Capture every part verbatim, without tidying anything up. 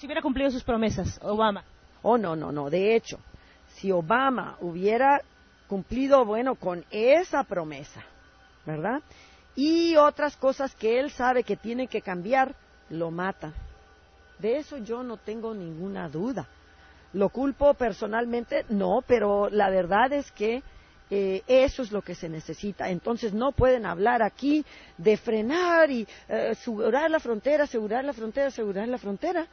si hubiera cumplido sus promesas, Obama. Oh, no, no, no. De hecho, si Obama hubiera cumplido, bueno, con esa promesa, ¿verdad? Y otras cosas que él sabe que tiene que cambiar, lo matan. De eso yo no tengo ninguna duda. ¿Lo culpo personalmente? No, pero la verdad es que eh, eso es lo que se necesita. Entonces no pueden hablar aquí de frenar y eh, asegurar la frontera, asegurar la frontera, asegurar la frontera,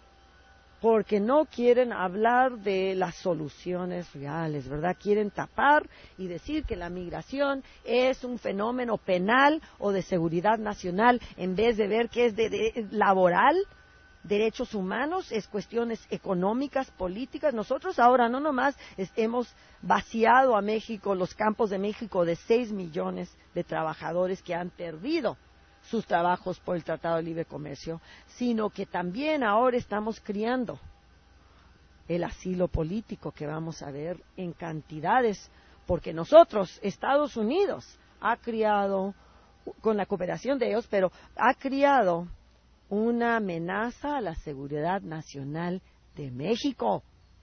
porque no quieren hablar de las soluciones reales, ¿verdad? Quieren tapar y decir que la migración es un fenómeno penal o de seguridad nacional, en vez de ver que es de, de laboral, derechos humanos, es cuestiones económicas, políticas. Nosotros ahora no nomás es, hemos vaciado a México, los campos de México, de seis millones de trabajadores que han perdido sus trabajos por el Tratado de Libre Comercio, sino que también ahora estamos criando el asilo político que vamos a ver en cantidades, porque nosotros, Estados Unidos, ha criado, con la cooperación de ellos, pero ha criado una amenaza a la seguridad nacional de México,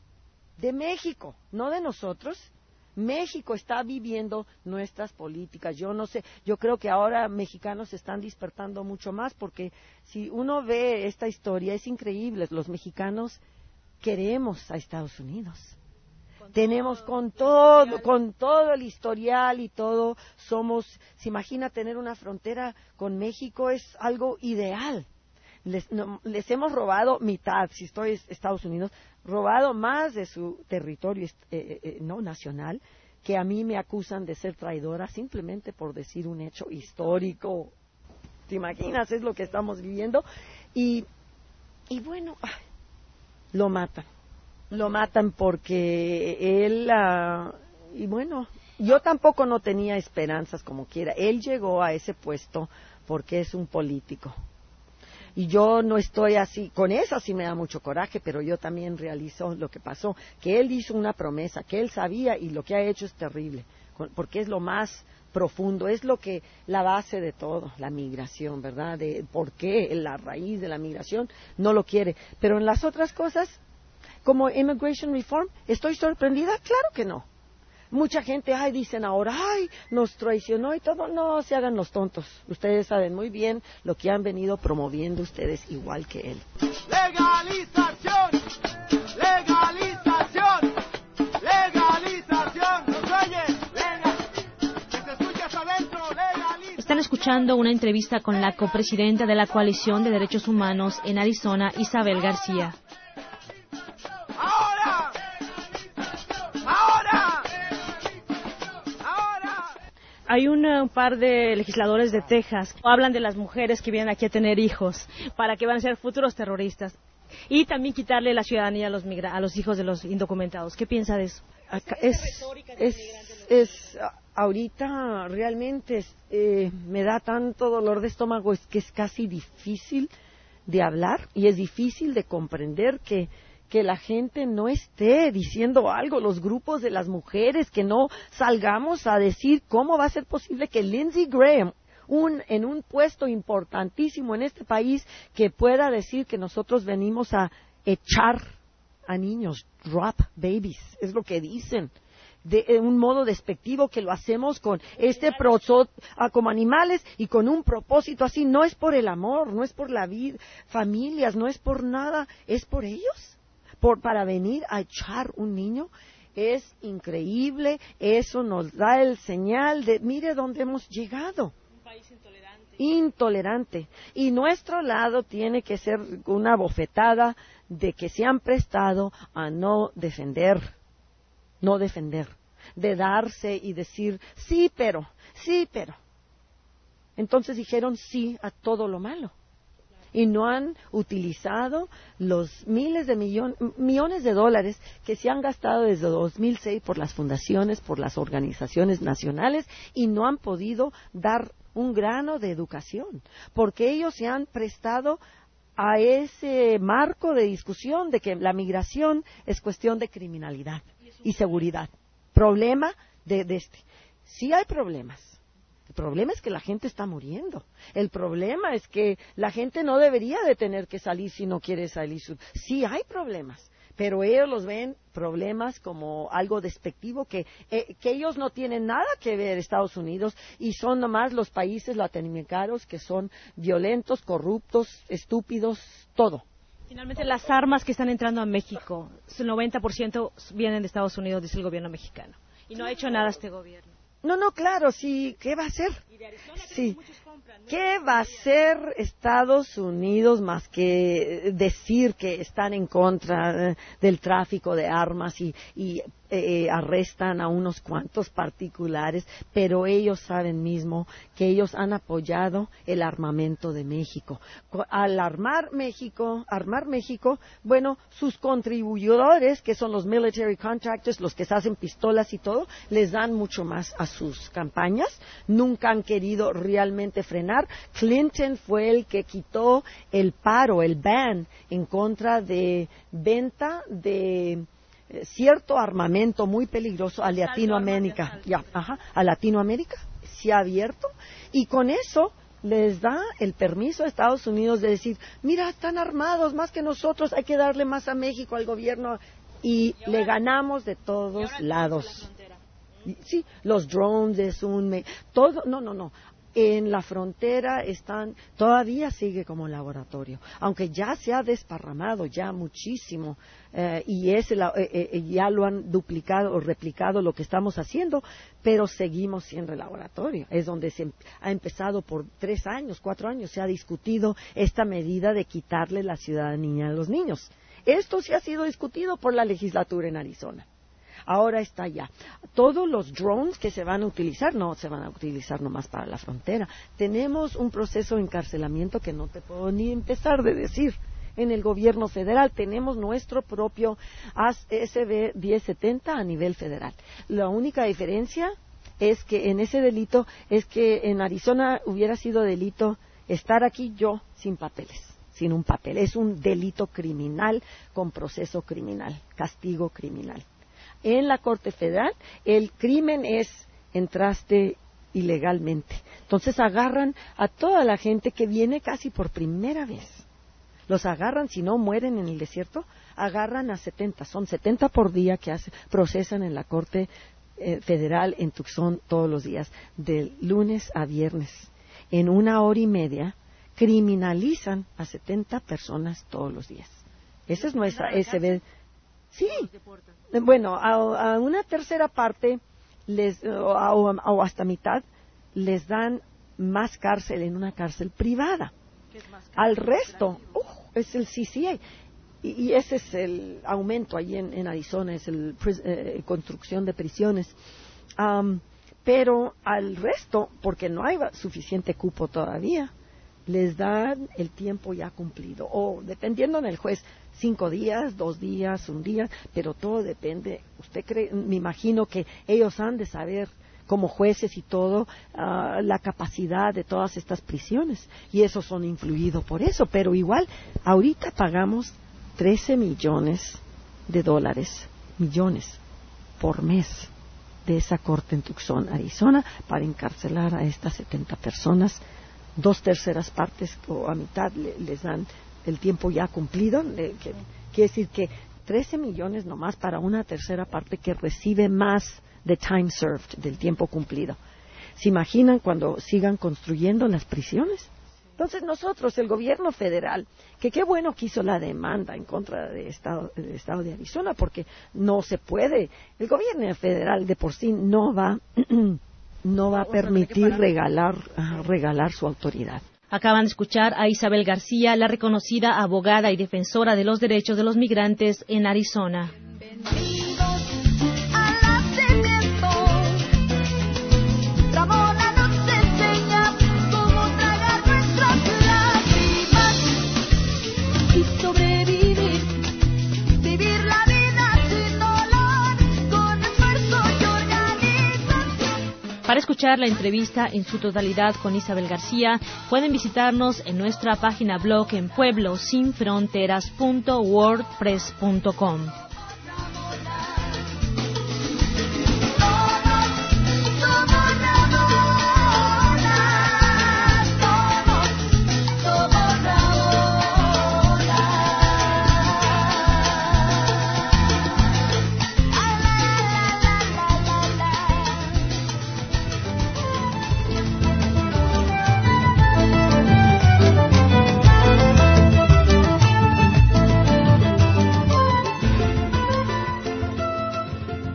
de México, no de nosotros. México está viviendo nuestras políticas. Yo no sé, yo creo que ahora mexicanos se están despertando mucho más, porque si uno ve esta historia es increíble. Los mexicanos queremos a Estados Unidos. Con Tenemos todo con todo, con todo el historial y todo, somos, se imagina tener una frontera con México, es algo ideal. Les, no, les hemos robado mitad, si estoy en Estados Unidos, robado más de su territorio eh, eh, no nacional, que a mí me acusan de ser traidora simplemente por decir un hecho histórico. ¿Te imaginas? Es lo que estamos viviendo. Y, y bueno, ay, lo matan. Lo matan porque él, uh, y bueno, yo tampoco no tenía esperanzas como quiera. Él llegó a ese puesto porque es un político. Y yo no estoy así, con eso sí me da mucho coraje, pero yo también realizo lo que pasó, que él hizo una promesa, que él sabía, y lo que ha hecho es terrible, porque es lo más profundo, es lo que, la base de todo, la migración, ¿verdad? De por qué, la raíz de la migración, no lo quiere. Pero en las otras cosas, como Immigration Reform, ¿estoy sorprendida? Claro que no. Mucha gente, ay, dicen ahora, ay, nos traicionó y todo. No, se hagan los tontos. Ustedes saben muy bien lo que han venido promoviendo ustedes, igual que él. Legalización, legalización, legalización. ¿Nos oye? Legal. Que se escuche hasta adentro, legalización. Están escuchando una entrevista con la copresidenta de la Coalición de Derechos Humanos en Arizona, Isabel García. ¡Ahora! ¡Ahora! Hay un, un par de legisladores de Texas que hablan de las mujeres que vienen aquí a tener hijos para que van a ser futuros terroristas y también quitarle la ciudadanía a los migra a los hijos de los indocumentados. ¿Qué piensa de eso? Acá es, es, es, ahorita realmente es, eh, me da tanto dolor de estómago, es que es casi difícil de hablar y es difícil de comprender que que la gente no esté diciendo algo, los grupos de las mujeres, que no salgamos a decir cómo va a ser posible que Lindsey Graham, un, en un puesto importantísimo en este país, que pueda decir que nosotros venimos a echar a niños, drop babies, es lo que dicen, de, de un modo despectivo, que lo hacemos con este proso, como animales y con un propósito así. No es por el amor, no es por la vida, familias, no es por nada, es por ellos. Por, para venir a echar un niño, es increíble. Eso nos da el señal de, mire dónde hemos llegado. Un país intolerante. Intolerante. Y nuestro lado tiene que ser una bofetada de que se han prestado a no defender, no defender, de darse y decir, sí, pero, sí, pero. Entonces dijeron sí a todo lo malo. Y no han utilizado los miles de millon, millones de dólares que se han gastado desde dos mil seis por las fundaciones, por las organizaciones nacionales, y no han podido dar un grano de educación, porque ellos se han prestado a ese marco de discusión de que la migración es cuestión de criminalidad y seguridad. Problema de, de este. Sí hay problemas. El problema es que la gente está muriendo. El problema es que la gente no debería de tener que salir si no quiere salir. Sí hay problemas, pero ellos los ven problemas como algo despectivo que, eh, que ellos no tienen nada que ver Estados Unidos y son nomás los países latinoamericanos que son violentos, corruptos, estúpidos, todo. Finalmente, las armas que están entrando a México, el noventa por ciento vienen de Estados Unidos, dice el gobierno mexicano. Y no ha hecho nada este gobierno. No, no, claro, sí, ¿qué va a hacer? Sí. ¿Qué va a hacer Estados Unidos más que decir que están en contra del tráfico de armas y, y eh, arrestan a unos cuantos particulares, pero ellos saben mismo que ellos han apoyado el armamento de México. Al armar México, armar México, bueno, sus contribuidores, que son los military contractors, los que se hacen pistolas y todo, les dan mucho más a sus campañas. Nunca han querido realmente frenar. Clinton fue el que quitó el paro, el ban, en contra de venta de eh, cierto armamento muy peligroso a Latinoamérica. Ya, ajá, a Latinoamérica se ha abierto y con eso les da el permiso a Estados Unidos de decir, mira, están armados más que nosotros, hay que darle más a México, al gobierno, y, y le ganamos de todos lados. Sí, los drones es un... Me, todo, no, no, no. En la frontera están, todavía sigue como laboratorio, aunque ya se ha desparramado ya muchísimo eh, y es la, eh, eh, ya lo han duplicado o replicado lo que estamos haciendo, pero seguimos siendo laboratorio. Es donde se ha empezado por tres años, cuatro años, se ha discutido esta medida de quitarle la ciudadanía a los niños. Esto sí ha sido discutido por la legislatura en Arizona. Ahora está ya. Todos los drones que se van a utilizar, no se van a utilizar nomás para la frontera. Tenemos un proceso de encarcelamiento que no te puedo ni empezar de decir. En el gobierno federal tenemos nuestro propio S B diez setenta a nivel federal. La única diferencia es que en ese delito, es que en Arizona hubiera sido delito estar aquí yo sin papeles. Sin un papel. Es un delito criminal con proceso criminal, castigo criminal. En la Corte Federal, el crimen es entraste ilegalmente. Entonces agarran a toda la gente que viene casi por primera vez. Los agarran, si no mueren en el desierto, agarran a setenta. Son setenta por día que hace, procesan en la Corte eh, Federal en Tucson todos los días, de lunes a viernes. En una hora y media, criminalizan a setenta personas todos los días. Esa es nuestra S B. Sí, bueno, a, a una tercera parte, les, o, o, o hasta mitad, les dan más cárcel en una cárcel privada. Al resto, uh, es el C C A. Y, y ese es el aumento allí en, en Arizona, es el eh, construcción de prisiones. Um, pero al resto, porque no hay suficiente cupo todavía, les dan el tiempo ya cumplido. O, dependiendo del juez, cinco días, dos días, un día, pero todo depende. Usted cree, me imagino que ellos han de saber, como jueces y todo, uh, la capacidad de todas estas prisiones. Y esos son influidos por eso. Pero igual, ahorita pagamos trece millones de dólares, millones, por mes, de esa corte en Tucson, Arizona, para encarcelar a estas setenta personas. Dos terceras partes o a mitad le, les dan el tiempo ya cumplido. Le, que, quiere decir que trece millones nomás para una tercera parte que recibe más de time served, del tiempo cumplido. ¿Se imaginan cuando sigan construyendo las prisiones? Entonces nosotros, el gobierno federal, que qué bueno que hizo la demanda en contra del estado, del estado de Arizona, porque no se puede, el gobierno federal de por sí no va no va a permitir regalar, uh, regalar su autoridad. Acaban de escuchar a Isabel García, la reconocida abogada y defensora de los derechos de los migrantes en Arizona. Para escuchar la entrevista en su totalidad con Isabel García, pueden visitarnos en nuestra página blog en pueblo sin fronteras punto wordpress punto com.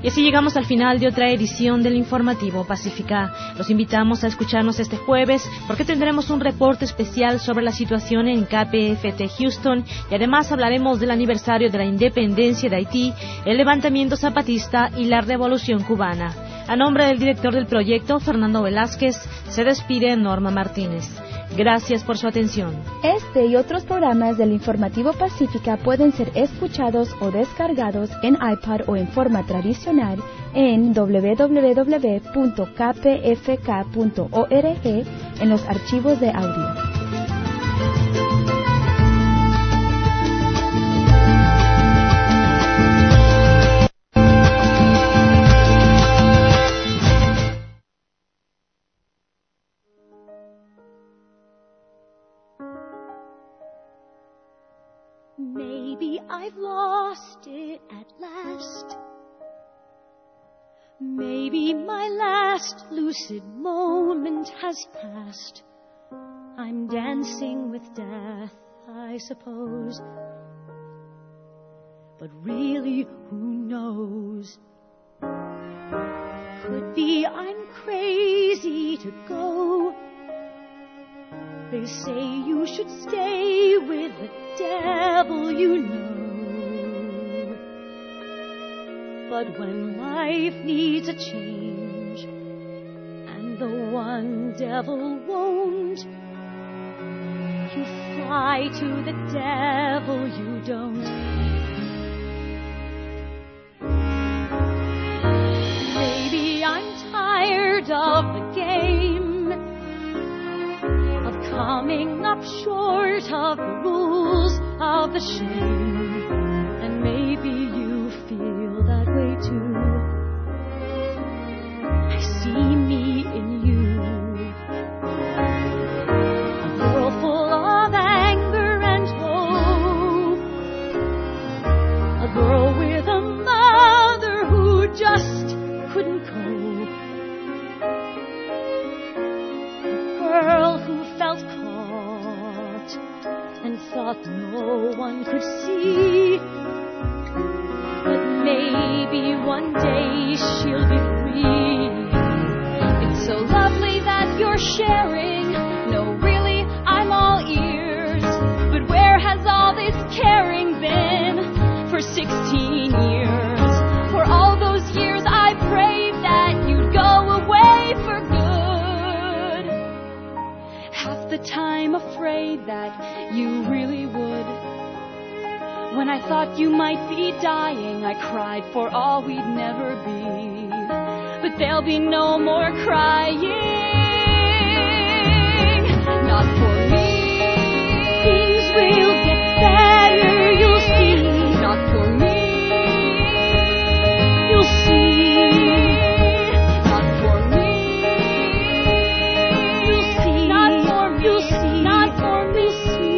Y así llegamos al final de otra edición del Informativo Pacífica. Los invitamos a escucharnos este jueves porque tendremos un reporte especial sobre la situación en K P F T Houston y además hablaremos del aniversario de la independencia de Haití, el levantamiento zapatista y la revolución cubana. A nombre del director del proyecto, Fernando Velázquez, se despide Norma Martínez. Gracias por su atención. Este y otros programas del Informativo Pacífica pueden ser escuchados o descargados en iPad o en forma tradicional en doble u doble u doble u punto k p f k punto org en los archivos de audio. Maybe I've lost it at last. Maybe my last lucid moment has passed. I'm dancing with death, I suppose. But really, who knows? Could be I'm crazy to go. They say you should stay with the devil you know. But when life needs a change, and the one devil won't, you fly to the devil you don't. Maybe I'm tired of the game, coming up short of the rules of the shame. And maybe you feel that way too. I see me in you, a girl full of anger and hope, a girl with a mother who just couldn't cope, a girl who felt caught and thought no one could see. But maybe one day she'll be free. It's so lovely that you're sharing. No, really, I'm all ears. But where has all this caring been for sixteen years? For all those years I prayed that you'd go away for good. Half the time afraid that you really would. When I thought you might be dying, I cried for all we'd never be. But there'll be no more crying, not for me. Things will get better, you'll see. Not for me, you'll see. Not for me, you'll see. Not for me, you'll see. Not for me, you'll see.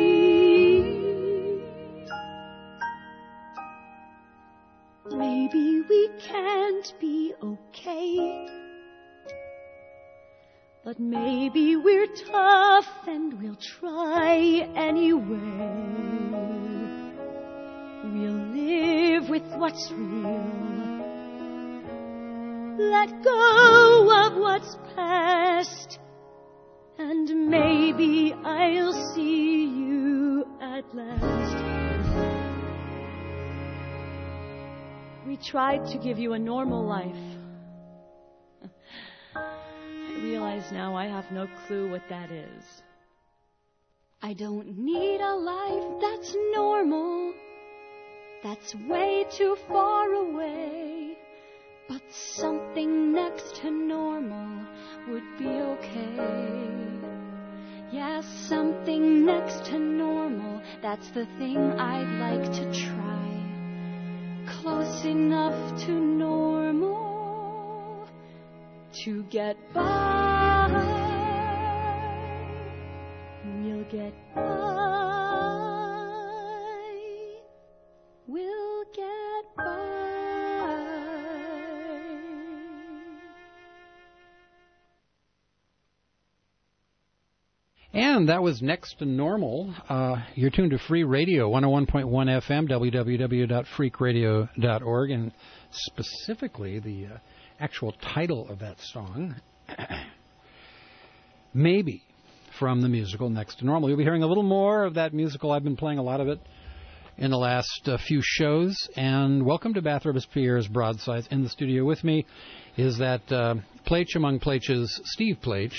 Maybe we can't be okay, but maybe we're tough and we'll try anyway. We'll live with what's real, let go of what's past, and maybe I'll see you at last. We tried to give you a normal life. I realize now I have no clue what that is. I don't need a life that's normal. That's way too far away. But something next to normal would be okay. Yeah, something next to normal. That's the thing I'd like to try. Close enough to normal to get by. We'll get by. We'll get by. And that was Next to Normal. Uh, you're tuned to Free Radio, one oh one point one F M, w w w dot freak radio dot org, and specifically the uh, actual title of that song, Maybe, from the musical Next to Normal. You'll be hearing a little more of that musical. I've been playing a lot of it in the last uh, few shows. And welcome to Bathurst Pierre's Broadsides. In the studio with me is that uh, Plech among Plech's, Steve Plech.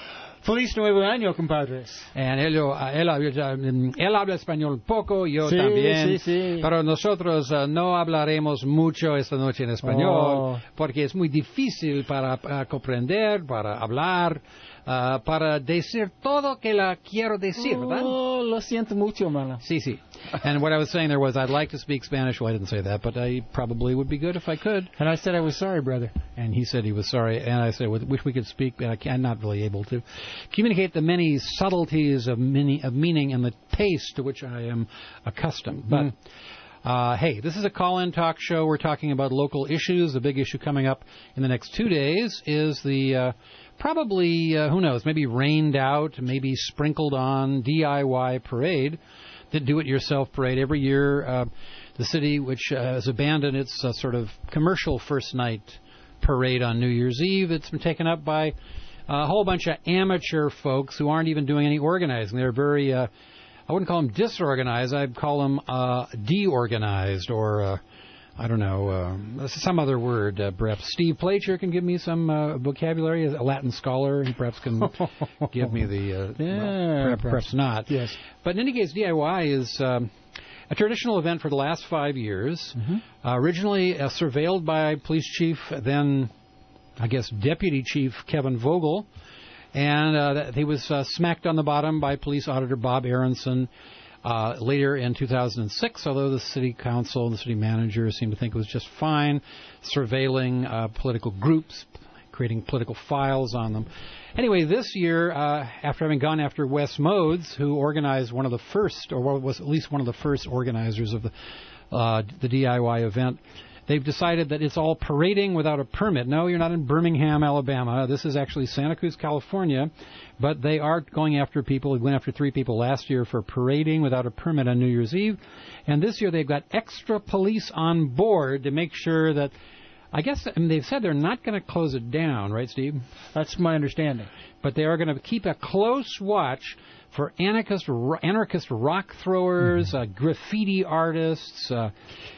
Feliz Nuevo Año, compadres. And él, él, él, él habla español poco, yo sí, también. Sí, sí. Pero nosotros uh, no hablaremos mucho esta noche en español, oh. porque es muy difícil para uh, comprender, para hablar, uh, para decir todo que la quiero decir, ¿verdad? Oh, lo siento mucho, mala. Sí, sí. And what I was saying there was I'd like to speak Spanish. Well, I didn't say that, but I probably would be good if I could. And I said I was sorry, brother. And he said he was sorry. And I said, wish we could speak, but I'm not really able to communicate the many subtleties of, many, of meaning and the taste to which I am accustomed. But, mm. uh, hey, this is a call-in talk show. We're talking about local issues. The big issue coming up in the next two days is the uh, probably, uh, who knows, maybe rained out, maybe sprinkled on D I Y parade. The do-it-yourself parade. Every year, uh, the city, which uh, has abandoned its uh, sort of commercial first night parade on New Year's Eve, it's been taken up by a whole bunch of amateur folks who aren't even doing any organizing. They're very, uh, I wouldn't call them disorganized. I'd call them uh, de-organized or, uh, I don't know, uh, some other word. Uh, perhaps Steve Placher can give me some uh, vocabulary. A Latin scholar, he perhaps can give me the, uh, yeah, well, perhaps, perhaps not. Yes. But in any case, D I Y is um, a traditional event for the last five years. Mm-hmm. Uh, originally uh, surveilled by Police Chief, then, I guess, Deputy Chief Kevin Vogel. And uh, he was uh, smacked on the bottom by Police Auditor Bob Aronson. Uh, later in two thousand six, although the city council and the city manager seemed to think it was just fine, surveilling uh, political groups, creating political files on them. Anyway, this year, uh, after having gone after Wes Modes, who organized one of the first, or was at least one of the first organizers of the, uh, the D I Y event, they've decided that it's all parading without a permit. No, you're not in Birmingham, Alabama. This is actually Santa Cruz, California. But they are going after people. They went after three people last year for parading without a permit on New Year's Eve. And this year they've got extra police on board to make sure that, I guess, I mean, they've said they're not going to close it down, right, Steve? That's my understanding. But they are going to keep a close watch for anarchist, anarchist rock throwers, mm-hmm. uh, graffiti artists, uh,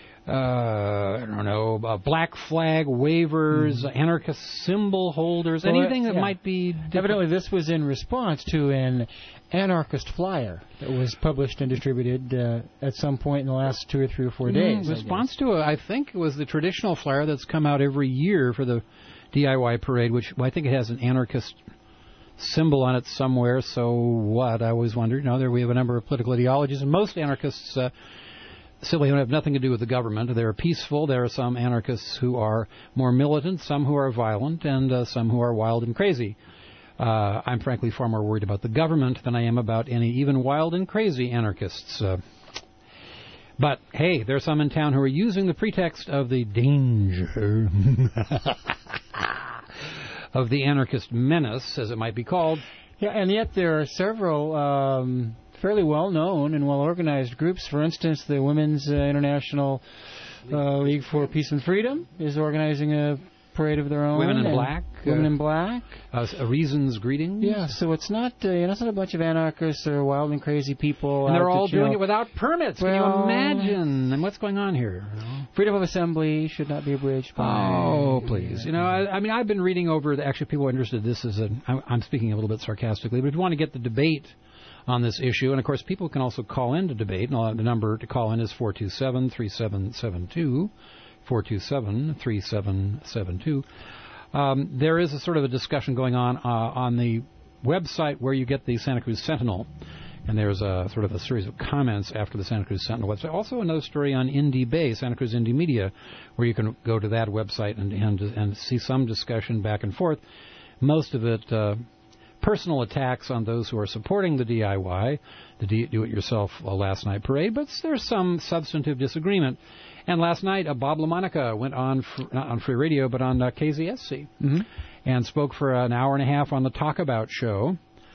Uh, I don't know, uh, black flag wavers, mm. anarchist symbol holders, well, anything that yeah. might be different. Evidently, this was in response to an anarchist flyer that was published and distributed uh, at some point in the last two or three or four days. In response to it, I think it was the traditional flyer that's come out every year for the D I Y parade, which well, I think it has an anarchist symbol on it somewhere. So what? I always wondered. You know, there we have a number of political ideologies, and most anarchists Uh, simply have nothing to do with the government. They're peaceful. There are some anarchists who are more militant, some who are violent, and uh, some who are wild and crazy. Uh, I'm frankly far more worried about the government than I am about any even wild and crazy anarchists. Uh, but, hey, there are some in town who are using the pretext of the danger of the anarchist menace, as it might be called. Yeah, and yet there are several Um fairly well-known and well-organized groups. For instance, the Women's uh, International uh, League for Peace and Freedom is organizing a parade of their own. Women in Black. Women uh, in Black. Uh, a Reason's Greetings. Yeah, so it's not, uh, you know, it's not a bunch of anarchists or wild and crazy people. And they're all that, doing know, it without permits. Well, Can you imagine? And what's going on here? Freedom of assembly should not be abridged by... Oh, please. You know, I, I mean, I've been reading over, the, actually, people are interested. This is a, I'm, I'm speaking a little bit sarcastically, but if you want to get the debate on this issue, and of course people can also call in to debate, and the number to call in is four two seven, three seven seven two, four two seven, three seven seven two. Um, there is a sort of a discussion going on uh, on the website where you get the Santa Cruz Sentinel, and there's a sort of a series of comments after the Santa Cruz Sentinel website. Also another story on Indie Bay, Santa Cruz Indie Media, where you can go to that website and and, and see some discussion back and forth. Most of it uh, personal attacks on those who are supporting the D I Y, the do-it-yourself uh, last night parade, but there's some substantive disagreement. And last night, uh, Bob LaMonica went on, fr- not on Free Radio, but on uh, K Z S C, mm-hmm. and spoke for an hour and a half on the Talk About show,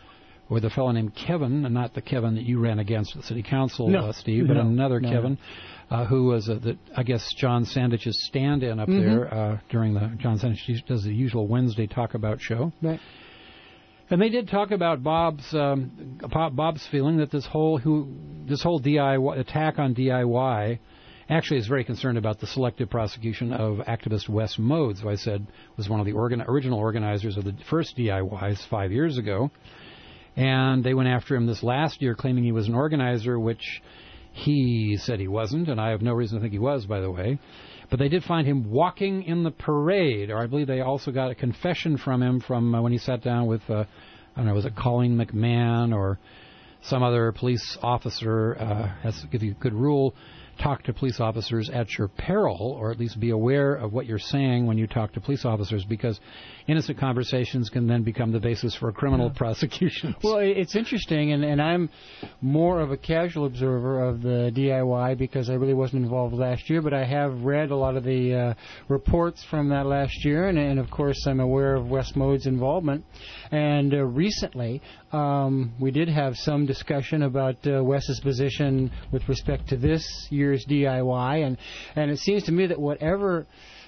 with a fellow named Kevin, and not the Kevin that you ran against at City Council, no. uh, Steve, but no. another no. Kevin, uh, who was, a, the, I guess, John Sandich's stand-in up mm-hmm. there uh, during the, John Sandich does the usual Wednesday talk-about show. Right. And they did talk about Bob's um, Bob's feeling that this whole who this whole D I Y attack on D I Y actually is very concerned about the selective prosecution of activist Wes Modes, who I said was one of the organ- original organizers of the first D I Ys five years ago. And they went after him this last year, claiming he was an organizer, which he said he wasn't, and I have no reason to think he was, by the way. But they did find him walking in the parade, or I believe they also got a confession from him from uh, when he sat down with, uh, I don't know, was it Colleen McMahon or some other police officer. Uh, has to give you a good rule. Talk to police officers at your peril, or at least be aware of what you're saying when you talk to police officers, because innocent conversations can then become the basis for a criminal yeah. prosecution. Well, it's interesting, and, and I'm more of a casual observer of the D I Y because I really wasn't involved last year, but I have read a lot of the uh, reports from that last year, and, and of course I'm aware of Wes Mode's involvement. And uh, recently, um, we did have some discussion about uh, Wes's position with respect to this year's D I Y, and, and it seems to me that whatever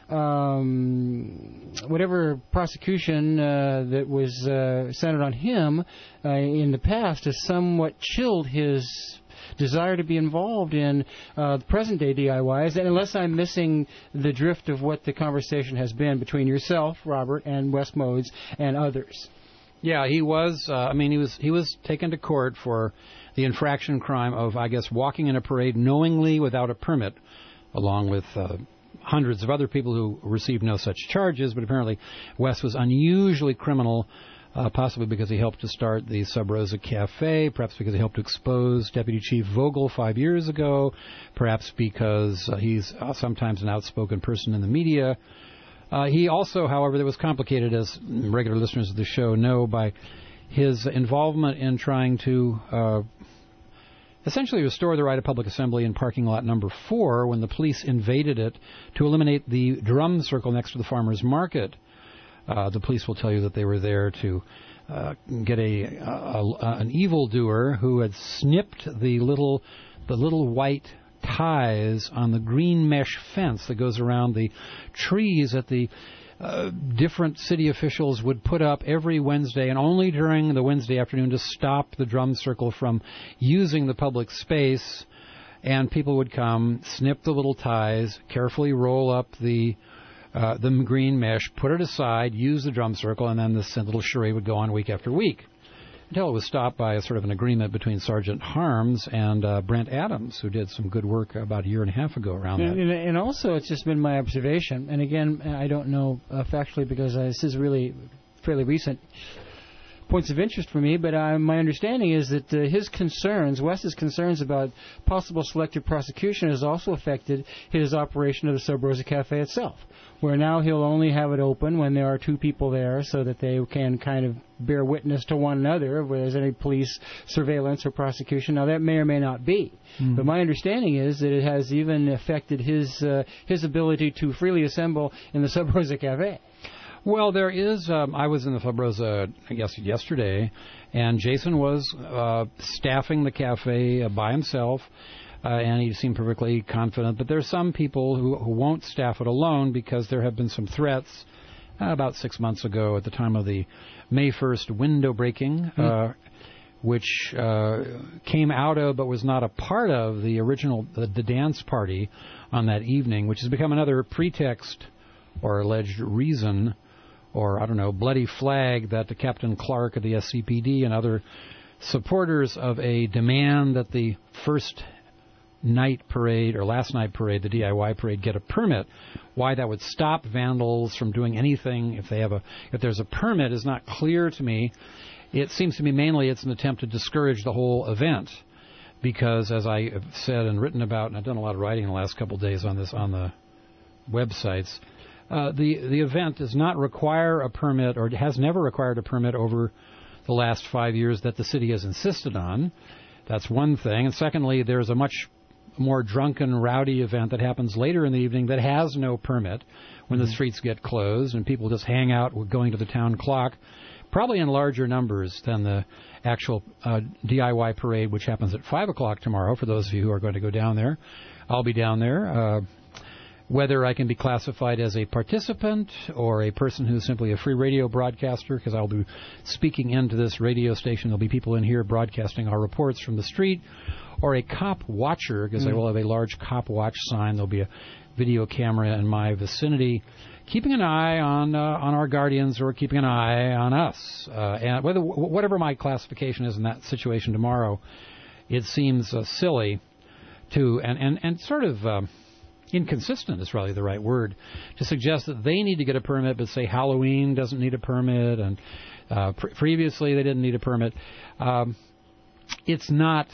um, whatever prosecution uh, that was uh, centered on him uh, in the past has somewhat chilled his desire to be involved in uh, the present-day D I Ys, and unless I'm missing the drift of what the conversation has been between yourself, Robert, and Wes Modes and others. Yeah, he was. Uh, I mean, he was he was taken to court for the infraction crime of, I guess, walking in a parade knowingly without a permit, along with uh, hundreds of other people who received no such charges. But apparently, Wes was unusually criminal, uh, possibly because he helped to start the Sub Rosa Cafe, perhaps because he helped to expose Deputy Chief Vogel five years ago, perhaps because uh, he's uh, sometimes an outspoken person in the media. Uh, he also, however, that was complicated, as regular listeners of the show know, by his involvement in trying to uh, essentially restore the right of public assembly in parking lot number four when the police invaded it to eliminate the drum circle next to the farmer's market. Uh, the police will tell you that they were there to uh, get a, a, a an evildoer who had snipped the little the little white ties on the green mesh fence that goes around the trees that the uh, different city officials would put up every Wednesday, and only during the Wednesday afternoon, to stop the drum circle from using the public space. And people would come, snip the little ties, carefully roll up the uh, the green mesh, put it aside, use the drum circle, and then this little charade would go on week after week, until it was stopped by a sort of an agreement between Sergeant Harms and uh, Brent Adams, who did some good work about a year and a half ago around and, that. And also, it's just been my observation, and again, I don't know uh, factually because uh, this is really fairly recent points of interest for me, but uh, my understanding is that uh, his concerns, Wes's concerns about possible selective prosecution has also affected his operation of the Sub Rosa Cafe itself, where now he'll only have it open when there are two people there so that they can kind of bear witness to one another if there's any police surveillance or prosecution. Now, that may or may not be, mm-hmm. but my understanding is that it has even affected his uh, his ability to freely assemble in the Sub Rosa Cafe. Well, there is, um, I was in the Sub Rosa, I guess, yesterday, and Jason was uh, staffing the cafe uh, by himself, uh, and he seemed perfectly confident. But there are some people who, who won't staff it alone because there have been some threats uh, about six months ago at the time of the May first window breaking, mm-hmm. uh, which uh, came out of but was not a part of the original, the, the dance party on that evening, which has become another pretext or alleged reason, or, I don't know, bloody flag that the Captain Clark of the S C P D and other supporters of a demand that the first night parade or last night parade, the D I Y parade, get a permit. Why that would stop vandals from doing anything if they have a if there's a permit is not clear to me. It seems to me mainly it's an attempt to discourage the whole event, because as I have said and written about, and I've done a lot of writing in the last couple of days on this on the websites, Uh, the the event does not require a permit, or has never required a permit over the last five years that the city has insisted on. That's one thing. And secondly, there's a much more drunken, rowdy event that happens later in the evening that has no permit when mm-hmm. the streets get closed and people just hang out going to the town clock probably in larger numbers than the actual uh, D I Y parade, which happens at five o'clock tomorrow, for those of you who are going to go down there. I'll be down there. Uh, whether I can be classified as a participant or a person who's simply a free radio broadcaster, because I'll be speaking into this radio station. There'll be people in here broadcasting our reports from the street, or a cop watcher, because mm. I will have a large cop watch sign. There'll be a video camera in my vicinity, keeping an eye on uh, on our guardians, or keeping an eye on us. Uh, and whether whatever my classification is in that situation tomorrow, it seems uh, silly to and and and sort of. Um, inconsistent is probably the right word, to suggest that they need to get a permit, but say Halloween doesn't need a permit, and uh, pre- previously they didn't need a permit. Um, it's not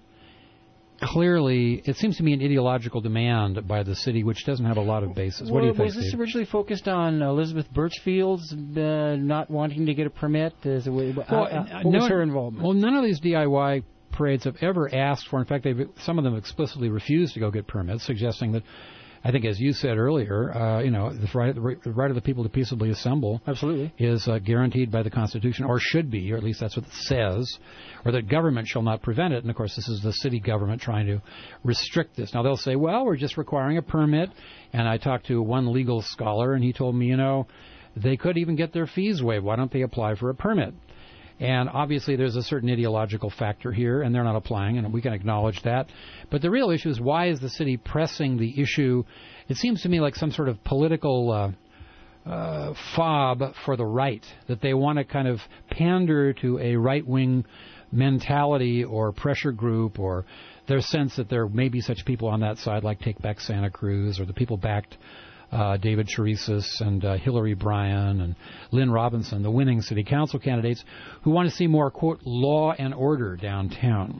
clearly, it seems to me an ideological demand by the city, which doesn't have a lot of basis. What well, do you think, was this Steve? originally focused on Elizabeth Birchfield's uh, not wanting to get a permit? As a way, well, uh, uh, what no, was her involvement? Well, none of these D I Y parades have ever asked for. In fact, they've some of them explicitly refused to go get permits, suggesting that, I think, as you said earlier, uh, you know, the right, the right of the people to peaceably assemble absolutely is uh, guaranteed by the Constitution, or should be, or at least that's what it says, or that government shall not prevent it. And, of course, this is the city government trying to restrict this. Now, they'll say, well, we're just requiring a permit. And I talked to one legal scholar, and he told me, you know, they could even get their fees waived. Why don't they apply for a permit? And obviously there's a certain ideological factor here, and they're not applying, and we can acknowledge that. But the real issue is, why is the city pressing the issue? It seems to me like some sort of political uh, uh, fob for the right, that they want to kind of pander to a right-wing mentality or pressure group, or their sense that there may be such people on that side, like Take Back Santa Cruz, or the people backed Uh, David Cherises and uh, Hillary Bryan and Lynn Robinson, the winning city council candidates, who want to see more, quote, law and order downtown.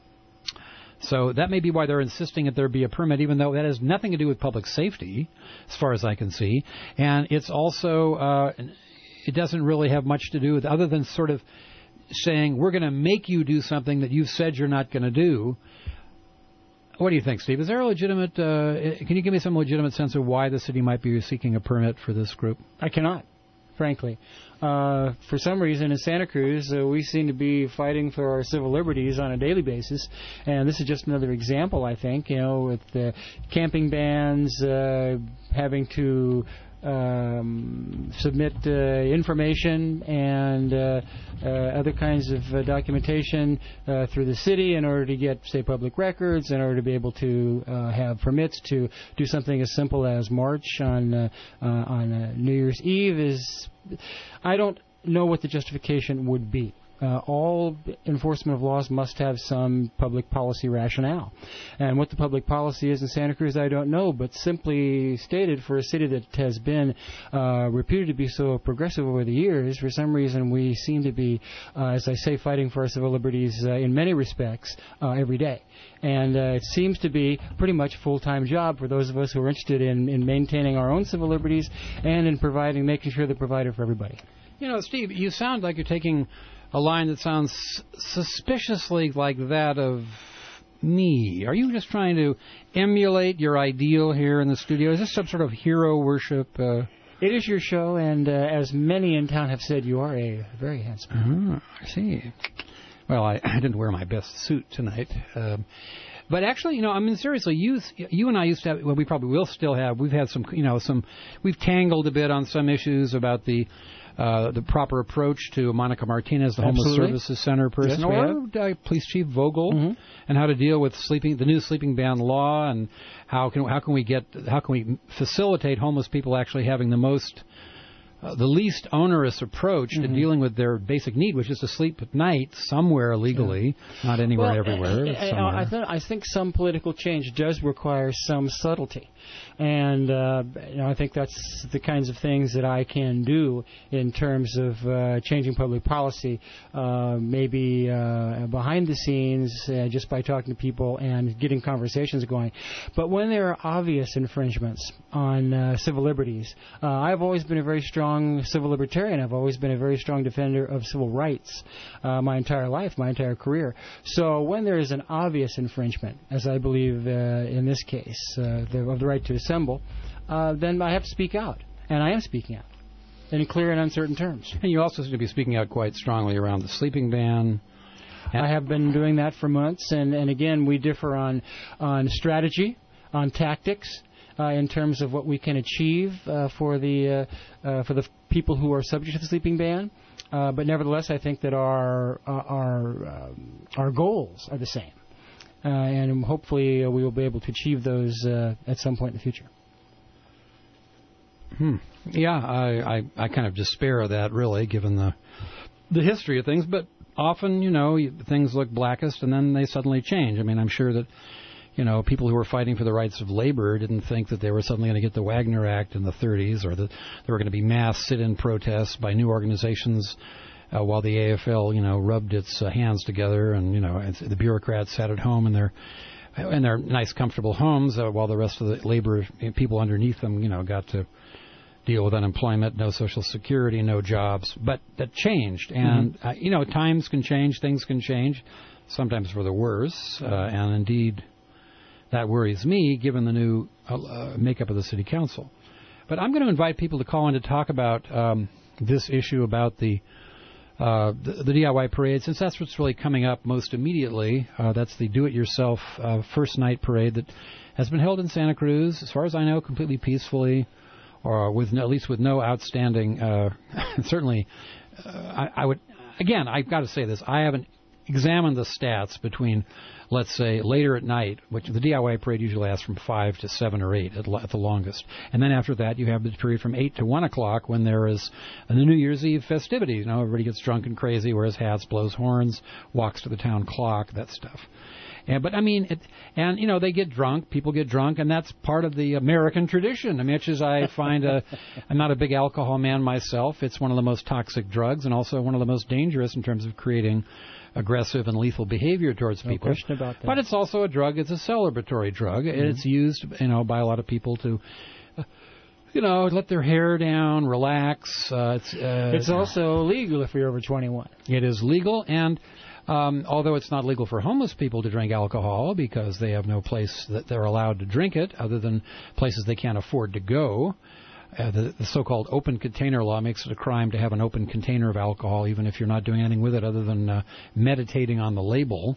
So that may be why they're insisting that there be a permit, even though that has nothing to do with public safety, as far as I can see. And it's also, uh, it doesn't really have much to do with, other than sort of saying, we're going to make you do something that you've said you're not going to do. What do you think, Steve? Is there a legitimate, uh, can you give me some legitimate sense of why the city might be seeking a permit for this group? I cannot, frankly. Uh, for some reason in Santa Cruz, uh, we seem to be fighting for our civil liberties on a daily basis. And this is just another example, I think, you know, with uh, camping bans, uh, having to Um, submit uh, information and uh, uh, other kinds of uh, documentation uh, through the city in order to get, say, public records, in order to be able to uh, have permits to do something as simple as march on uh, uh, on uh, New Year's Eve. Is I don't know what the justification would be. Uh, all enforcement of laws must have some public policy rationale. And what the public policy is in Santa Cruz, I don't know, but simply stated, for a city that has been uh, reputed to be so progressive over the years, for some reason we seem to be, uh, as I say, fighting for our civil liberties uh, in many respects uh, every day. And uh, it seems to be pretty much a full-time job for those of us who are interested in, in maintaining our own civil liberties and in providing, making sure they're provided for everybody. You know, Steve, you sound like you're taking a line that sounds suspiciously like that of me. Are you just trying to emulate your ideal here in the studio? Is this some sort of hero worship? Uh... It is your show, and uh, as many in town have said, you are a very handsome man. Oh, I see. Well, I, I didn't wear my best suit tonight. Um, But actually, you know, I mean, seriously, you you and I used to have, well, we probably will still have, we've had some, you know, some, we've tangled a bit on some issues about the uh, the proper approach to Monica Martinez, the Homeless Absolutely. Services Center person, Yes, we or uh, Police Chief Vogel, mm-hmm. and how to deal with sleeping, the new sleeping ban law, and how can how can we get, how can we facilitate homeless people actually having the most, Uh, the least onerous approach mm-hmm. to dealing with their basic need, which is to sleep at night somewhere legally, yeah. not anywhere, well, everywhere. I, I, I, th- I think some political change does require some subtlety. And uh, you know, I think that's the kinds of things that I can do in terms of uh, changing public policy, uh, maybe uh, behind the scenes, uh, just by talking to people and getting conversations going. But when there are obvious infringements on uh, civil liberties, uh, I've always been a very strong civil libertarian. I've always been a very strong defender of civil rights uh, my entire life, my entire career. So when there is an obvious infringement, as I believe uh, in this case, uh, the, of the right to assemble, uh, then I have to speak out, and I am speaking out. in clear and uncertain terms. And you also seem to be speaking out quite strongly around the sleeping ban. I have been doing that for months, and, and again, we differ on on strategy, on tactics, uh, in terms of what we can achieve uh, for the uh, uh, for the people who are subject to the sleeping ban. Uh, but nevertheless, I think that our uh, our um, our goals are the same, uh, and hopefully uh, we will be able to achieve those uh, at some point in the future. Hmm. Yeah, I, I I kind of despair of that, really, given the the history of things, but. Often, you know, things look blackest and then they suddenly change. I mean, I'm sure that, you know, people who were fighting for the rights of labor didn't think that they were suddenly going to get the Wagner Act in the thirties, or that there were going to be mass sit-in protests by new organizations uh, while the A F L, you know, rubbed its uh, hands together, and, you know, the bureaucrats sat at home in their in their nice, comfortable homes uh, while the rest of the labor people underneath them, you know, got to deal with unemployment, no Social Security, no jobs. But that changed. And, mm-hmm. uh, you know, times can change, things can change, sometimes for the worse. Uh, and, indeed, that worries me, given the new uh, makeup of the City Council. But I'm going to invite people to call in to talk about um, this issue about the, uh, the the D I Y parade, since that's what's really coming up most immediately. Uh, that's the do-it-yourself uh, first night parade that has been held in Santa Cruz, as far as I know, completely peacefully, or with no, at least with no outstanding, uh, certainly, uh, I, I would, again, I've got to say this, I haven't examined the stats between, let's say, later at night, which the D I Y parade usually lasts from five to seven or eight at, at the longest. And then after that, you have the period from eight to one o'clock when there is the New Year's Eve festivities. You know, everybody gets drunk and crazy, wears hats, blows horns, walks to the town clock, that stuff. And, but, I mean, it, and, you know, they get drunk, people get drunk, and that's part of the American tradition. I mean, much as I find a, I'm not a big alcohol man myself, it's one of the most toxic drugs and also one of the most dangerous in terms of creating aggressive and lethal behavior towards no people. No question about that. But it's also a drug, it's a celebratory drug. Mm-hmm. It's used, you know, by a lot of people to, uh, you know, let their hair down, relax. Uh, it's, uh, it's also legal if you're over twenty-one. It is legal, and Um, although it's not legal for homeless people to drink alcohol because they have no place that they're allowed to drink it other than places they can't afford to go. Uh, the, the so-called open container law makes it a crime to have an open container of alcohol, even if you're not doing anything with it other than uh, meditating on the label.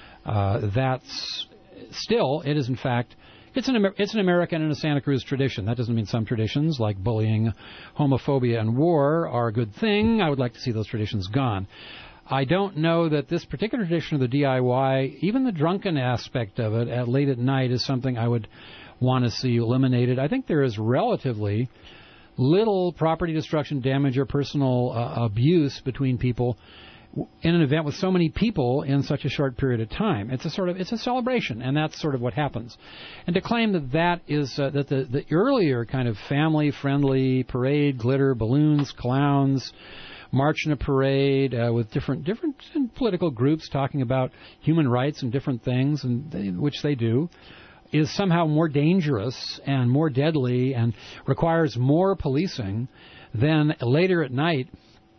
Uh, that's still, it is in fact, it's an, Amer- it's an American and a Santa Cruz tradition. That doesn't mean some traditions like bullying, homophobia, and war are a good thing. I would like to see those traditions gone. I don't know that this particular tradition of the D I Y, even the drunken aspect of it at late at night, is something I would want to see eliminated. I think there is relatively little property destruction, damage, or personal uh, abuse between people in an event with so many people in such a short period of time. It's a sort of it's a celebration, and that's sort of what happens. And to claim that that is uh, that the, the earlier kind of family-friendly parade, glitter, balloons, clowns, march in a parade uh, with different different political groups talking about human rights and different things, and they, which they do, is somehow more dangerous and more deadly and requires more policing than later at night,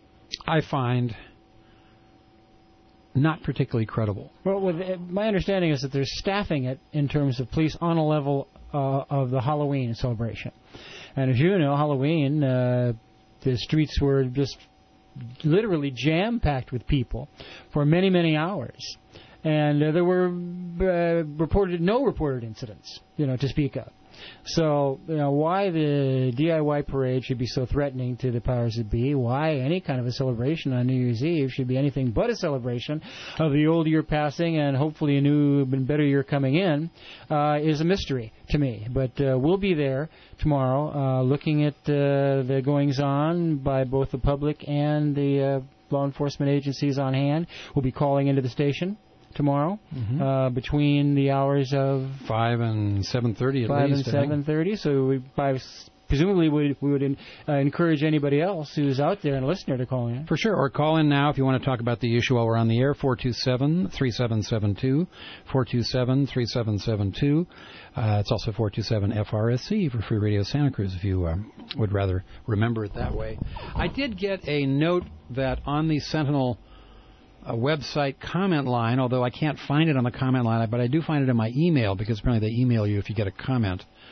I find not particularly credible. Well, with, uh, my understanding is that they're staffing it in terms of police on a level uh, of the Halloween celebration. And as you know, Halloween, uh, the streets were just literally jam-packed with people for many, many hours. And uh, there were uh, reported no reported incidents, you know, to speak of. So, you know, why the D I Y parade should be so threatening to the powers that be, why any kind of a celebration on New Year's Eve should be anything but a celebration of the old year passing and hopefully a new and better year coming in, uh, is a mystery to me. But uh, we'll be there tomorrow uh, looking at uh, the goings-on by both the public and the uh, law enforcement agencies on hand. We'll be calling into the station tomorrow, mm-hmm. uh, between the hours of five and seven thirty at five least. Five and seven thirty. So we by, presumably we, we would in, uh, encourage anybody else who's out there and a listener to call in. For sure, or call in now if you want to talk about the issue while we're on the air. Four two seven three seven seven two, four two seven three seven seven two. Uh, it's also four two seven F R S C for Free Radio Santa Cruz if you um, would rather remember it that way. I did get a note that on the Sentinel a website comment line, although I can't find it on the comment line, but I do find it in my email because apparently they email you if you get a comment.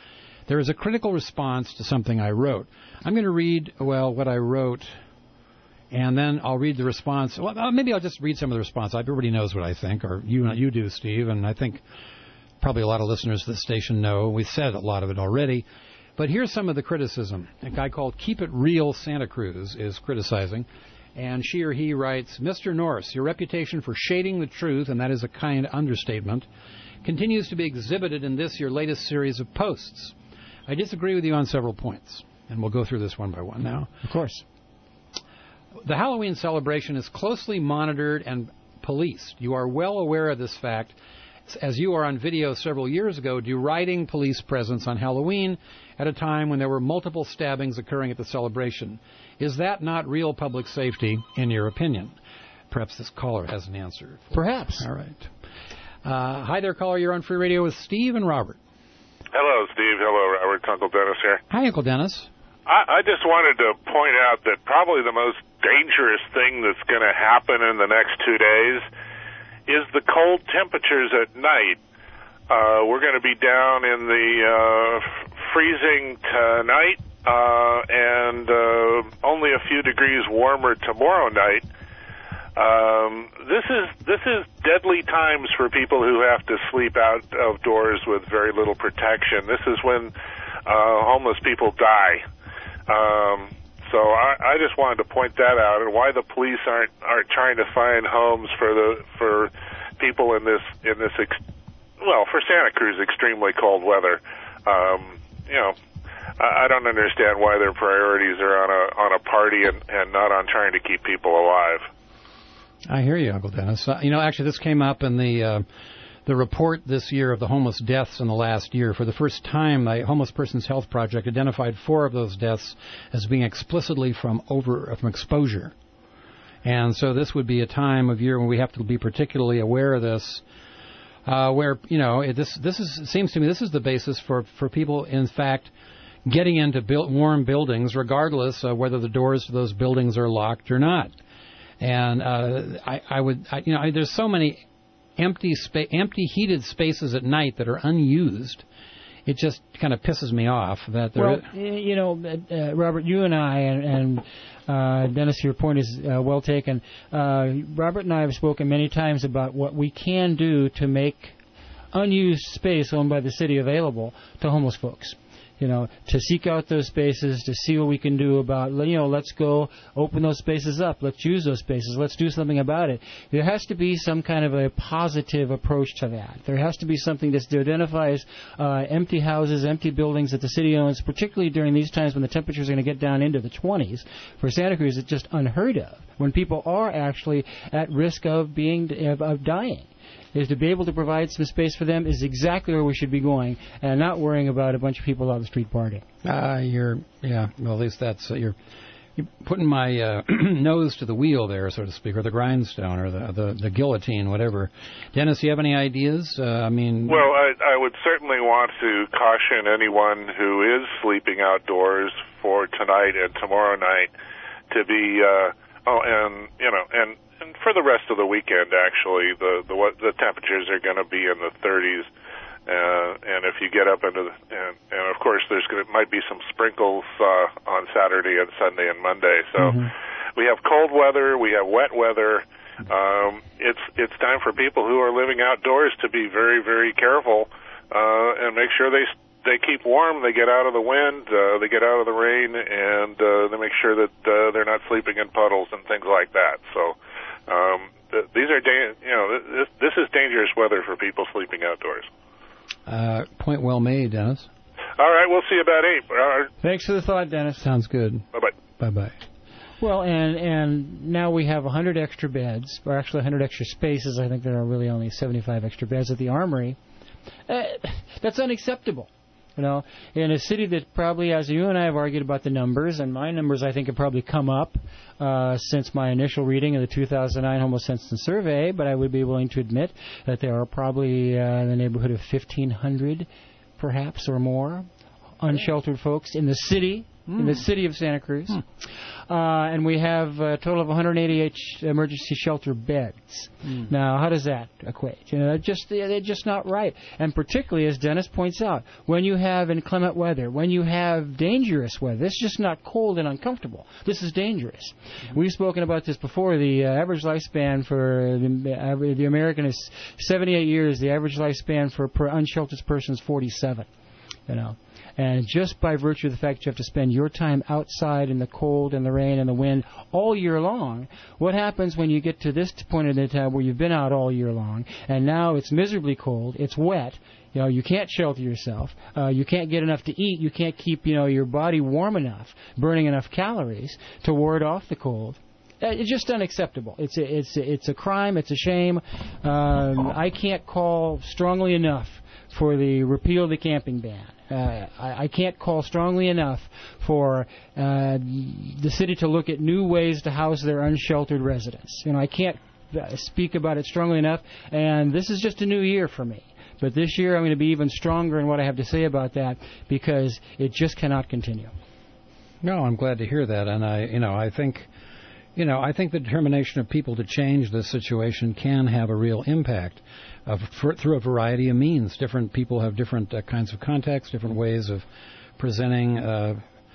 There is a critical response to something I wrote. I'm going to read, well, what I wrote, and then I'll read the response. Well, maybe I'll just read some of the response. Everybody knows what I think, or you you do, Steve, and I think probably a lot of listeners to the station know. We've said a lot of it already. But here's some of the criticism. A guy called Keep It Real Santa Cruz is criticizing, and she or he writes, Mister Norris, your reputation for shading the truth, and that is a kind understatement, continues to be exhibited in this, your latest series of posts. I disagree with you on several points, and we'll go through this one by one now. Of course. The Halloween celebration is closely monitored and policed. You are well aware of this fact, as you are on video several years ago deriding police presence on Halloween at a time when there were multiple stabbings occurring at the celebration. Is that not real public safety, in your opinion? Perhaps this caller has an answer. Perhaps. All right. Uh, hi there, caller. You're on Free Radio with Steve and Robert. Hello, Steve. Hello, Robert. It's Uncle Dennis here. Hi, Uncle Dennis. I, I just wanted to point out that probably the most dangerous thing that's going to happen in the next two days is the cold temperatures at night. Uh, we're going to be down in the uh, freezing tonight uh, and uh, only a few degrees warmer tomorrow night. Um, this is this is deadly times for people who have to sleep out of doors with very little protection. This is when uh, homeless people die. Um, so I, I just wanted to point that out, and why the police aren't aren't trying to find homes for the for people in this in this ex, well for Santa Cruz extremely cold weather. Um, you know, I, I don't understand why their priorities are on a on a party and, and not on trying to keep people alive. I hear you, Uncle Dennis. Uh, you know, actually, this came up in the uh, the report this year of the homeless deaths in the last year. For the first time, the Homeless Persons Health Project identified four of those deaths as being explicitly from over from exposure. And so this would be a time of year when we have to be particularly aware of this, uh, where, you know, it, this this is it seems to me this is the basis for, for people, in fact, getting into built, warm buildings, regardless of whether the doors to those buildings are locked or not. And uh, I, I would, I, you know, I, there's so many empty, spa- empty heated spaces at night that are unused. It just kind of pisses me off that there. Well, you know, uh, Robert, you and I, and, and uh, Dennis, your point is uh, well taken. Uh, Robert and I have spoken many times about what we can do to make unused space owned by the city available to homeless folks. You know, to seek out those spaces, to see what we can do about, you know, let's go open those spaces up. Let's use those spaces. Let's do something about it. There has to be some kind of a positive approach to that. There has to be something that identifies uh, empty houses, empty buildings that the city owns, particularly during these times when the temperatures are going to get down into the twenties. For Santa Cruz, it's just unheard of when people are actually at risk of being of, of dying. Is to be able to provide some space for them is exactly where we should be going, and not worrying about a bunch of people on the street partying. Uh, you're, yeah, well, at least that's, uh, you're, you're putting my uh, nose to the wheel there, so to speak, or the grindstone, or the, the, the guillotine, whatever. Dennis, do you have any ideas? Uh, I mean... Well, I, I would certainly want to caution anyone who is sleeping outdoors for tonight and tomorrow night to be, uh, oh, and, you know, and... And for the rest of the weekend, actually, the the, the temperatures are going to be in the thirties, uh, and if you get up into the, and, and of course there's going to might be some sprinkles uh, on Saturday and Sunday and Monday. So mm-hmm. we have cold weather, we have wet weather. Um, it's it's time for people who are living outdoors to be very very careful uh, and make sure they they keep warm, they get out of the wind, uh, they get out of the rain, and uh, they make sure that uh, they're not sleeping in puddles and things like that. So. Um, th- these are, da- you know, this, this is dangerous weather for people sleeping outdoors. Uh, point well made, Dennis. All right, we'll see you about eight. All right. Thanks for the thought, Dennis. Sounds good. Bye-bye. Bye-bye. Well, and and now we have one hundred extra beds, or actually one hundred extra spaces. I think there are really only seventy-five extra beds at the Armory. Uh, that's unacceptable. You know, in a city that probably, as you and I have argued about the numbers, and my numbers I think have probably come up uh, since my initial reading of the two thousand nine Homeless Census Survey, but I would be willing to admit that there are probably uh, in the neighborhood of fifteen hundred, perhaps, or more, unsheltered folks in the city, mm. in the city of Santa Cruz. Mm. uh, and we have a total of one hundred eighty-eight sh- emergency shelter beds. Mm. Now, how does that equate? You know, they're just they're just not right. And particularly, as Dennis points out, when you have inclement weather, when you have dangerous weather, this is just not cold and uncomfortable. This is dangerous. Mm-hmm. We've spoken about this before. The uh, average lifespan for the, uh, the American is seventy-eight years. The average lifespan for a per unsheltered person is forty-seven. You know. And just by virtue of the fact that you have to spend your time outside in the cold and the rain and the wind all year long, what happens when you get to this point in the time where you've been out all year long and now it's miserably cold, it's wet, you know, you can't shelter yourself, uh, you can't get enough to eat, you can't keep, you know, your body warm enough, burning enough calories to ward off the cold. It's just unacceptable. It's a, it's a, it's a crime. It's a shame. Um, I can't call strongly enough for the repeal of the camping ban. Uh, I, I can't call strongly enough for uh, the city to look at new ways to house their unsheltered residents. You know, I can't uh, speak about it strongly enough. And this is just a new year for me. But this year I'm going to be even stronger in what I have to say about that because it just cannot continue. No, I'm glad to hear that. And I, you know, I think. You know, I think the determination of people to change this situation can have a real impact of, for, through a variety of means. Different people have different uh, kinds of contexts, different ways of presenting uh,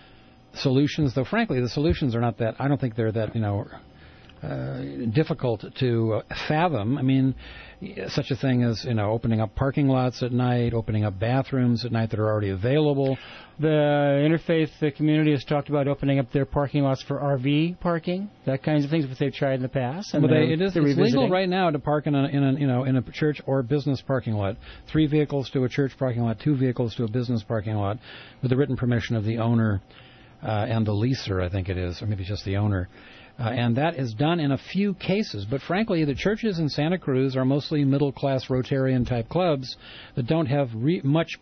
solutions, though, frankly, the solutions are not that, I don't think they're that, you know, uh, difficult to uh, fathom. I mean, such a thing as, you know, opening up parking lots at night, opening up bathrooms at night that are already available. The interfaith the community has talked about opening up their parking lots for R V parking, that kinds of things that they've tried in the past. And well, they, it is it's legal right now to park in a, in a you know in a church or business parking lot. Three vehicles to a church parking lot, two vehicles to a business parking lot, with the written permission of the owner uh, and the leaser, I think it is, or maybe just the owner. Uh, and that is done in a few cases. But frankly, the churches in Santa Cruz are mostly middle-class Rotarian-type clubs that don't have re- much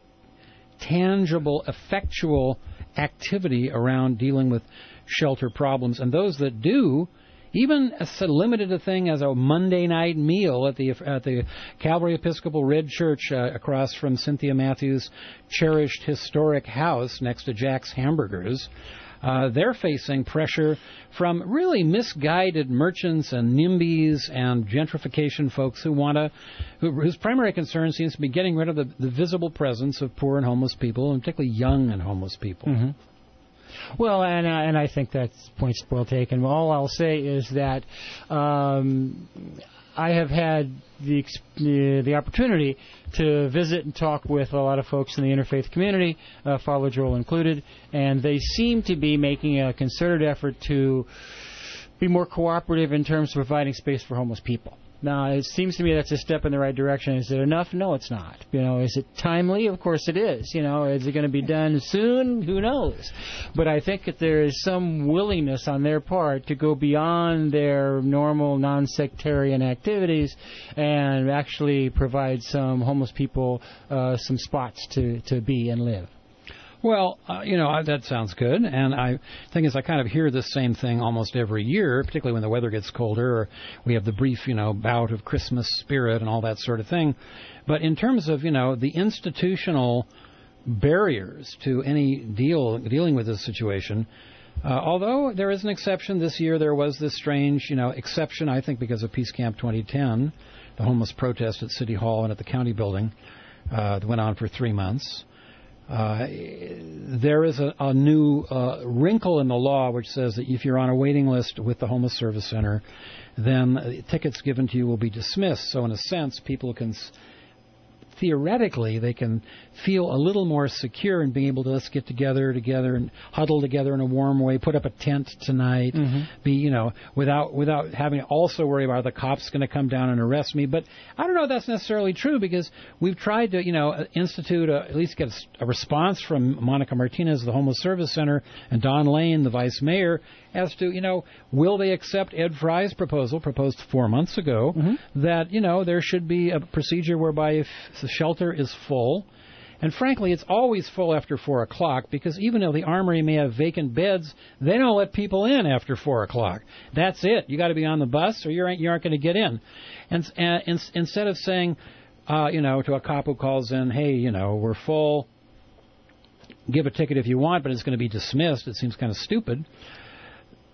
tangible, effectual activity around dealing with shelter problems. And those that do, even as limited a thing as a Monday night meal at the at the Calvary Episcopal Red Church uh, across from Cynthia Matthews' cherished historic house next to Jack's Hamburgers, Uh, they're facing pressure from really misguided merchants and NIMBYs and gentrification folks who want to, who, whose primary concern seems to be getting rid of the, the visible presence of poor and homeless people, and particularly young and homeless people. Mm-hmm. Well, and uh, and I think that's point's well taken. All I'll say is that um, I have had the uh, the opportunity to visit and talk with a lot of folks in the interfaith community, uh, Father Joel included, and they seem to be making a concerted effort to be more cooperative in terms of providing space for homeless people. Now, it seems to me that's a step in the right direction. Is it enough? No, it's not. You know, is it timely? Of course it is. You know, is it going to be done soon? Who knows? But I think that there is some willingness on their part to go beyond their normal non-sectarian activities and actually provide some homeless people uh, some spots to, to be and live. Well, uh, you know, I, that sounds good. And I thing is, I kind of hear the same thing almost every year, particularly when the weather gets colder or we have the brief, you know, bout of Christmas spirit and all that sort of thing. But in terms of, you know, the institutional barriers to any deal dealing with this situation, uh, although there is an exception this year, there was this strange, you know, exception, I think, because of Peace Camp twenty ten, the homeless protest at City Hall and at the county building uh, that went on for three months. Uh, there is a, a new uh, wrinkle in the law which says that if you're on a waiting list with the Homeless Service Center, then uh, tickets given to you will be dismissed. So in a sense, people can, s- theoretically, they can feel a little more secure in being able to let's get together, together and huddle together in a warm way, put up a tent tonight, mm-hmm. be, you know, without without having to also worry about the cops going to come down and arrest me. But I don't know if that's necessarily true because we've tried to, you know, institute, a, at least get a, a response from Monica Martinez, the Homeless Service Center, and Don Lane, the vice mayor, as to, you know, will they accept Ed Fry's proposal, proposed four months ago, mm-hmm. that, you know, there should be a procedure whereby if the shelter is full, and frankly, it's always full after four o'clock because even though the Armory may have vacant beds, they don't let people in after four o'clock. That's it. You got to be on the bus or you aren't, you aren't going to get in. And, and, and instead of saying, uh, you know, to a cop who calls in, hey, you know, we're full, give a ticket if you want, but it's going to be dismissed, it seems kind of stupid.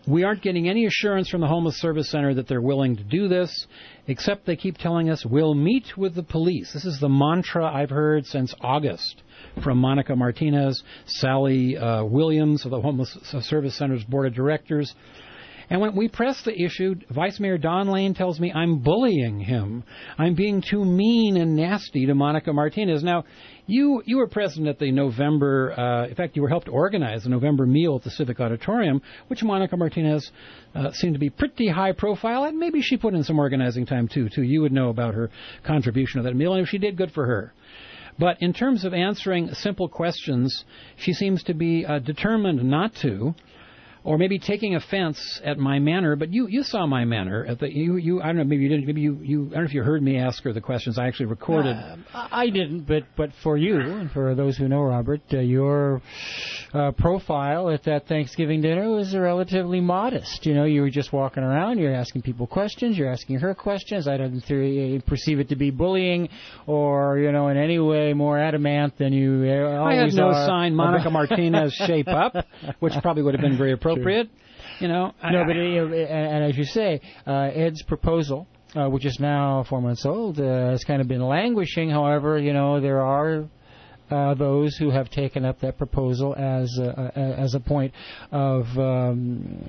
We aren't getting any assurance from the Homeless Service Center that they're willing to do this, except they keep telling us, we'll meet with the police. This is the mantra I've heard since August from Monica Martinez, Sally uh, Williams of the Homeless Service Center's Board of Directors. And when we press the issue, Vice Mayor Don Lane tells me I'm bullying him. I'm being too mean and nasty to Monica Martinez. Now, you you were present at the November, uh, in fact, you were helped organize the November meal at the Civic Auditorium, which Monica Martinez uh, seemed to be pretty high profile, and maybe she put in some organizing time, too, too. You would know about her contribution to that meal, and if she did, good for her. But in terms of answering simple questions, she seems to be uh, determined not to. Or maybe taking offense at my manner, but you, you saw my manner. At the, you, you, I don't know, maybe you didn't. Maybe you, you, I don't know if you heard me ask her the questions. I actually recorded. Uh, I didn't, but but for you and for those who know Robert, uh, your uh, profile at that Thanksgiving dinner was relatively modest. You know, you were just walking around, you're asking people questions, you're asking her questions. I didn't th- perceive it to be bullying or, you know, in any way more adamant than you uh, always I had no are. sign Monica Martinez shape up, which probably would have been very appropriate. Appropriate, you know. No, but you know, and, and as you say, uh, Ed's proposal, uh, which is now four months old, uh, has kind of been languishing. However, you know, there are uh, those who have taken up that proposal as a, as a point of um,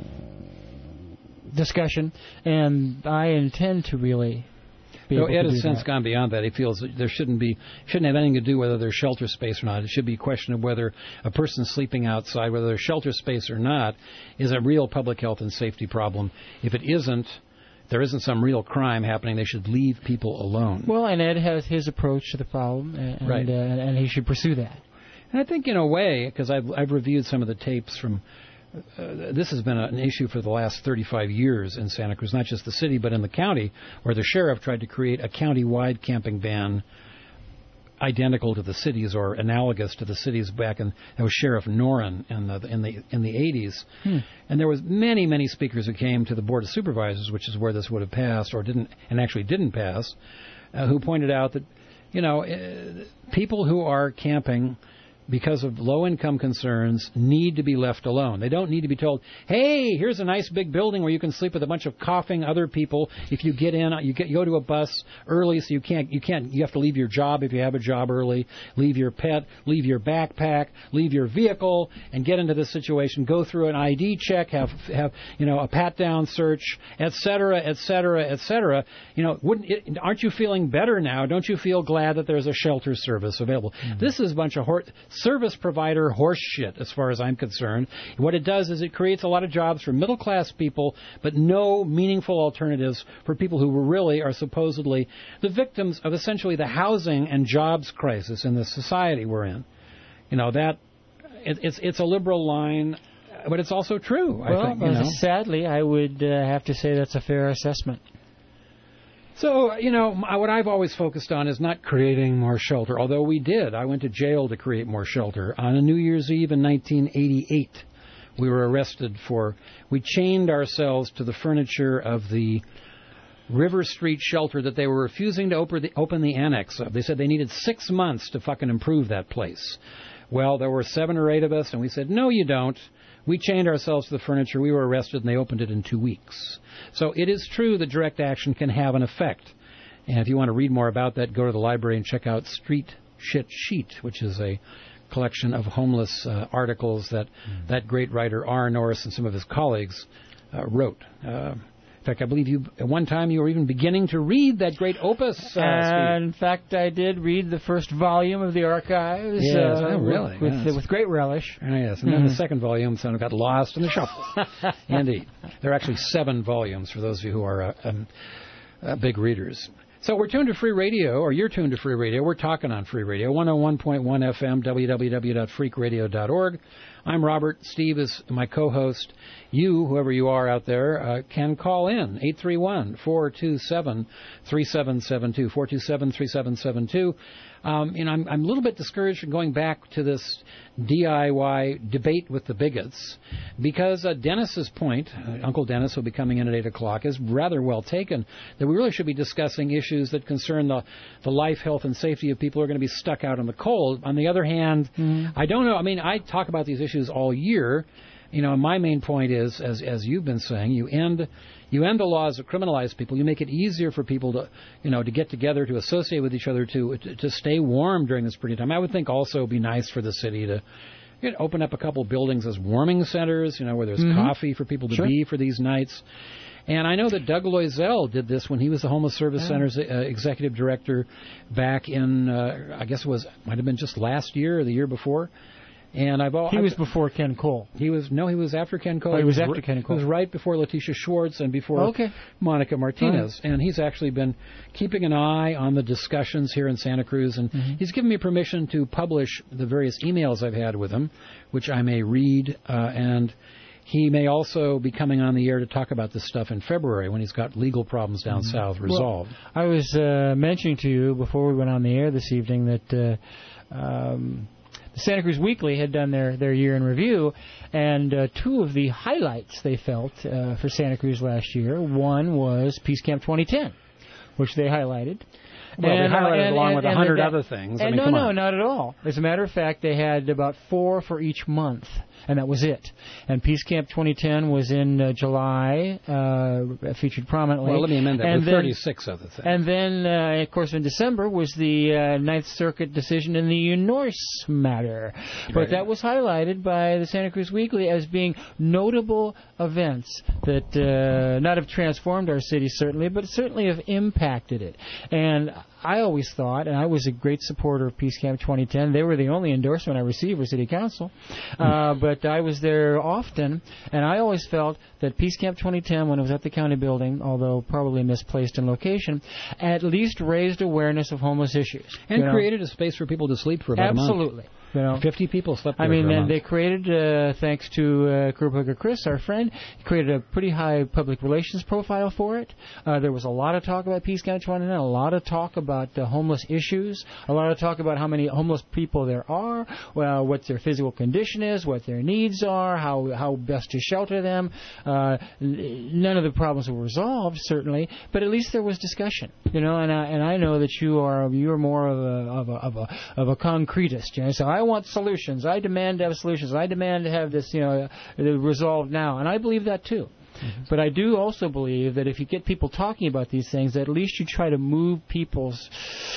discussion, and I intend to really. No, Ed has since gone beyond that. He feels that there shouldn't be, shouldn't have anything to do whether there's shelter space or not. It should be a question of whether a person sleeping outside, whether there's shelter space or not, is a real public health and safety problem. If it isn't, there isn't some real crime happening. They should leave people alone. Well, and Ed has his approach to the problem, and, right. uh, and he should pursue that. And I think in a way, because I've, I've reviewed some of the tapes from. Uh, this has been a, an issue for the last thirty-five years in Santa Cruz, not just the city, but in the county, where the sheriff tried to create a county-wide camping ban identical to the cities or analogous to the cities back in, that was Sheriff Noren in the, in the, in the eighties. Hmm. And there was many, many speakers who came to the Board of Supervisors, which is where this would have passed or didn't, and actually didn't pass, uh, who pointed out that, you know, uh, people who are camping because of low-income concerns, need to be left alone. They don't need to be told, hey, here's a nice big building where you can sleep with a bunch of coughing other people. If you get in, you, get, you go to a bus early, so you can't, you can't, you have to leave your job if you have a job early, leave your pet, leave your backpack, leave your vehicle, and get into this situation. Go through an I D check, have, have you know, a pat-down search, et cetera, et cetera, et cetera. You know, wouldn't it, aren't you feeling better now? Don't you feel glad that there's a shelter service available? Mm-hmm. This is a bunch of hor- service provider horse shit, as far as I'm concerned. What it does is it creates a lot of jobs for middle-class people, but no meaningful alternatives for people who really are supposedly the victims of essentially the housing and jobs crisis in the society we're in. You know, that it, it's it's a liberal line, but it's also true. Well, I think, you know? Sadly, I would uh, have to say that's a fair assessment. So, you know, what I've always focused on is not creating more shelter, although we did. I went to jail to create more shelter. On a New Year's Eve in nineteen eighty-eight, we were arrested for, we chained ourselves to the furniture of the River Street shelter that they were refusing to open the, open the annex of. They said they needed six months to fucking improve that place. Well, there were seven or eight of us, and we said, no, you don't. We chained ourselves to the furniture. We were arrested, and they opened it in two weeks. So it is true that direct action can have an effect. And if you want to read more about that, go to the library and check out Street Shit Sheet, which is a collection of homeless uh, articles that mm. that great writer R. Norris and some of his colleagues uh, wrote. Uh, in fact, I believe you at one time you were even beginning to read that great opus. Uh, and in fact, I did read the first volume of the archives. Yes, uh, oh, really? With, yes. with, with great relish. And yes, and mm-hmm. then the second volume sort of got lost in the shuffle. Indeed. There are actually seven volumes for those of you who are uh, um, uh, big readers. So we're tuned to Free Radio, or you're tuned to Free Radio. We're talking on Free Radio, one oh one point one F M, w w w dot freak radio dot org. I'm Robert. Steve is my co-host. You, whoever you are out there, uh, can call in, eight three one, four two seven, three seven seven two, four two seven, three seven seven two. Um, you know, I'm, I'm a little bit discouraged in going back to this D I Y debate with the bigots because uh, Dennis's point, uh, Uncle Dennis will be coming in at eight o'clock, is rather well taken, that we really should be discussing issues that concern the, the life, health, and safety of people who are going to be stuck out in the cold. On the other hand, mm-hmm. I don't know. I mean, I talk about these issues all year. you know, my main point is, as as you've been saying, you end you end the laws that criminalize people. You make it easier for people to, you know, to get together, to associate with each other, to to, to stay warm during this period of time. I would think also it'd be nice for the city to, you know, open up a couple buildings as warming centers, you know, where there's mm-hmm. coffee for people to sure. be for these nights. And I know that Doug Loisel did this when he was the Homeless Service yeah. Center's uh, executive director back in, uh, I guess it was, might have been just last year or the year before. And I've all, he I've, was before Ken Cole. He was no, he was after Ken Cole. Oh, he was, he was after r- Ken Cole. He was right before Letitia Schwartz and before okay. Monica Martinez. Right. And he's actually been keeping an eye on the discussions here in Santa Cruz. And mm-hmm. he's given me permission to publish the various emails I've had with him, which I may read. Uh, and he may also be coming on the air to talk about this stuff in February when he's got legal problems down mm-hmm. south resolved. Well, I was uh, mentioning to you before we went on the air this evening that. Uh, um, Santa Cruz Weekly had done their, their year in review, and uh, two of the highlights they felt uh, for Santa Cruz last year. One was Peace Camp twenty ten, which they highlighted. Well, and, they highlighted and, along and, with a and, hundred and, other things. And I mean, no, come no, on. not at all. As a matter of fact, they had about four for each month, and that was it. And Peace Camp twenty ten was in uh, July, uh, featured prominently. Well, let me amend that. And with then, thirty-six other things. And then, uh, of course, in December was the uh, Ninth Circuit decision in the Enorse matter. But right. that was highlighted by the Santa Cruz Weekly as being notable events that uh, not have transformed our city, certainly, but certainly have impacted it. And I always thought, and I was a great supporter of Peace Camp twenty ten. They were the only endorsement I received for City Council. Uh, but I was there often, and I always felt that Peace Camp twenty ten, when it was at the county building, although probably misplaced in location, at least raised awareness of homeless issues. And you know? created a space for people to sleep for about Absolutely. a month. Absolutely. You know, fifty people slept there I mean, for a and month. they created, uh, thanks to uh, Kruphugger Chris, our friend, he created a pretty high public relations profile for it. Uh, there was a lot of talk about Peace Camp twenty ten, a lot of talk about uh, homeless issues, a lot of talk about how many homeless people there are, well, what their physical condition is, what their needs are, how how best to shelter them. Uh, none of the problems were resolved, certainly, but at least there was discussion. You know, and I, and I know that you are you are more of a of a of a, of a concretist. You know, so I want solutions. I demand to have solutions. I demand to have this, you know, resolved now. And I believe that too. Mm-hmm. But I do also believe that if you get people talking about these things, at least you try to move people's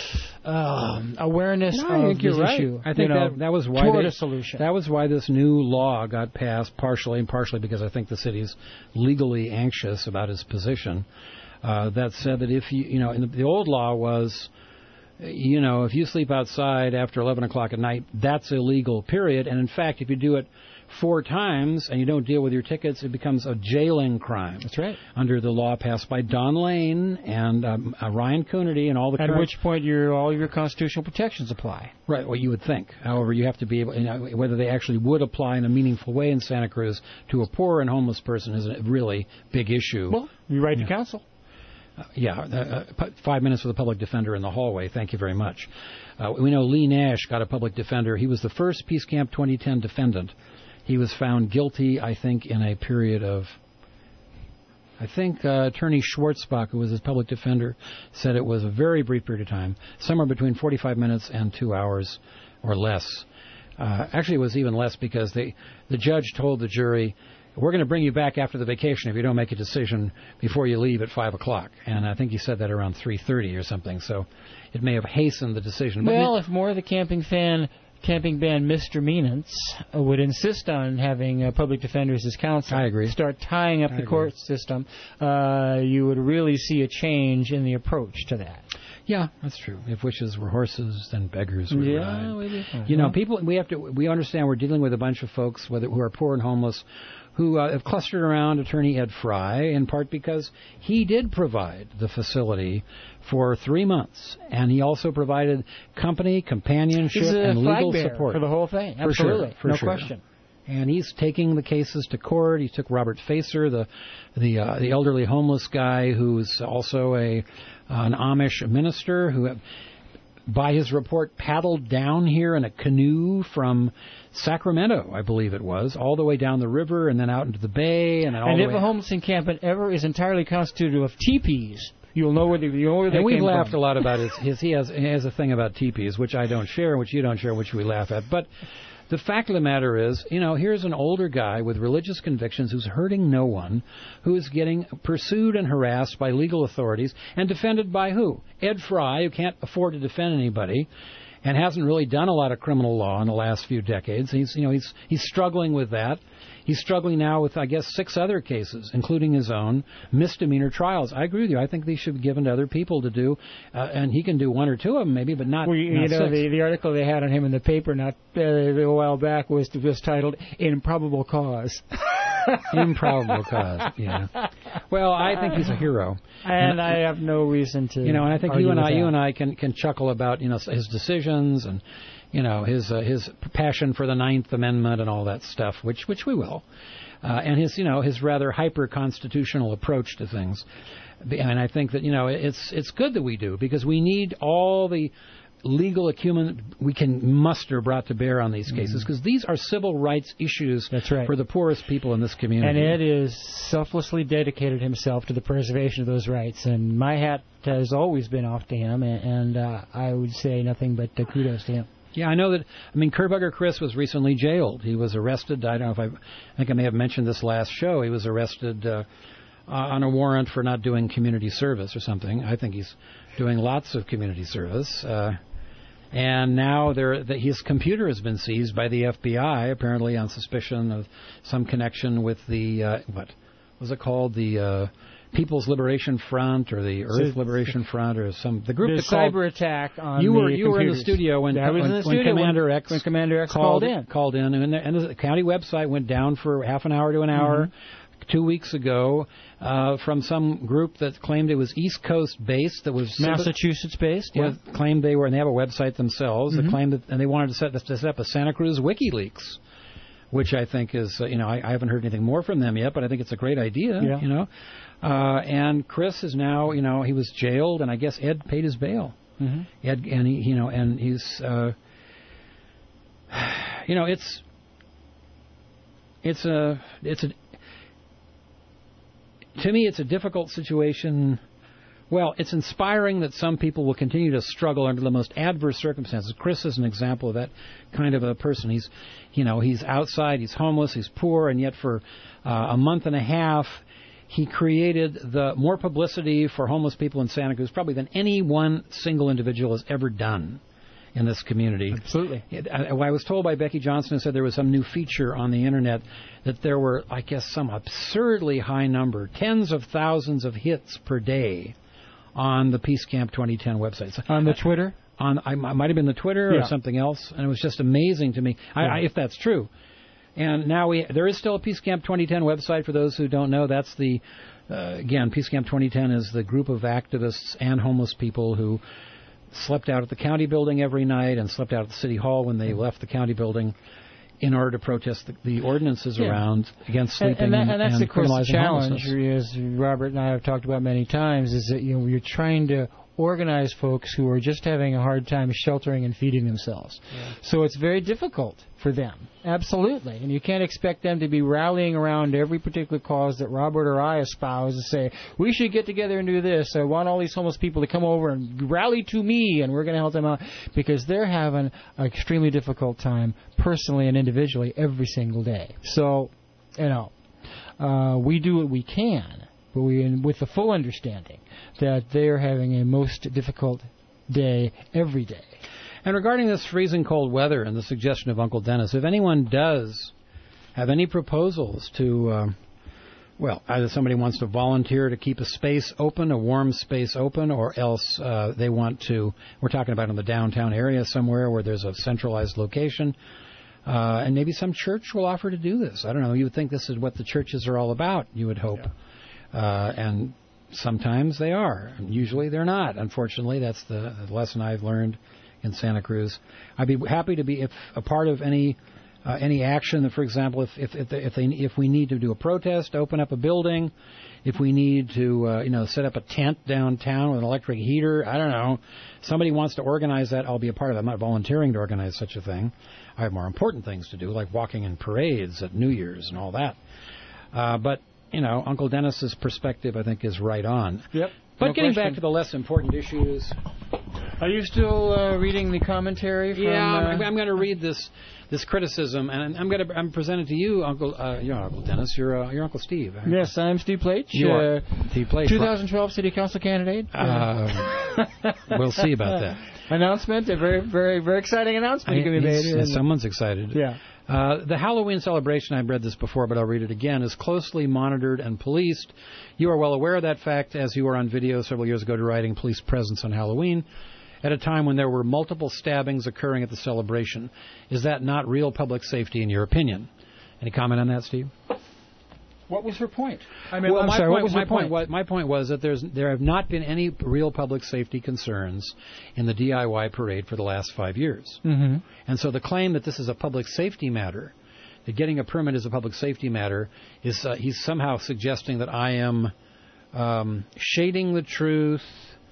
um, awareness no, of I think this you're right. issue. I think you know, that that was why toward they, a solution. That was why this new law got passed, partially and partially because I think the city's legally anxious about its position. Uh, that said that if you, you know, in the, the old law was, you know, if you sleep outside after eleven o'clock at night, that's illegal, period. And in fact, if you do it four times and you don't deal with your tickets, it becomes a jailing crime. That's right. Under the law passed by Don Lane and um, uh, Ryan Coonerty and all the. At current which point, your all your constitutional protections apply. Right. Well, you would think. However, you have to be able, you know, whether they actually would apply in a meaningful way in Santa Cruz to a poor and homeless person is a really big issue. Well, you write yeah. to council. Uh, yeah, uh, uh, five minutes with a public defender in the hallway. Thank you very much. Uh, we know Lee Nash got a public defender. He was the first Peace Camp twenty ten defendant. He was found guilty, I think, in a period of, I think uh, Attorney Schwartzbach, who was his public defender, said it was a very brief period of time, somewhere between forty-five minutes and two hours or less. Uh, actually, it was even less because they, the judge told the jury, we're going to bring you back after the vacation if you don't make a decision before you leave at five o'clock. And I think he said that around three thirty or something, so it may have hastened the decision. But well, if more of the camping fan, camping ban misdemeanants uh, would insist on having uh, public defenders as counsel, I agree. start tying up I the agree. court system, uh, you would really see a change in the approach to that. Yeah, that's true. If wishes were horses, then beggars would yeah, ride. We do. You know, people. We have to. We understand we're dealing with a bunch of folks, whether who are poor and homeless, who uh, have clustered around Attorney Ed Fry, in part because he did provide the facility for three months, and he also provided company, companionship, He's a and flag legal bearer support for the whole thing. For Absolutely, sure, for no sure. question. And he's taking the cases to court. He took Robert Facer, the the uh, the elderly homeless guy who's also a uh, an Amish minister who, by his report, paddled down here in a canoe from Sacramento, I believe it was, all the way down the river and then out into the bay and then all and the if way a homeless encampment ever is entirely constituted of teepees, you'll know where they, you'll know where they and we've came laughed from. a lot about his, his he has he has a thing about teepees, which I don't share, which you don't share, which we laugh at. But The fact of the matter is, you know, here's an older guy with religious convictions who's hurting no one, who is getting pursued and harassed by legal authorities, and defended by who? Ed Fry, who can't afford to defend anybody, and hasn't really done a lot of criminal law in the last few decades. He's, you know, he's he's struggling with that. He's struggling now with, I guess, six other cases, including his own misdemeanor trials. I agree with you. I think these should be given to other people to do, uh, and he can do one or two of them, maybe, but not. Well, you, not you know, six. The, the article they had on him in the paper not uh, a while back was was titled "Improbable Cause." Improbable cause. Yeah. Well, I think he's a hero, and, and I have no reason to. You know, and I think you and I, that. you and I can can chuckle about you know his decisions and. You know, his uh, his passion for the Ninth Amendment and all that stuff, which which we will, uh, and his you know his rather hyper constitutional approach to things, and I think that you know it's it's good that we do because we need all the legal acumen we can muster brought to bear on these cases because mm. these are civil rights issues That's right. for the poorest people in this community. And Ed is selflessly dedicated himself to the preservation of those rights, and my hat has always been off to him, and, and uh, I would say nothing but uh, kudos to him. Yeah, I know that. I mean, Kerbugger Chris was recently jailed. He was arrested. I don't know if I, I think I may have mentioned this last show. He was arrested uh, uh, on a warrant for not doing community service or something. I think he's doing lots of community service. Uh, and now there, the, his computer has been seized by the F B I, apparently on suspicion of some connection with the uh, what was it called the. Uh, People's Liberation Front or the Earth so, Liberation Front or some the group the that called, cyber attack on you were the you computers. were in the studio when, yeah, I was when, in the when studio Commander when, X when Commander X called, called in called in and the, and the county website went down for half an hour to an hour mm-hmm. two weeks ago uh, from some group that claimed it was East Coast based that was Massachusetts based yeah claimed they were and they have a website themselves mm-hmm. that claimed that and they wanted to set, to set up a Santa Cruz WikiLeaks. Which I think is, uh, you know, I, I haven't heard anything more from them yet, but I think it's a great idea, yeah. you know. Uh, and Chris is now, you know, he was jailed, and I guess Ed paid his bail. Mm-hmm. Ed, and he, you know, and he's, uh, you know, it's, it's a, it's a, to me, it's a difficult situation. Well, it's inspiring that some people will continue to struggle under the most adverse circumstances. Chris is an example of that kind of a person. He's, you know, he's outside, he's homeless, he's poor, and yet for uh, a month and a half, he created the more publicity for homeless people in Santa Cruz probably than any one single individual has ever done in this community. Absolutely. I, I was told by Becky Johnson, who said there was some new feature on the Internet, that there were, I guess, some absurdly high number, tens of thousands of hits per day on the Peace Camp twenty ten website. So, on the Twitter? On I, I might have been the Twitter yeah. or something else, and it was just amazing to me, I, yeah. I, if that's true. And now we there is still a Peace Camp twenty ten website for those who don't know. That's the, uh, again, Peace Camp twenty ten is the group of activists and homeless people who slept out at the county building every night and slept out at the city hall when they left the county building in order to protest the, the ordinances yeah. around against sleeping and, and, and, and that's and of course the challenge, homelessness. as Robert and I have talked about many times, is that you know you're trying to organize folks who are just having a hard time sheltering and feeding themselves. Yeah. So it's very difficult for them, absolutely. And you can't expect them to be rallying around every particular cause that Robert or I espouse to say, we should get together and do this. I want all these homeless people to come over and rally to me, and we're going to help them out, because they're having an extremely difficult time personally and individually every single day. So, you know, uh, we do what we can, but we, with the full understanding that they're having a most difficult day every day. And regarding this freezing cold weather and the suggestion of Uncle Dennis, if anyone does have any proposals to, uh, well, either somebody wants to volunteer to keep a space open, a warm space open, or else uh, they want to, we're talking about in the downtown area somewhere where there's a centralized location, uh, and maybe some church will offer to do this. I don't know. You would think this is what the churches are all about, you would hope. Yeah. Uh, and sometimes they are. And usually they're not. Unfortunately, that's the lesson I've learned in Santa Cruz. I'd be happy to be if a part of any uh, any action. That, for example, if if if, they, if, they, if we need to do a protest, open up a building, if we need to uh, you know set up a tent downtown with an electric heater, I don't know. Somebody wants to organize that, I'll be a part of it. I'm not volunteering to organize such a thing. I have more important things to do, like walking in parades at New Year's and all that. Uh, but you know, Uncle Dennis's perspective, I think, is right on. Yep. But no getting question. back to the less important issues, Are you still uh, reading the commentary from... Yeah, uh, I'm, I'm going to read this this criticism, and I'm going to I'm present it to you, Uncle. Uh, you're not Uncle Dennis. You're uh, you're Uncle Steve. Yes, I'm Steve Plate. You are uh, Steve Plate. twenty twelve City Council candidate. Uh, we'll see about that. Announcement, a very, very, very exciting announcement I, going to be made. yeah, someone's excited. Yeah. Uh, the Halloween celebration, I've read this before, but I'll read it again, is closely monitored and policed. You are well aware of that fact, as you were on video several years ago deriding police presence on Halloween at a time when there were multiple stabbings occurring at the celebration. Is that not real public safety in your opinion? Any comment on that, Steve? What was her point? I mean, well, I'm my sorry, point, what was my her point? point was, my point was that there's there have not been any real public safety concerns in the D I Y parade for the last five years. Mm-hmm. And so the claim that this is a public safety matter, that getting a permit is a public safety matter, is uh, he's somehow suggesting that I am um, shading the truth,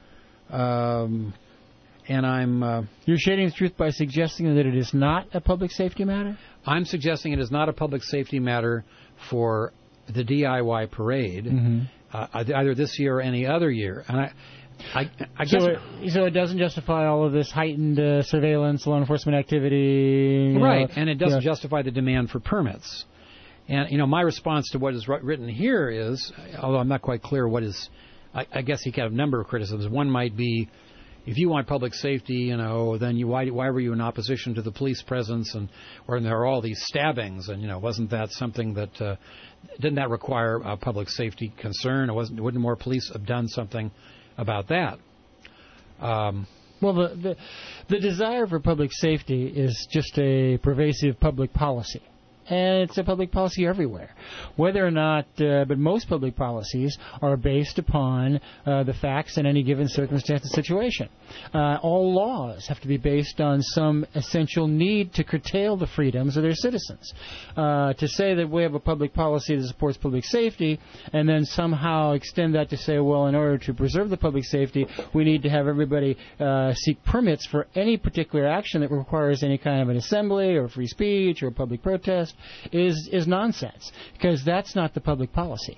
um, and I'm... Uh, You're shading the truth by suggesting that it is not a public safety matter? I'm suggesting it is not a public safety matter for the D I Y parade, mm-hmm. uh, either this year or any other year. And I... I, I guess so, it, so it doesn't justify all of this heightened uh, surveillance, law enforcement activity, right? Know, and it doesn't yeah. justify the demand for permits. And you know, my response to what is written here is, although I'm not quite clear what is, I, I guess he can have a number of criticisms. One might be, if you want public safety, you know, then you why why were you in opposition to the police presence, and or there are all these stabbings, and you know, wasn't that something that uh, didn't that require a public safety concern? Or wasn't wouldn't more police have done something about that? Um, well, the, the the desire for public safety is just a pervasive public policy. And it's a public policy everywhere. Whether or not, uh, but most public policies are based upon uh, the facts in any given circumstance and situation. Uh, all laws have to be based on some essential need to curtail the freedoms of their citizens. Uh, to say that we have a public policy that supports public safety and then somehow extend that to say, well, in order to preserve the public safety, we need to have everybody uh, seek permits for any particular action that requires any kind of an assembly or free speech or public protest, is is nonsense, because that's not the public policy.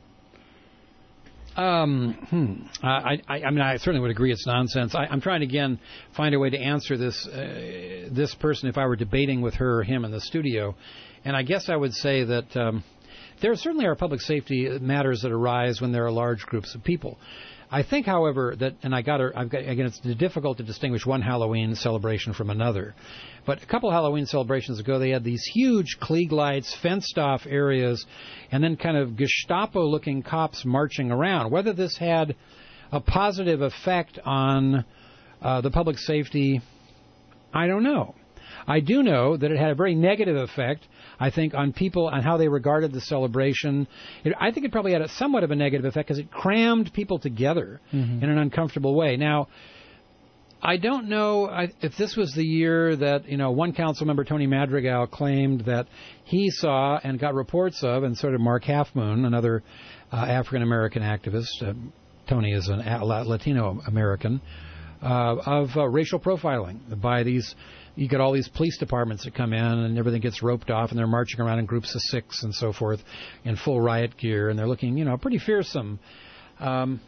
Um, hmm. I, I, I mean, I certainly would agree it's nonsense. I, I'm trying to, again, find a way to answer this uh, this person if I were debating with her or him in the studio. And I guess I would say that um, there certainly are public safety matters that arise when there are large groups of people. I think, however, that, and I got, to, I've got, again, it's difficult to distinguish one Halloween celebration from another. But a couple Halloween celebrations ago, they had these huge Klieg lights, fenced-off areas, and then kind of Gestapo-looking cops marching around. Whether this had a positive effect on uh, the public safety, I don't know. I do know that it had a very negative effect, I think, on people and how they regarded the celebration. It, I think it probably had a, somewhat of a negative effect because it crammed people together mm-hmm. in an uncomfortable way. Now, I don't know if this was the year that, you know, one council member, Tony Madrigal, claimed that he saw and got reports of, and sort of Mark Half Moon, another uh, African-American activist, uh, Tony is an Latino-American, uh, of uh, racial profiling by these. You get all these police departments that come in and everything gets roped off and they're marching around in groups of six and so forth in full riot gear and they're looking, you know, pretty fearsome. Um,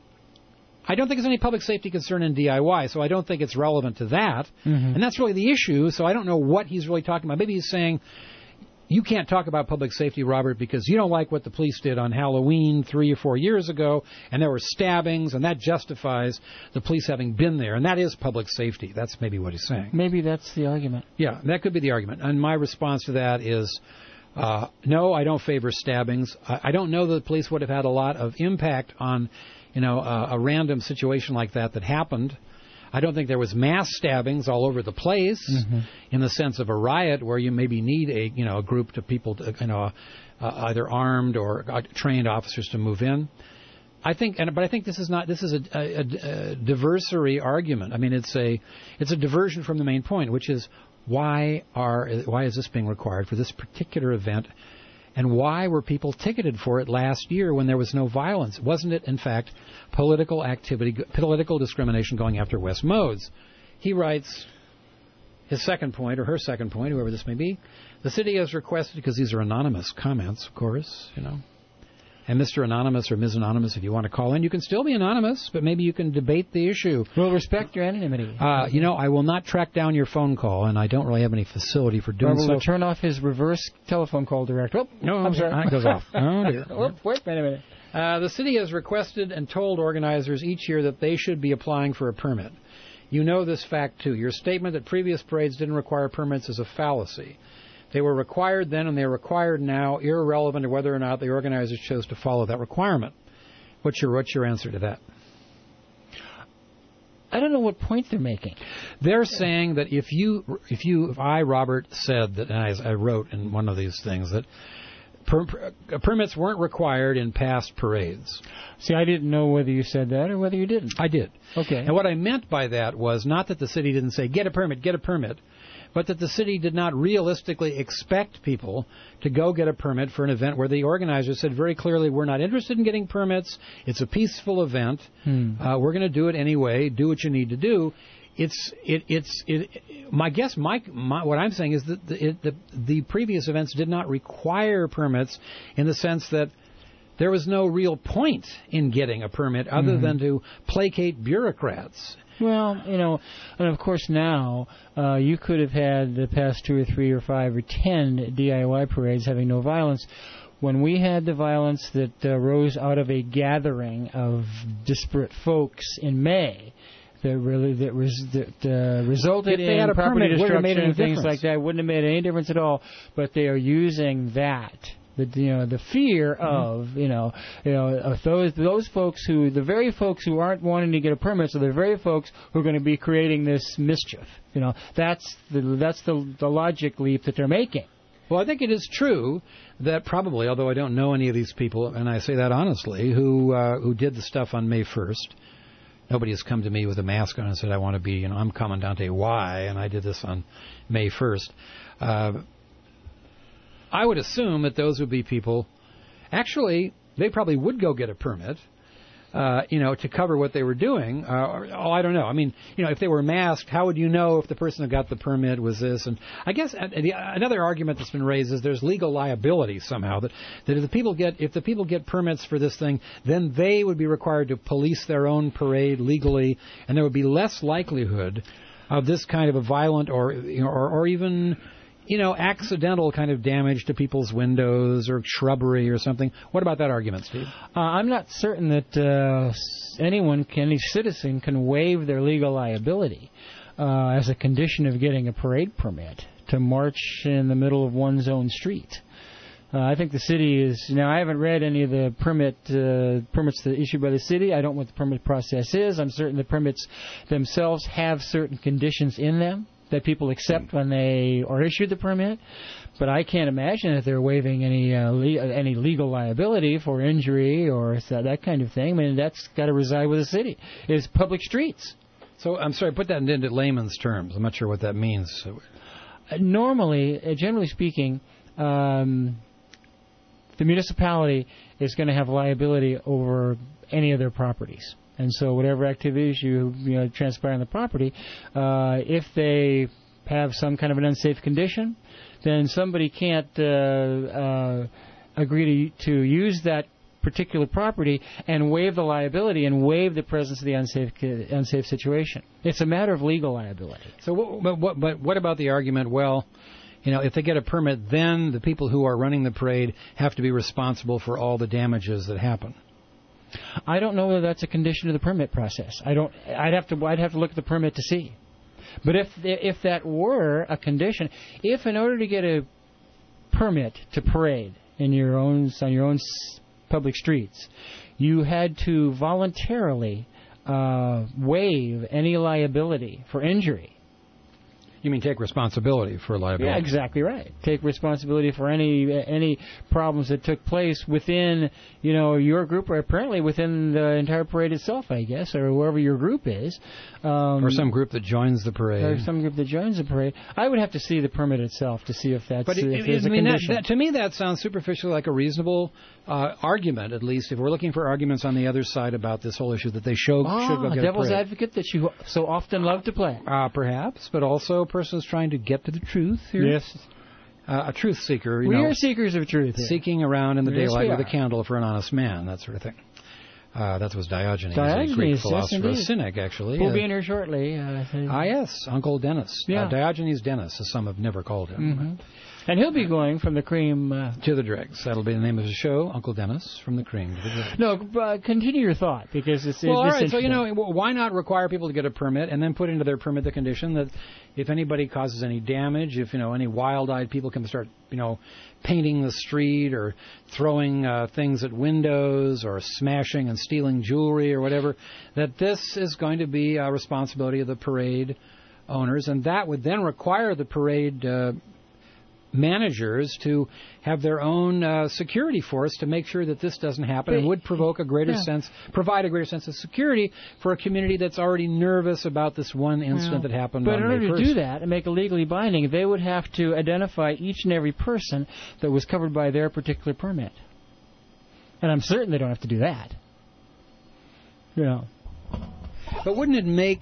I don't think there's any public safety concern in D I Y, so I don't think it's relevant to that. Mm-hmm. And that's really the issue, so I don't know what he's really talking about. Maybe he's saying, you can't talk about public safety, Robert, because you don't like what the police did on Halloween three or four years ago, and there were stabbings, and that justifies the police having been there, and that is public safety. That's maybe what he's saying. Maybe that's the argument. Yeah, that could be the argument. And my response to that is, uh, no, I don't favor stabbings. I, I don't know that the police would have had a lot of impact on, you know, uh, a random situation like that that happened. I don't think there was mass stabbings all over the place mm-hmm. in the sense of a riot where you maybe need a you know a group of people to, you know uh, either armed or uh, trained officers to move in. I think, and but I think this is not this is a, a, a diversory argument. I mean, it's a it's a diversion from the main point, which is why are why is this being required for this particular event? And why were people ticketed for it last year when there was no violence? Wasn't it, in fact, political activity, political discrimination going after Wes Modes? He writes his second point, or her second point, whoever this may be. The city has requested, because these are anonymous comments, of course, you know, And Mister Anonymous or Miz Anonymous, if you want to call in, you can still be anonymous, but maybe you can debate the issue. We'll respect your anonymity. Uh, you know, I will not track down your phone call, and I don't really have any facility for doing Robert so. will turn off his reverse telephone call director. Oh, no, I'm sorry. It goes off. Oh, dear. Oh, wait a minute. Uh, the city has requested and told organizers each year that they should be applying for a permit. You know this fact, too. Your statement that previous parades didn't require permits is a fallacy. They were required then and they're required now, irrelevant of whether or not the organizers chose to follow that requirement. What's your what's your answer to that? I don't know what point they're making. They're saying that if you, if you, if I, Robert, said that, and I, I wrote in one of these things that per, per, permits weren't required in past parades. See, I didn't know whether you said that or whether you didn't. I did. Okay. And what I meant by that was not that the city didn't say, get a permit, get a permit, but that the city did not realistically expect people to go get a permit for an event where the organizers said very clearly, we're not interested in getting permits. It's a peaceful event. Hmm. Uh, we're going to do it anyway. Do what you need to do. It's it it's it. My guess, my, my what I'm saying is that the, it, the the previous events did not require permits in the sense that there was no real point in getting a permit other mm-hmm. than to placate bureaucrats. Well, you know, and of course now uh, you could have had the past two or three or five or ten D I Y parades having no violence. When we had the violence that uh, rose out of a gathering of disparate folks in May, that really that was that uh, resulted in property destruction and things like that, wouldn't have made any difference at all. But they are using that. The, you know, the fear of, you know, you know, of those those folks who, the very folks who aren't wanting to get a permit, so the very folks who are going to be creating this mischief. You know, that's the that's the the logic leap that they're making. Well, I think it is true that probably, although I don't know any of these people, and I say that honestly, who uh, who did the stuff on May first. Nobody has come to me with a mask on and said, I want to be, you know, I'm Commandante Y, and I did this on May first. Uh, I would assume that those would be people, actually, they probably would go get a permit, uh, you know, to cover what they were doing. Uh, or, oh, I don't know. I mean, you know, if they were masked, how would you know if the person who got the permit was this? And I guess uh, the, another argument that's been raised is there's legal liability somehow, that, that if the people get if the people get permits for this thing, then they would be required to police their own parade legally, and there would be less likelihood of this kind of a violent or you know, or, or even you know, accidental kind of damage to people's windows or shrubbery or something. What about that argument, Steve? Uh, I'm not certain that uh, anyone, can, any citizen, can waive their legal liability uh, as a condition of getting a parade permit to march in the middle of one's own street. Uh, I think the city is, now I haven't read any of the permit uh, permits that are issued by the city. I don't know what the permit process is. I'm certain the permits themselves have certain conditions in them that people accept when they are issued the permit, but I can't imagine that they're waiving any uh, le- any legal liability for injury or that kind of thing. I mean, that's got to reside with the city. It's public streets. So, I'm sorry, put that into layman's terms. I'm not sure what that means. Uh, normally, uh, generally speaking, um, the municipality is going to have liability over any of their properties. And so whatever activities you, you know, transpire on the property, uh, if they have some kind of an unsafe condition, then somebody can't uh, uh, agree to, to use that particular property and waive the liability and waive the presence of the unsafe unsafe situation. It's a matter of legal liability. So, what, but, what, but what about the argument, well, you know, if they get a permit, then the people who are running the parade have to be responsible for all the damages that happen? I don't know whether that's a condition of the permit process. I don't. I'd have to. I'd have to look at the permit to see. But if if that were a condition, if in order to get a permit to parade in your own on your own public streets, you had to voluntarily uh, waive any liability for injury. You mean take responsibility for liability? Yeah, exactly right. Take responsibility for any any problems that took place within, you know, your group, or apparently within the entire parade itself, I guess, or wherever your group is. Um, or some group that joins the parade. Or some group that joins the parade. I would have to see the permit itself to see if that's but it, if it, there's I a mean, condition. That, that, to me, that sounds superficially like a reasonable uh, argument, at least, if we're looking for arguments on the other side about this whole issue, that they show, ah, should go get devil's a parade. advocate that you so often love to play. Uh, perhaps, but also a person is trying to get to the truth here. Yes. uh, a truth seeker. You we know, are seekers of truth. Here. Seeking around in the Yes, daylight we with a are. candle for an honest man, that sort of thing. Uh, that was Diogenes, Diogenes, a Greek yes, philosopher, a indeed. cynic, actually. We'll Uh, be in here shortly. Uh, ah, yes, Uncle Dennis. Yeah. Uh, Diogenes Dennis, as some have never called him. Mm-hmm. And he'll be going from the cream uh, to the dregs. That'll be the name of the show, Uncle Dennis, from the cream to the dregs. No, uh, continue your thought, because it's Well, all it's right, so, you interesting. know, w- why not require people to get a permit and then put into their permit the condition that if anybody causes any damage, if, you know, any wild-eyed people can start, you know, painting the street or throwing uh, things at windows or smashing and stealing jewelry or whatever, that this is going to be a responsibility of the parade owners, and that would then require the parade uh, managers to have their own uh, security force to make sure that this doesn't happen, and would provoke a greater Yeah. sense, provide a greater sense of security for a community that's already nervous about this one incident Yeah. that happened But on in May order to first. do that and make it legally binding, they would have to identify each and every person that was covered by their particular permit. And I'm certain they don't have to do that. You know. But wouldn't it make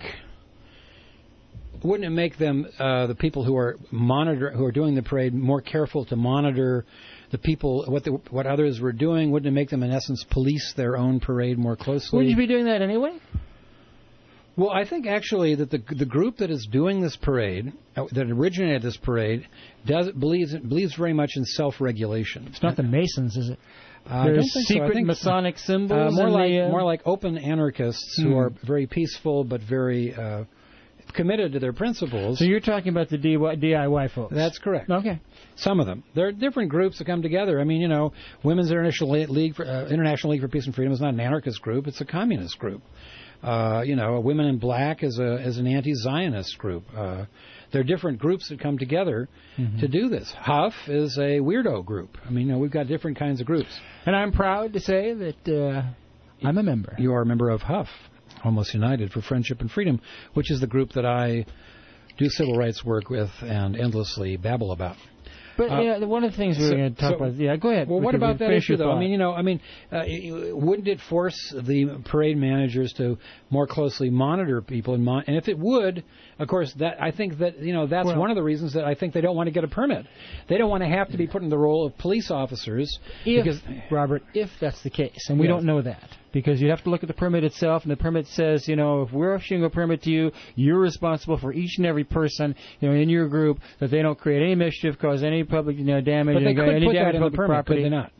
wouldn't it make them uh, the people who are monitor who are doing the parade more careful to monitor the people what the, what others were doing? Wouldn't it make them in essence police their own parade more closely? Wouldn't you be doing that anyway? Well, I think actually that the the group that is doing this parade, uh, that originated this parade, does believes believes very much in self-regulation. It's not the Masons, is it? Uh, I don't There's think so. I secret think, Masonic symbols. Uh, more in like the, uh, more like open anarchists who Hmm. are very peaceful but very uh, committed to their principles. So you're talking about the D I Y folks. That's correct. Okay. Some of them. There are different groups that come together. I mean, you know, Women's International League for, uh, International League for Peace and Freedom is not an anarchist group; it's a communist group. Uh, you know, Women in Black is a is an anti-Zionist group. Uh, there are different groups that come together Mm-hmm. to do this. Huff is a weirdo group. I mean, you know, we've got different kinds of groups. And I'm proud to say that uh, I'm a member. You are a member of Huff, Almost United for Friendship and Freedom, which is the group that I do civil rights work with and endlessly babble about. But Uh, yeah, one of the things we we're so- going to talk so- about. Yeah, go ahead. Well, We what can about that finish issue, your though? I thought. mean, you know, I mean, uh, it- wouldn't it force the parade managers to more closely monitor people? And, mon- and if it would, of course, that I think that you know that's Well- one of the reasons that I think they don't want to get a permit. They don't want to have to be put in the role of police officers If, because Robert, if that's the case, and we Yes. don't know that, because you have to look at the permit itself, and the permit says, you know, if we're issuing a permit to you, you're responsible for each and every person, you know, in your group, that they don't create any mischief, cause any public, you know, damage, but they and could any put damage that to in the public permit, property. could they not?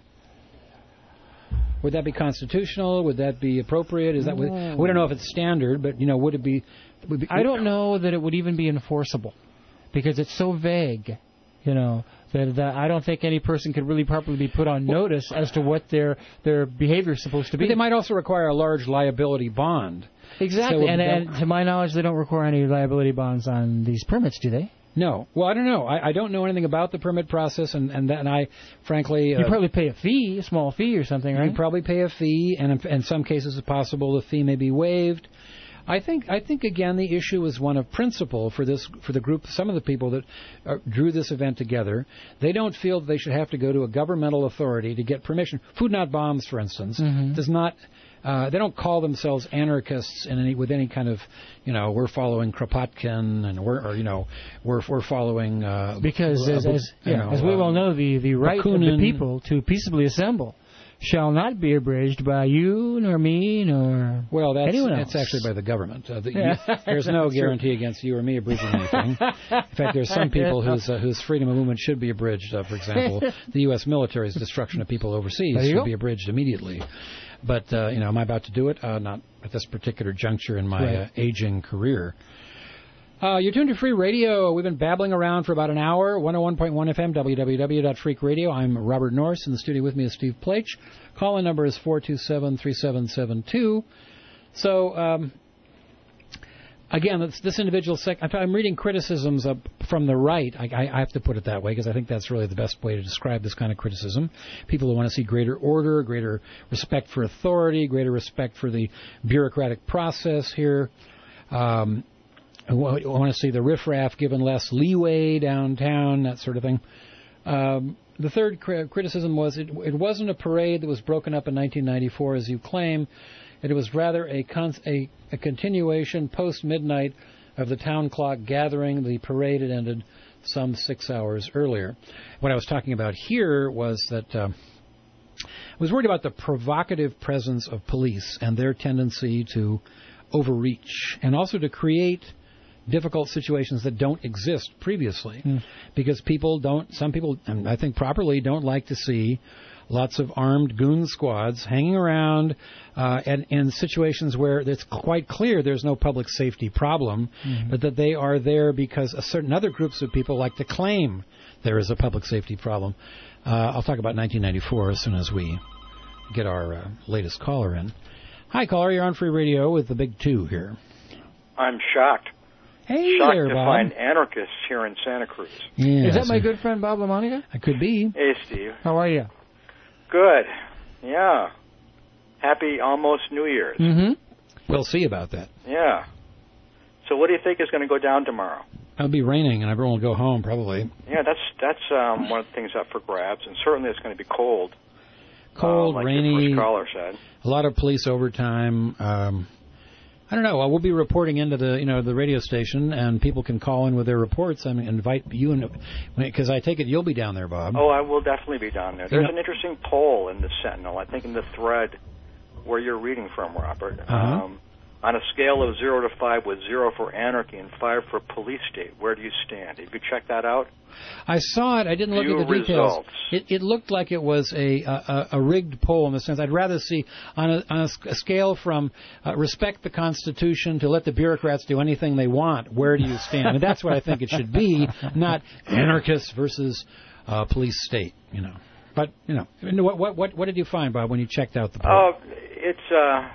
Would that be constitutional? Would that be appropriate? Is that we, we don't know if it's standard, but you know, would it be? Would be I don't know that it would even be enforceable, because it's so vague, you know, that, that I don't think any person could really properly be put on notice as to what their their behavior is supposed to be. But they might also require a large liability bond. Exactly, So and, that- and to my knowledge, they don't require any liability bonds on these permits, do they? No. Well, I don't know. I, I don't know anything about the permit process, and and, that, and I, frankly, You uh, probably pay a fee, a small fee or something, right? you probably pay a fee, and in, in some cases, it's possible the fee may be waived. I think I think again the issue is one of principle for this for the group. Some of the people that uh, drew this event together, they don't feel that they should have to go to a governmental authority to get permission. Food Not Bombs, for instance, Mhm. does not. Uh, they don't call themselves anarchists in any with any kind of, you know, we're following Kropotkin and we're, or, you know, we're we're following. Uh, Because, uh, as, as, you yeah, know, as we uh, well know, the, the right of the Bakunin. people to peaceably assemble shall not be abridged by you, nor me, nor Well, that's anyone else. it's actually by the government. Uh, the, Yeah. you, there's no That's true. guarantee against you or me abridging anything. In fact, there's some people whose uh, whose freedom of movement should be abridged. Uh, for example, the U S military's destruction of people overseas There you should go. be abridged immediately. But uh, you know, am I about to do it? Uh, not at this particular juncture in my Right. uh, aging career. Uh, you're tuned to Free Radio. We've been babbling around for about an hour. one oh one point one F M, w w w dot freak radio. I'm Robert Norris. In the studio with me is Steve Plach. Call-in number is four two seven, three seven seven two. So, um, again, this, this individual sec- I'm reading criticisms of, from the right. I, I, I have to put it that way because I think that's really the best way to describe this kind of criticism. People who want to see greater order, greater respect for authority, greater respect for the bureaucratic process here. Um, who wa- who want to see the riffraff given less leeway downtown, that sort of thing. Um, the third cri- criticism was it, it wasn't a parade that was broken up in nineteen ninety-four, as you claim. It was rather a, con- a, a continuation post-midnight of the town clock gathering. The parade had ended some six hours earlier. What I was talking about here was that uh, I was worried about the provocative presence of police and their tendency to overreach and also to create difficult situations that don't exist previously, mm. because people don't, some people, and I think properly, don't like to see lots of armed goon squads hanging around uh, and in situations where it's quite clear there's no public safety problem, mm-hmm. but that they are there because a certain other groups of people like to claim there is a public safety problem. Uh, I'll talk about nineteen ninety-four as soon as we get our uh, latest caller in. Hi, caller. You're on Free Radio with the Big Two here. I'm shocked. Hey shocked there, to Bob. find anarchists here in Santa Cruz. Yes. Is that my good friend Bob LaMonica? I could be. Hey, Steve. How are you? Good. Yeah. Happy almost New Year's. Mm-hmm. We'll see about that. Yeah. So what do you think is going to go down tomorrow? It'll be raining, and everyone will go home, probably. Yeah, that's that's um, one of the things up for grabs, and certainly it's going to be cold. Cold, uh, like rainy. Your first caller said. A lot of police overtime. Um, I don't know. We'll be reporting into the, you know, the radio station, and people can call in with their reports. I mean, invite you, in, because I take it you'll be down there, Bob. Oh, I will definitely be down there. There's you know, an interesting poll in the Sentinel, I think in the thread where you're reading from, Robert. Uh-huh. Um, on a scale of zero to five, with zero for anarchy and five for police state, where do you stand? Have you checked that out? I saw it. I didn't look Few at the details. Results. It, it looked like it was a, a a rigged poll in the sense I'd rather see on a, on a scale from uh, respect the Constitution to let the bureaucrats do anything they want. Where do you stand? And that's what I think it should be, not anarchists versus uh, police state. You know. But you know, what what what what did you find, Bob, when you checked out the poll? Oh, uh, it's uh,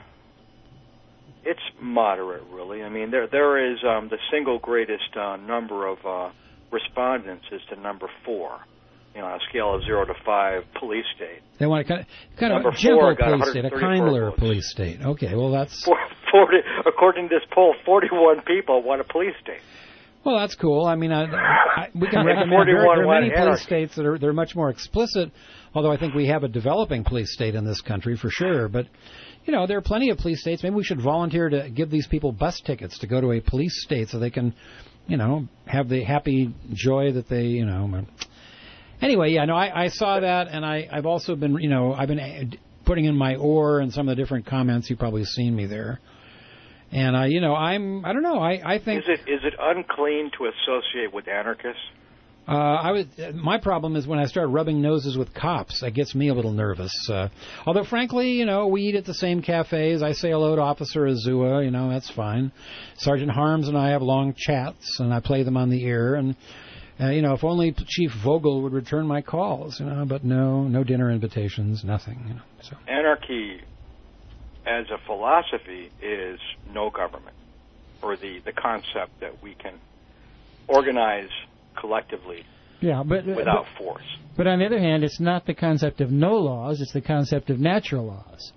it's moderate, really. I mean, there there is um, the single greatest uh, number of uh, respondents is to number four. You know, on a scale of zero to five, police state. They want a kind of, kind number of a gentle got police state, a kindler votes. police state. Okay, well that's forty. According to this poll, forty-one people want a police state. Well, that's cool. I mean, I, I, we can recommend there, there are many police states that are they're much more explicit. Although I think we have a developing police state in this country for sure. But you know, there are plenty of police states. Maybe we should volunteer to give these people bus tickets to go to a police state so they can, you know, have the happy joy that they, you know. Anyway, yeah, no, I, I saw that, and I, I've also been, you know, I've been putting in my oar and some of the different comments. You've probably seen me there. And, I, you know, I'm, I don't know, I, I think... Is it is it unclean to associate with anarchists? Uh, I was, my problem is when I start rubbing noses with cops, that gets me a little nervous. Uh, although, frankly, you know, we eat at the same cafes. I say hello to Officer Azua, you know, that's fine. Sergeant Harms and I have long chats, and I play them on the air. And, uh, you know, if only Chief Vogel would return my calls, you know, but no, no dinner invitations, nothing, you know. So. Anarchy, as a philosophy, is no government, or the, the concept that we can organize collectively yeah, but, without but, force. But on the other hand, it's not the concept of no laws, it's the concept of natural laws.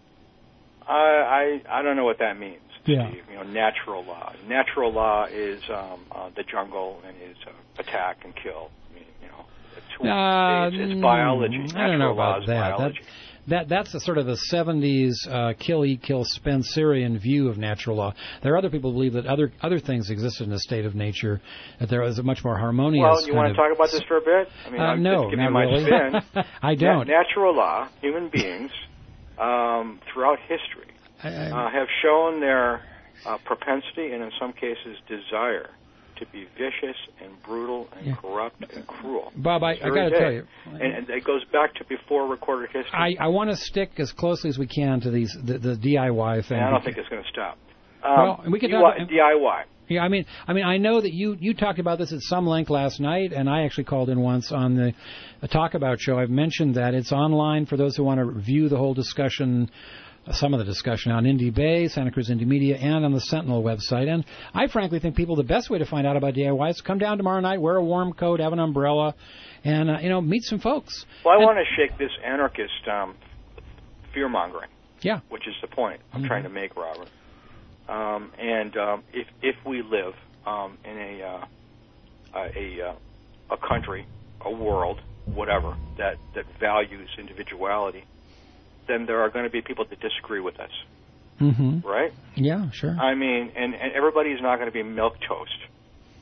I I, I don't know what that means, yeah. Steve. You know, natural law. Natural law is um, uh, the jungle and is uh, attack and kill. I mean, you know, it's, uh, it's, it's biology. Natural I don't know law about is that. biology. That, That that's a sort of the seventies uh, kill, eat, kill, Spencerian view of natural law. There are other people who believe that other other things exist in a state of nature, that there is a much more harmonious. Well, you want to of, talk about this for a bit? I mean, uh, I'm no, just giving not my really. spin. I don't. Na- natural law, human beings, um, throughout history, I, I, uh, have shown their uh, propensity and, in some cases, desire to be vicious and brutal and yeah. corrupt and cruel. Bob, I, I got to tell you, and, and it goes back to before recorded history. I, I want to stick as closely as we can to these the, the D I Y thing. And I don't think it's going to stop. Um, well, we can D I Y. talk, D I Y. Yeah, I mean, I mean, I know that you, you talked about this at some length last night, and I actually called in once on the a Talk About show. I've mentioned that it's online for those who want to view the whole discussion. Some of the discussion on Indie Bay, Santa Cruz Indie Media, and on the Sentinel website. And I frankly think people, the best way to find out about D I Y is to come down tomorrow night, wear a warm coat, have an umbrella, and, uh, you know, meet some folks. Well, I and, want to shake this anarchist um, fear-mongering. Yeah. Which is the point I'm mm-hmm. trying to make, Robert. Um, and um, if if we live um, in a, uh, a, a, a country, a world, whatever, that, that values individuality, then there are going to be people that disagree with us, mm-hmm. right? Yeah, sure. I mean, and, and everybody's not going to be milquetoast.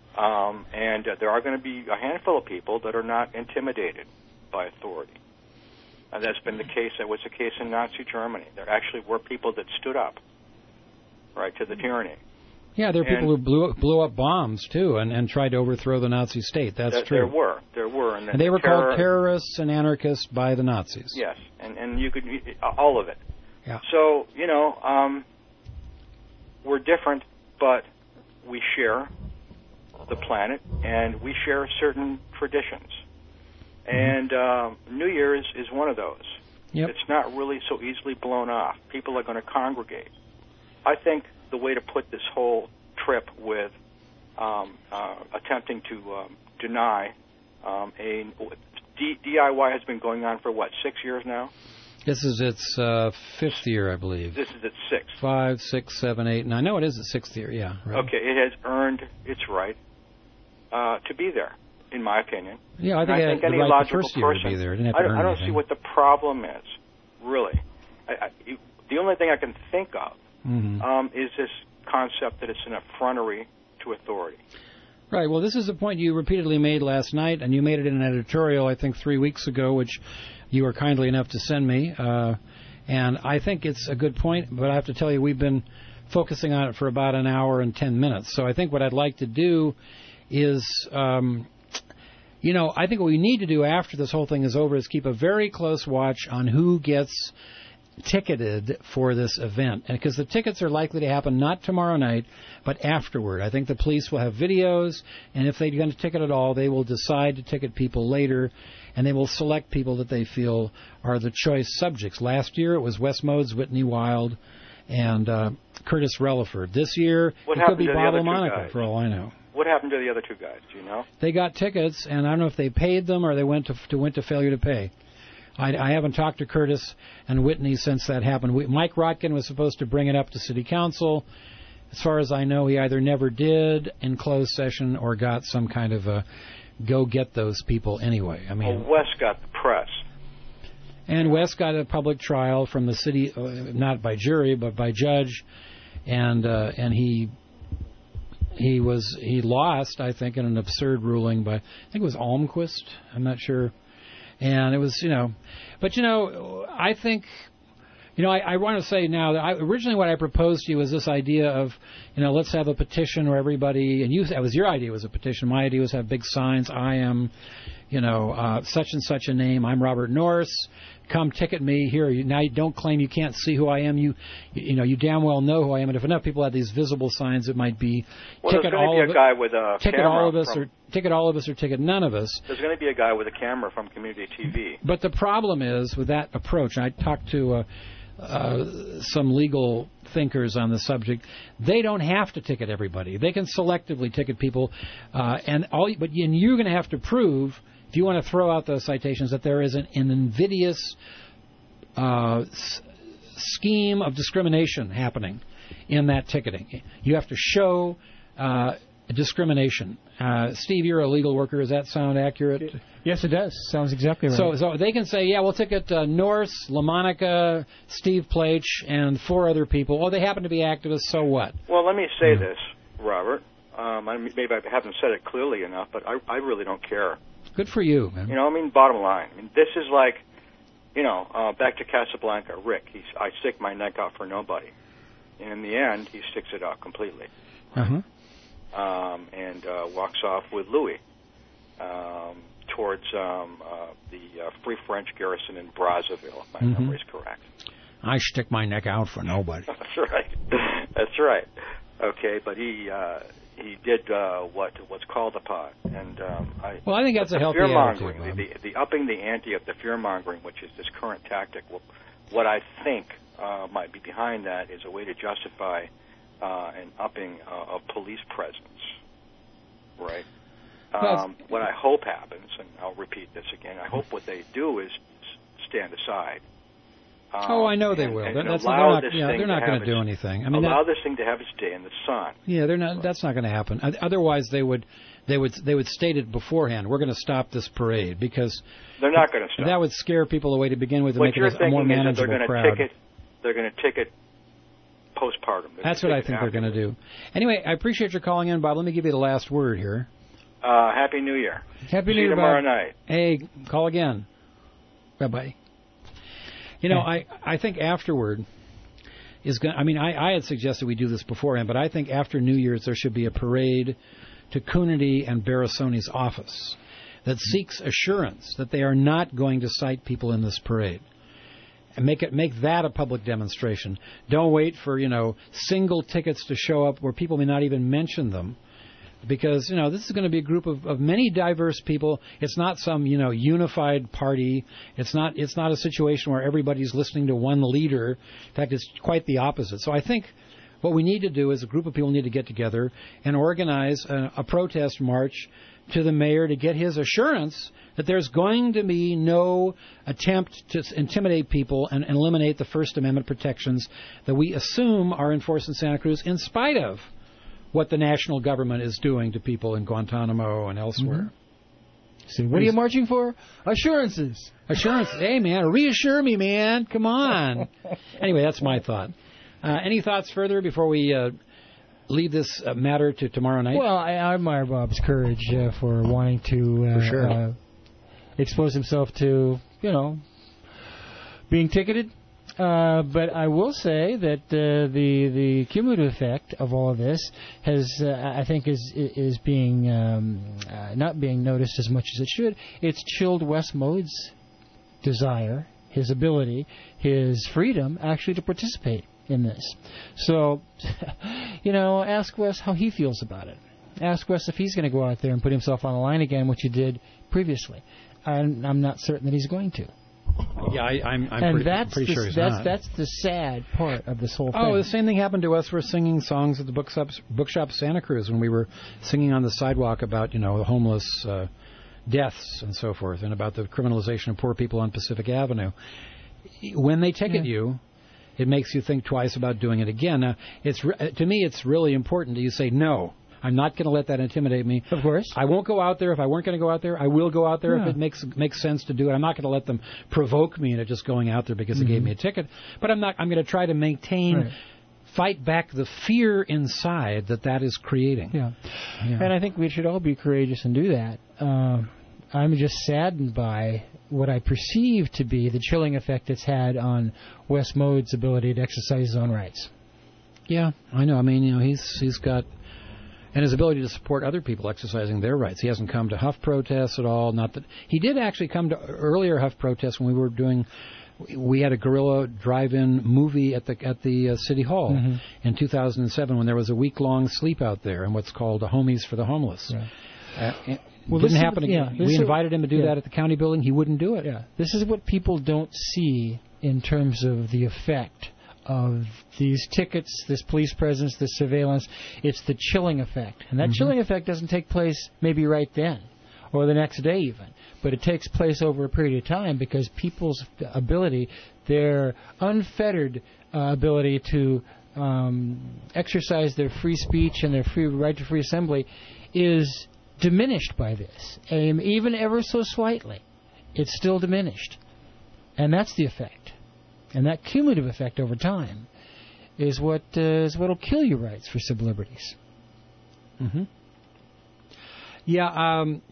Um, and uh, there are going to be a handful of people that are not intimidated by authority. And that's been the case. That was the case in Nazi Germany. There actually were people that stood up, right, to the tyranny. Yeah, there are and people who blew blew up bombs too, and, and tried to overthrow the Nazi state. That's th- true. There were, there were, and, and they were terror, called terrorists and anarchists by the Nazis. Yes, and and you could all of it. Yeah. So you know, um, we're different, but we share the planet, and we share certain traditions. And uh, New Year's is one of those. Yep. It's not really so easily blown off. People are going to congregate. I think the way to put this whole trip with um, uh, attempting to um, deny um, a D- DIY has been going on for what, six years now? This is its uh, fifth year, I believe. This is its sixth. Five, six, seven, eight, nine. No, it is its sixth year. Yeah. Right. Okay, it has earned its right uh, to be there, in my opinion. Yeah, I think, I it think had any the right logical the first year person, to be there. It didn't have I to don't, earn I don't anything. see what the problem is, really. I, I, you, the only thing I can think of mm-hmm. um, is this concept that it's an effrontery to authority. Right. Well, this is a point you repeatedly made last night, and you made it in an editorial, I think, three weeks ago, which you were kindly enough to send me. Uh, and I think it's a good point, but I have to tell you, we've been focusing on it for about an hour and ten minutes. So I think what I'd like to do is, um, you know, I think what we need to do after this whole thing is over is keep a very close watch on who gets ticketed for this event, and because the tickets are likely to happen not tomorrow night but afterward. I think the police will have videos, and if they're going to ticket at all, they will decide to ticket people later, and they will select people that they feel are the choice subjects. Last year it was Wes Modes, Whitney Wild, and uh, Curtis Relaford. This year What it could be happened to the Bob other two Monica, guys? for all I know. What happened to the other two guys? Do you know? They got tickets, and I don't know if they paid them or they went to, to went to failure to pay. I, I haven't talked to Curtis and Whitney since that happened. We, Mike Rotkin was supposed to bring it up to City Council. As far as I know, he either never did in closed session or got some kind of a go get those people anyway. I mean, Well, Wes got the press. And Wes got a public trial from the city, uh, not by jury but by judge, and uh, and he he was he lost, I think, in an absurd ruling by I think it was Almquist. I'm not sure. And it was, you know, but, you know, I think, you know, I, I want to say now that I, originally what I proposed to you was this idea of, you know, let's have a petition where everybody, and you, that was your idea was a petition. My idea was have big signs. I am, you know, uh, such and such a name. I'm Robert Norris. Come ticket me here. You, now you don't claim you can't see who I am. You, you know, you damn well know who I am. And if enough people had these visible signs, it might be well, ticket all all of of a guy with a ticket camera all of us from, or ticket all of us or ticket none of us. There's going to be a guy with a camera from Community T V. But the problem is with that approach. I talked to uh, uh, some legal thinkers on the subject. They don't have to ticket everybody. They can selectively ticket people, uh, and all. But and you're going to have to prove, if you want to throw out those citations, that there is an, an invidious uh, s- scheme of discrimination happening in that ticketing. You have to show uh, discrimination. Uh, Steve, you're a legal worker. Does that sound accurate? Yes, it does. Sounds exactly right. So, so they can say, yeah, we'll ticket uh, Norse, LaMonica, Steve Plach, and four other people. Oh, they happen to be activists, so what? Well, let me say this, Robert. Um, I mean, maybe I haven't said it clearly enough, but I, I really don't care. Good for you, man. You know, I mean, bottom line. I mean, this is like, you know, uh, back to Casablanca, Rick. He's, I stick my neck out for nobody. And in the end, he sticks it out completely. Uh-huh. Um, and uh, walks off with Louis um, towards um, uh, the uh, Free French garrison in Brazzaville, if my Mhm. memory is correct. I stick my neck out for nobody. That's right. That's right. Okay, but he uh, he did uh, what what's called upon, and um, I. Well, I think that's the a healthy fear-mongering, attitude, the, the, the upping the ante of the fear mongering, which is this current tactic. Well, what I think uh, might be behind that is a way to justify uh, an upping uh, of police presence, right? Um, what I hope happens, and I'll repeat this again, I hope what they do is stand aside. Um, oh, I know they and, will. And, They're, and that's, allow they're not, this yeah, thing they're not to going have to do its- anything. I mean, allow that, this thing to have its day in the sun. yeah, they're not. That's not going to happen. O- Otherwise, they would they would they would state it beforehand. We're going to stop this parade because They're not going to stop. that would scare people away to begin with and what make you're it a more thinking is that manageable they're going to crowd. ticket. They're going to ticket postpartum. That's what I think they're going to do. Anyway, I appreciate your calling in, Bob. Let me give you the last word here. Uh, Happy New Year. Happy See New Year, you tomorrow Bob. night. Hey, call again. Bye-bye. You know, I, I think afterward is going. I mean, I, I had suggested we do this beforehand, but I think after New Year's there should be a parade to Coonerty and Barasoni's office that seeks assurance that they are not going to cite people in this parade. And make it make that a public demonstration. Don't wait for, you know, single tickets to show up where people may not even mention them. Because, you know, this is going to be a group of, of many diverse people. It's not some, you know, unified party. It's not it's not a situation where everybody's listening to one leader. In fact, it's quite the opposite. So I think what we need to do is a group of people need to get together and organize a, a protest march to the mayor to get his assurance that there's going to be no attempt to intimidate people and eliminate the First Amendment protections that we assume are enforced in Santa Cruz in spite of what the national government is doing to people in Guantanamo and elsewhere. Mm-hmm. So what are you marching for? Assurances. Assurance. Hey, man, reassure me, man. Come on. Anyway, that's my thought. Uh, any thoughts further before we uh, leave this uh, matter to tomorrow night? Well, I, I admire Bob's courage uh, for wanting to uh, for sure. uh, expose himself to, you know, being ticketed. Uh, but I will say that uh, the the cumulative effect of all of this has, uh, I think, is is being um, uh, not being noticed as much as it should. It's chilled Wes Mode's desire, his ability, his freedom, actually to participate in this. So, you know, ask Wes how he feels about it. Ask Wes if he's going to go out there and put himself on the line again, which he did previously. I'm, I'm not certain that he's going to. Yeah, I, I'm, I'm and pretty, that's pretty the, sure he's that's, not. That's the sad part of this whole thing. Oh, the same thing happened to us. We're singing songs at the bookshop, bookshop Santa Cruz when we were singing on the sidewalk about, you know, the homeless uh, deaths and so forth, and about the criminalization of poor people on Pacific Avenue. When they ticket yeah. you, it makes you think twice about doing it again. Now, it's re- to me, it's really important that you say no. I'm not going to let that intimidate me. Of course. I won't go out there. If I weren't going to go out there, I will go out there yeah. if it makes makes sense to do it. I'm not going to let them provoke me into just going out there because mm-hmm. they gave me a ticket. But I'm not. I'm going to try to maintain, right. fight back the fear inside that that is creating. Yeah. yeah. And I think we should all be courageous and do that. Uh, I'm just saddened by what I perceive to be the chilling effect it's had on Wes Mode's ability to exercise his own rights. Yeah, I know. I mean, you know, he's he's got. And his ability to support other people exercising their rights. He hasn't come to Huff protests at all. Not that he did actually come to earlier Huff protests when we were doing. We had a guerrilla drive-in movie at the at the uh, City Hall mm-hmm. in two thousand seven when there was a week-long sleep out there and what's called a Homies for the Homeless. Right. Uh, it well, didn't happen again. Yeah, we invited him to do yeah. that at the county building. He wouldn't do it. Yeah. This is what people don't see in terms of the effect of these tickets, this police presence, this surveillance. It's the chilling effect. And that mm-hmm. chilling effect doesn't take place maybe right then or the next day even, but it takes place over a period of time because people's ability, their unfettered uh, ability to um, exercise their free speech and their free right to free assembly is diminished by this, um, even ever so slightly. It's still diminished. And that's the effect. And that cumulative effect over time is what uh, is what'll kill your rights for civil liberties. Mm-hmm. Yeah. Um,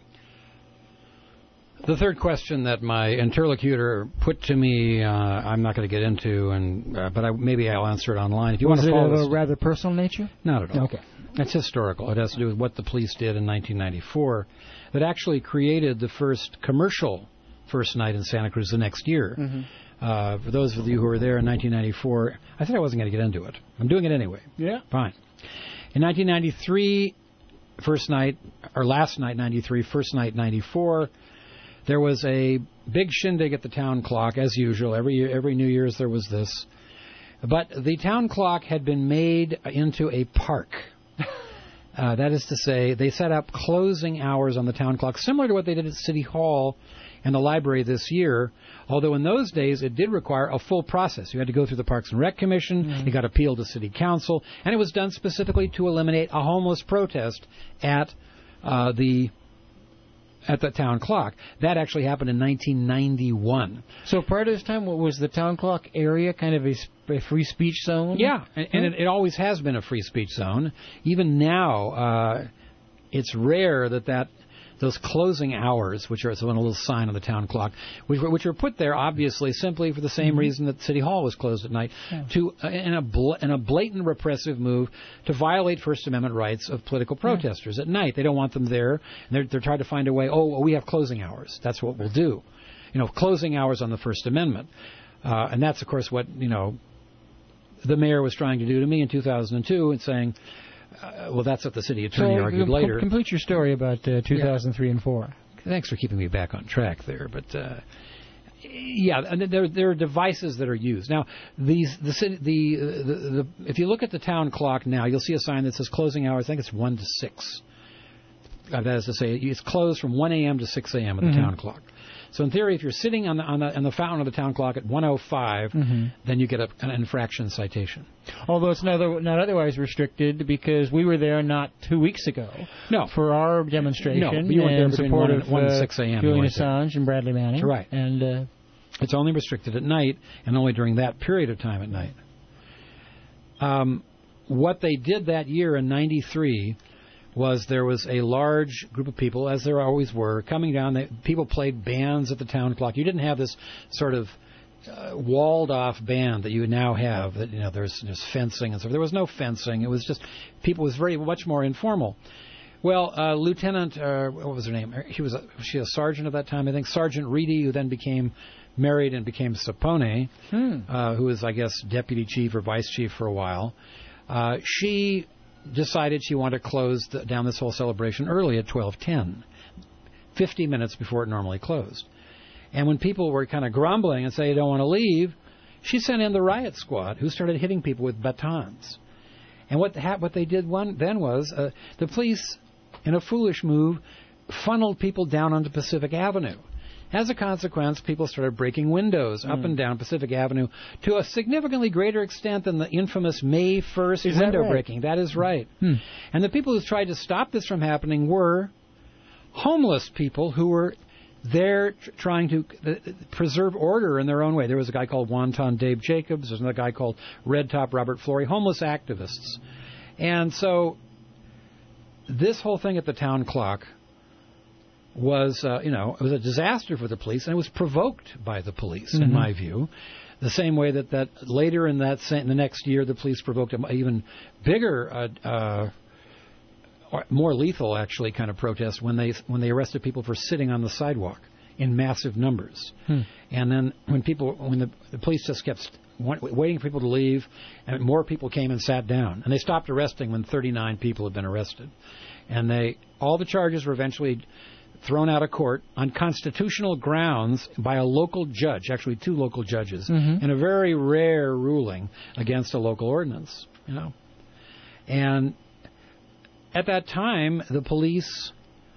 the third question that my interlocutor put to me, uh, I'm not going to get into, and uh, but I, maybe I'll answer it online. If you Was want to it follow of this, a rather personal nature? Not at all. Okay. It's historical. It has to do with what the police did in nineteen ninety-four that actually created the first commercial first night in Santa Cruz the next year. Mm-hmm. Uh, for those of you who were there in nineteen ninety-four, I said I wasn't going to get into it. I'm doing it anyway. Yeah. Fine. In nineteen ninety-three, first night, or last night, ninety-three, first night, ninety-four, there was a big shindig at the town clock, as usual. Every year, every New Year's there was this. But the town clock had been made into a park. Uh, that is to say, they set up closing hours on the town clock, similar to what they did at City Hall and the library this year, although in those days it did require a full process. You had to go through the Parks and Rec Commission, mm-hmm. it got appealed to City Council, and it was done specifically to eliminate a homeless protest at uh, the at the town clock. That actually happened in nineteen ninety-one. So prior to this time, what was the town clock area kind of a, a free speech zone? Yeah, and, and it, it always has been a free speech zone. Even now, uh, it's rare that that those closing hours, which are it's a little sign on the town clock, which, which are put there obviously simply for the same mm-hmm. reason that City Hall was closed at night, yeah. to uh, in a bl- in a blatant repressive move to violate First Amendment rights of political protesters yeah. at night. They don't want them there, and they're they're trying to find a way. Oh, we have closing hours. That's what we'll do. You know, closing hours on the First Amendment, uh, and that's of course what you know the mayor was trying to do to me in two thousand two, and saying. Uh, well, that's what the city attorney so, argued com- later. Complete your story about uh, two thousand three yeah. and four. Thanks for keeping me back on track there. But uh, yeah, and there there are devices that are used now. These the, the the the if you look at the town clock now, you'll see a sign that says closing hours. I think it's one to six. Uh, that is to say, it's closed from one a.m. to six a.m. at the mm-hmm. town clock. So in theory, if you're sitting on the on the, on the fountain of the town clock at one oh five, mm-hmm. then you get a, an infraction citation. Although it's not, not otherwise restricted because we were there not two weeks ago. No. For our demonstration. No, you weren't there in between support one, of one and uh, six a.m. Julian Assange and Bradley Manning. Right. And uh, it's only restricted at night and only during that period of time at night. Um, what they did that year in ninety-three was there was a large group of people, as there always were, coming down. They, people played bands at the town clock. You didn't have this sort of uh, walled-off band that you now have. That you know, there's, there's fencing and stuff. There was no fencing. It was just people. It was very much more informal. Well, uh, Lieutenant, uh, what was her name? He was, a, was she a sergeant at that time? I think Sergeant Reedy, who then became married and became Sapone, hmm. uh, who was, I guess, deputy chief or vice chief for a while. Uh, she decided she wanted to close the, down this whole celebration early at twelve ten, fifty minutes before it normally closed. And when people were kind of grumbling and saying they don't want to leave, she sent in the riot squad, who started hitting people with batons. And what the, what they did one, then was uh, the police, in a foolish move, funneled people down onto Pacific Avenue. As a consequence, people started breaking windows mm. up and down Pacific Avenue to a significantly greater extent than the infamous May first is window that right? breaking. That is right. Hmm. And the people who tried to stop this from happening were homeless people who were there tr- trying to uh, preserve order in their own way. There was a guy called Wonton Dave Jacobs. There's another guy called Red Top Robert Flory, homeless activists. And so this whole thing at the town clock was, uh, you know, it was a disaster for the police, and it was provoked by the police, mm-hmm. in my view. The same way that, that later in that in the next year, the police provoked an even bigger, uh, uh, or more lethal, actually, kind of protest when they when they arrested people for sitting on the sidewalk in massive numbers. Hmm. And then when people, when the, the police just kept waiting for people to leave, and more people came and sat down, and they stopped arresting when thirty-nine people had been arrested, and they all the charges were eventually thrown out of court on constitutional grounds by a local judge, actually two local judges, mm-hmm. in a very rare ruling against a local ordinance. You know, and at that time, the police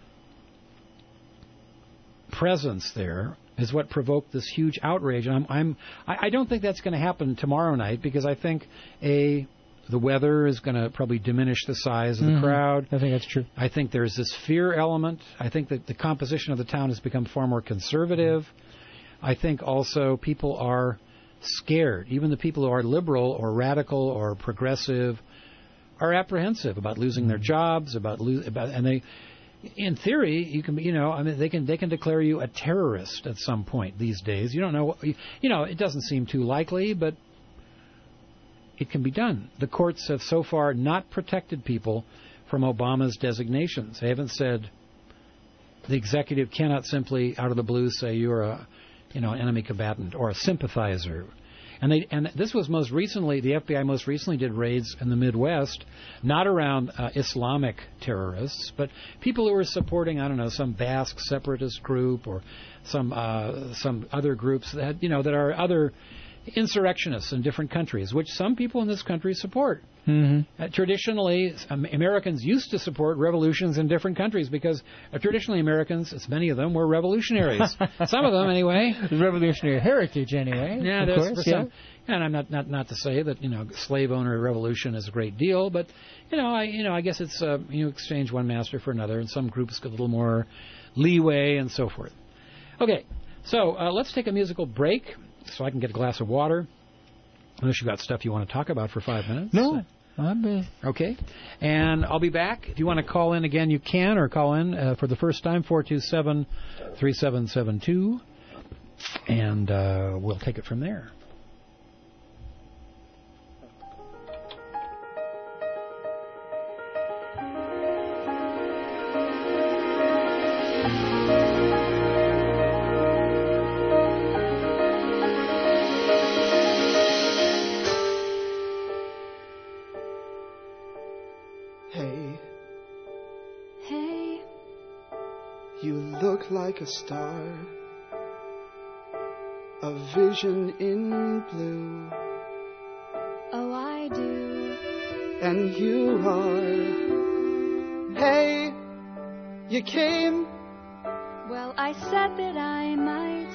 presence there is what provoked this huge outrage. And I'm, I'm I, I don't think that's going to happen tomorrow night because I think a the weather is going to probably diminish the size of the mm-hmm. crowd. I think that's true. I think there's this fear element. I think that the composition of the town has become far more conservative. I think also people are scared. Even the people who are liberal or radical or progressive are apprehensive about losing their jobs, about, lo- about and they, in theory, you can, you know, I mean, they can they can declare you a terrorist at some point these days. You don't know, you know, it doesn't seem too likely, but it can be done. The courts have so far not protected people from Obama's designations. They haven't said the executive cannot simply, out of the blue, say you're a, you know, enemy combatant or a sympathizer. And they and this was most recently, the F B I most recently did raids in the Midwest, not around uh, Islamic terrorists, but people who were supporting, I don't know, some Basque separatist group or some uh, some other groups that, you know, that are other insurrectionists in different countries, which some people in this country support. Mm-hmm. Uh, traditionally, um, Americans used to support revolutions in different countries because uh, traditionally Americans, as many of them, were revolutionaries. Some of them, anyway. Revolutionary heritage, anyway. Yeah, of there's, course, there's yeah. some. And I'm not, not not to say that, you know, slave owner revolution is a great deal, but you know, I you know I guess it's uh, you exchange one master for another, and some groups get a little more leeway and so forth. Okay, so uh, let's take a musical break so I can get a glass of water. Unless you've got stuff you want to talk about for five minutes. No. I'm uh, okay. And I'll be back. If you want to call in again, you can, or call in uh, for the first time, four two seven, three seven seven two. And uh, we'll take it from there. Like a star, a vision in blue. Oh, I do. And you are. Hey, you came. Well, I said that I might.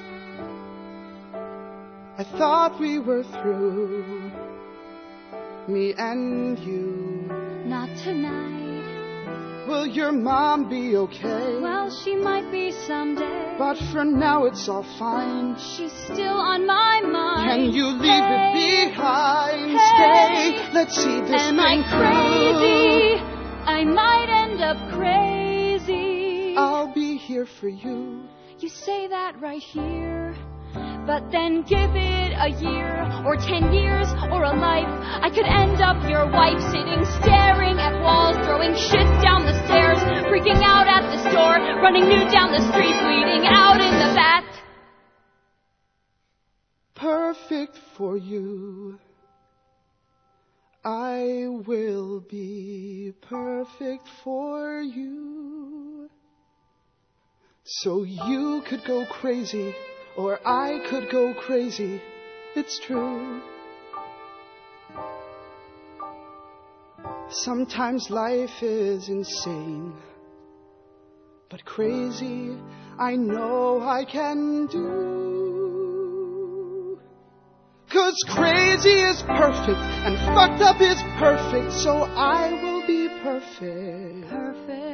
I thought we were through, me and you. Not tonight. Will your mom be okay? Well, she might be someday. But for now it's all fine. She's still on my mind. Can you leave hey, it behind? Hey, Stay, let's see this am thing I crazy? through. I might end up crazy. I'll be here for you. You say that right here. But then give it a year, or ten years, or a life. I could end up your wife, sitting, staring at walls, throwing shit down the stairs, freaking out at the store, running nude down the street, bleeding out in the bath. Perfect for you. I will be perfect for you. So you could go crazy, or I could go crazy, it's true. Sometimes life is insane, but crazy I know I can do. 'Cause crazy is perfect and fucked up is perfect, so I will be perfect. Perfect.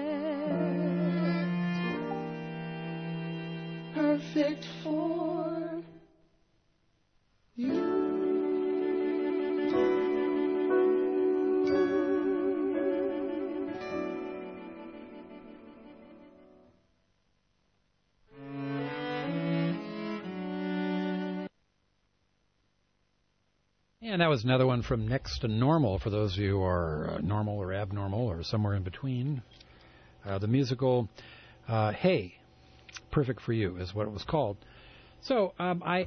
Perfect for you. And that was another one from Next to Normal, for those of you who are uh, normal or abnormal or somewhere in between. Uh, the musical uh, Hey, Perfect for You is what it was called. So um, I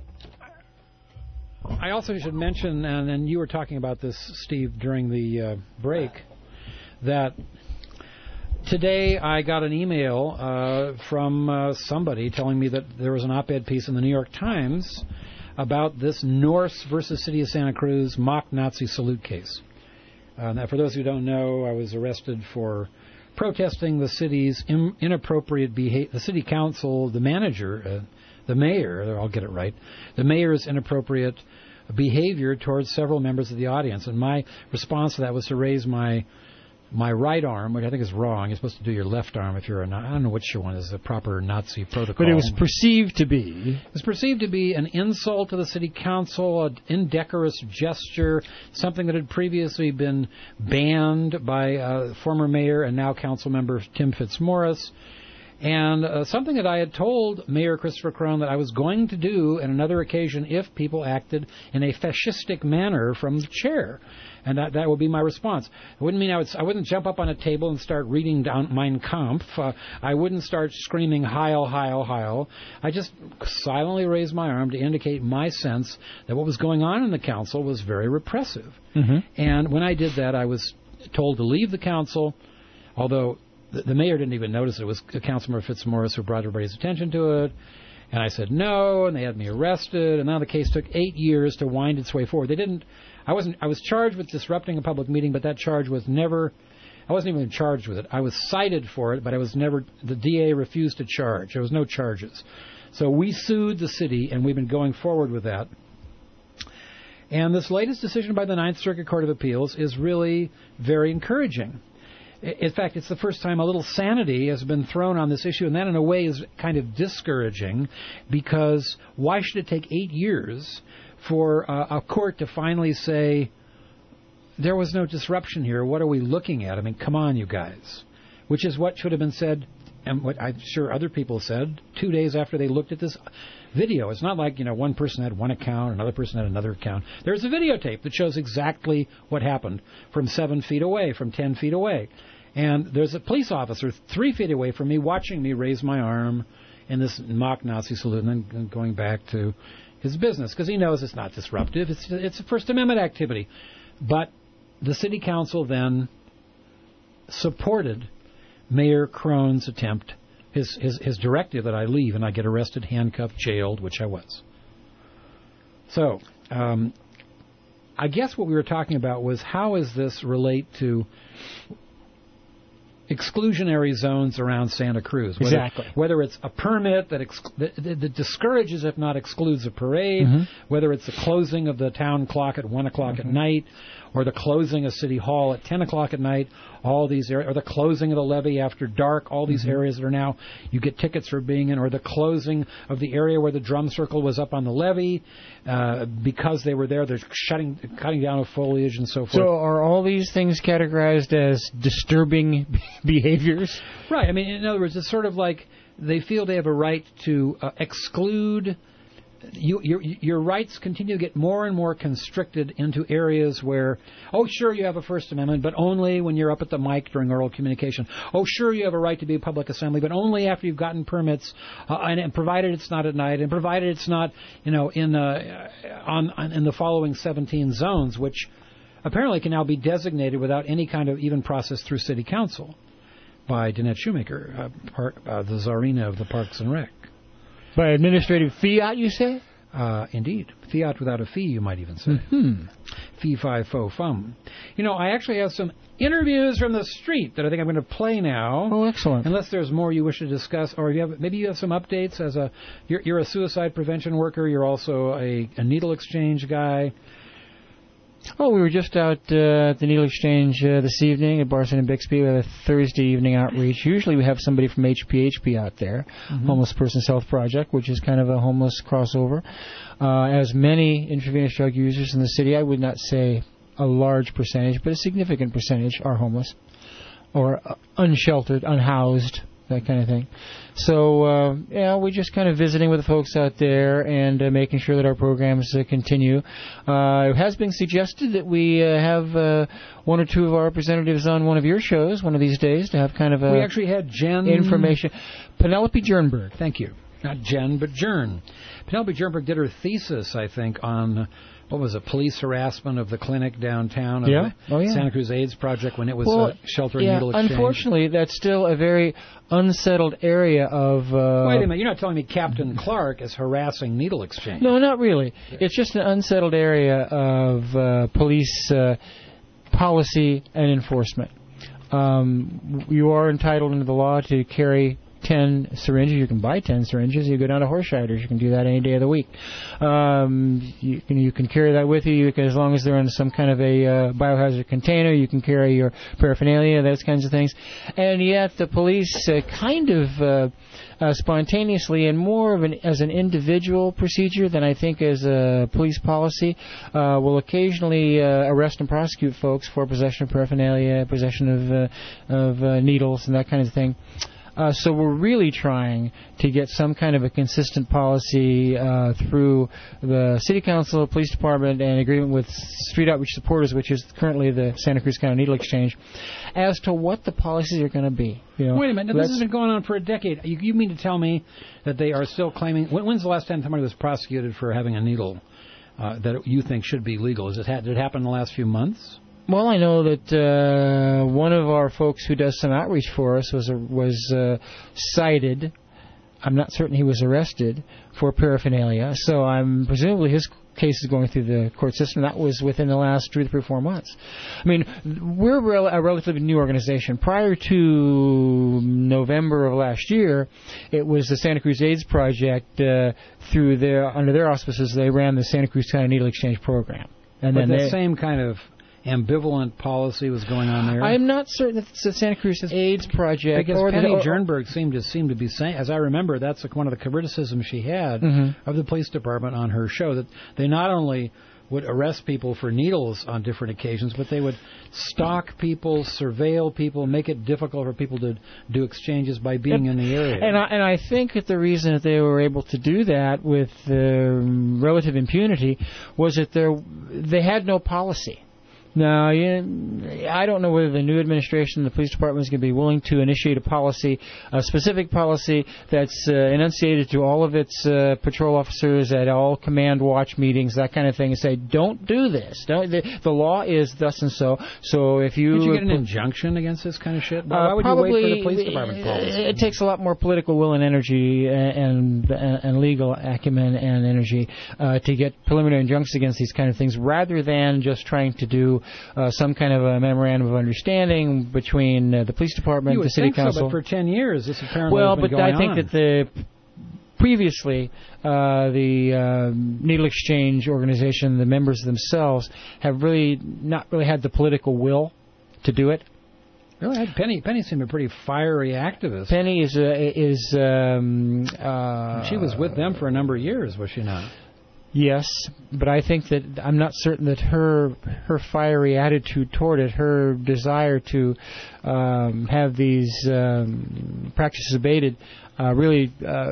I also should mention, and, and you were talking about this, Steve, during the uh, break, that today I got an email uh, from uh, somebody telling me that there was an op-ed piece in the New York Times about this Norse versus City of Santa Cruz mock Nazi salute case. Uh, now, for those who don't know, I was arrested for protesting the city's in, inappropriate behavior. The city council, the manager, uh, the mayor, I'll get it right, the mayor's inappropriate behavior towards several members of the audience. And my response to that was to raise my my right arm, which I think is wrong. You're supposed to do your left arm if you're a, I don't know which one is the proper Nazi protocol. But it was perceived to be. It was perceived to be an insult to the city council, an indecorous gesture, something that had previously been banned by uh, former mayor and now council member Tim Fitzmaurice, and uh, something that I had told Mayor Christopher Crone that I was going to do on another occasion if people acted in a fascistic manner from the chair. And that, that would be my response. It wouldn't mean I would I wouldn't jump up on a table and start reading down Mein Kampf. Uh, I wouldn't start screaming Heil, Heil, Heil. I just silently raised my arm to indicate my sense that what was going on in the council was very repressive. Mm-hmm. And when I did that, I was told to leave the council, although the, the mayor didn't even notice it. It was Councilmember Fitzmaurice who brought everybody's attention to it. And I said no, and they had me arrested. And now the case took eight years to wind its way forward. They didn't. I wasn't. I was charged with disrupting a public meeting, but that charge was never. I wasn't even charged with it. I was cited for it, but I was never. The D A refused to charge. There was no charges. So we sued the city, and we've been going forward with that. And this latest decision by the Ninth Circuit Court of Appeals is really very encouraging. In fact, it's the first time a little sanity has been thrown on this issue, and that in a way is kind of discouraging, because why should it take eight years for uh, a court to finally say, there was no disruption here, what are we looking at? I mean, come on, you guys. Which is what should have been said, and what I'm sure other people said, two days after they looked at this video. It's not like, you know, one person had one account, another person had another account. There's a videotape that shows exactly what happened from seven feet away, from ten feet away. And there's a police officer three feet away from me watching me raise my arm in this mock Nazi salute and then going back to his business, because he knows it's not disruptive. It's, it's a First Amendment activity. But the city council then supported Mayor Crone's attempt, his, his, his directive that I leave and I get arrested, handcuffed, jailed, which I was. So, um, I guess what we were talking about was how does this relate to exclusionary zones around Santa Cruz? Whether, exactly. Whether it's a permit that, ex- that, that discourages, if not excludes, a parade, mm-hmm. whether it's the closing of the town clock at one o'clock mm-hmm. at night, or the closing of City Hall at ten o'clock at night, all these areas, or the closing of the levee after dark, all these mm-hmm. areas that are now, you get tickets for being in, or the closing of the area where the drum circle was up on the levee, uh, because they were there, they're shutting, cutting down of foliage and so forth. So are all these things categorized as disturbing behaviors? Right. I mean, in other words, it's sort of like they feel they have a right to uh, exclude. You, your, your rights continue to get more and more constricted into areas where, oh, sure, you have a First Amendment, but only when you're up at the mic during oral communication. Oh, sure, you have a right to be a public assembly, but only after you've gotten permits, uh, and, and provided it's not at night, and provided it's not, you know, in uh, on, on in the following seventeen zones, which apparently can now be designated without any kind of even process through City Council by Danette Shoemaker, uh, part, uh, the czarina of the Parks and Rec. By administrative fiat, you say? Uh, indeed. Fiat without a fee, you might even say. Mm-hmm. Fee, fi, fo, fum. You know, I actually have some interviews from the street that I think I'm going to play now. Oh, excellent. Unless there's more you wish to discuss, or you have, maybe you have some updates as a, you're, you're a suicide prevention worker, you're also a, a needle exchange guy. Oh, we were just out uh, at the Needle Exchange uh, this evening at Barson and Bixby. We have a Thursday evening outreach. Usually we have somebody from H P H P out there, mm-hmm. Homeless Persons Health Project, which is kind of a homeless crossover. Uh, as many intravenous drug users in the city, I would not say a large percentage, but a significant percentage are homeless or uh, unsheltered, unhoused, that kind of thing. So, uh, yeah, we're just kind of visiting with the folks out there and uh, making sure that our programs uh, continue. Uh, it has been suggested that we uh, have uh, one or two of our representatives on one of your shows one of these days to have kind of a... We actually had Jen... Information. Penelope Jernberg. Thank you. Not Jen, but Jern. Penelope Jernberg did her thesis, I think, on... What was it? Police harassment of the clinic downtown of yeah. the oh, yeah. Santa Cruz AIDS Project when it was well, a shelter and yeah, needle exchange. Unfortunately, that's still a very unsettled area of... Uh, Wait a minute. You're not telling me Captain Clark is harassing needle exchange. No, not really. It's just an unsettled area of uh, police uh, policy and enforcement. Um, you are entitled under the law to carry ten syringes. You can buy ten syringes. You go down to Horshiders. You can do that any day of the week. Um, you can you can carry that with you. You can, as long as they're in some kind of a uh, biohazard container. You can carry your paraphernalia, those kinds of things. And yet the police uh, kind of uh, uh, spontaneously and more of an as an individual procedure than I think as a police policy uh, will occasionally uh, arrest and prosecute folks for possession of paraphernalia, possession of uh, of uh, needles, and that kind of thing. Uh, so we're really trying to get some kind of a consistent policy uh, through the City Council, Police Department, and agreement with Street Outreach Supporters, which is currently the Santa Cruz County Needle Exchange, as to what the policies are going to be. You know, Wait a minute. Now, this has been going on for a decade. You, you mean to tell me that they are still claiming... When, when's the last time somebody was prosecuted for having a needle uh, that you think should be legal? Is it, did it happen in the last few months? Well, I know that uh, one of our folks who does some outreach for us was uh, was uh, cited. I'm not certain he was arrested for paraphernalia, so I'm presumably his case is going through the court system. That was within the last three to three, four months. I mean, we're rel- a relatively new organization. Prior to November of last year, it was the Santa Cruz AIDS Project. Uh, through their under their auspices, they ran the Santa Cruz County Needle Exchange program, and but then the they, same kind of ambivalent policy was going on there. I'm not certain that it's the Santa Cruz AIDS project. Because or Penny the, or, Jernberg seemed to seem to be saying, as I remember, that's like one of the criticisms she had mm-hmm. of the police department on her show, that they not only would arrest people for needles on different occasions, but they would stalk people, surveil people, make it difficult for people to do exchanges by being and, in the area. And I, and I think that the reason that they were able to do that with um, relative impunity was that there, they had no policy. Now, I don't know whether the new administration, the police department, is going to be willing to initiate a policy, a specific policy that's uh, enunciated to all of its uh, patrol officers at all command watch meetings, that kind of thing, and say, don't do this. Don't, the, the law is thus and so. So if you... Did you get an injunction against this kind of shit? Why uh, would probably, you wait for the police department policy? It takes a lot more political will and energy and, and, and legal acumen and energy uh, to get preliminary injunctions against these kind of things, rather than just trying to do Uh, some kind of a memorandum of understanding between uh, the police department, you would the city think council. So, but for ten years, this apparently well, has been but going I think on. that the previously uh, the uh, Needle Exchange organization, the members themselves, have really not really had the political will to do it. Really, Penny Penny seemed a pretty fiery activist. Penny is uh, is um, uh, she was with them for a number of years, was she not? Yes, but I think that I'm not certain that her her fiery attitude toward it, her desire to um, have these um, practices abated, uh, really uh,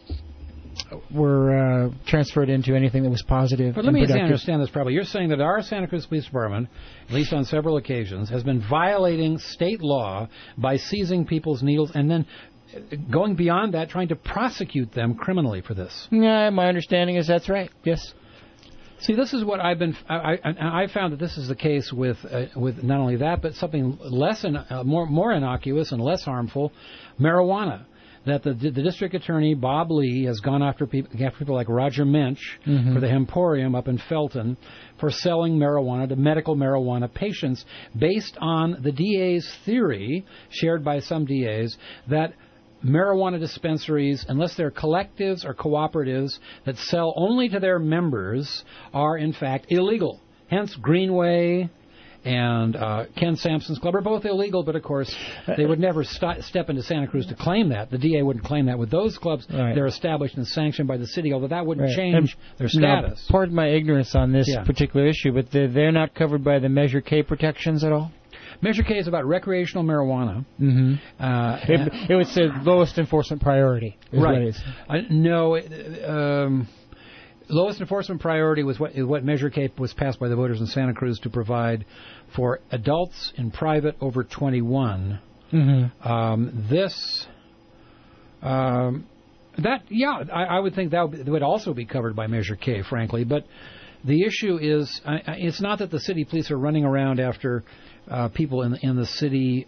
were uh, transferred into anything that was positive. But let me and productive. understand this properly. You're saying that our Santa Cruz Police Department, at least on several occasions, has been violating state law by seizing people's needles and then going beyond that, trying to prosecute them criminally for this. Yeah, my understanding is that's right. Yes. See, this is what I've been. I, I, I found that this is the case with uh, with not only that, but something less in, uh, more more innocuous and less harmful, marijuana. That the the district attorney Bob Lee has gone after people, after people like Roger Mensch mm-hmm. for the Hemporium up in Felton for selling marijuana to medical marijuana patients, based on the D A's theory, shared by some D As, that marijuana dispensaries, unless they're collectives or cooperatives that sell only to their members, are in fact illegal. Hence, Greenway and uh, Ken Sampson's Club are both illegal, but of course they would never st- step into Santa Cruz to claim that. The D A wouldn't claim that. With those clubs, right. they're established and sanctioned by the city, although that wouldn't right. change and their status. Now, pardon my ignorance on this yeah. particular issue, but they're, they're not covered by the Measure K protections at all? Measure K is about recreational marijuana. Mm-hmm. Uh, it, it would say lowest enforcement priority. Is right. What it is. Uh, no, it, um, lowest enforcement priority was what, what Measure K was passed by the voters in Santa Cruz to provide for adults in private over twenty-one. Mm-hmm. Um, this, um, that, yeah, I, I would think that would, would also be covered by Measure K, frankly. But the issue is, uh, it's not that the city police are running around after Uh, people in in the city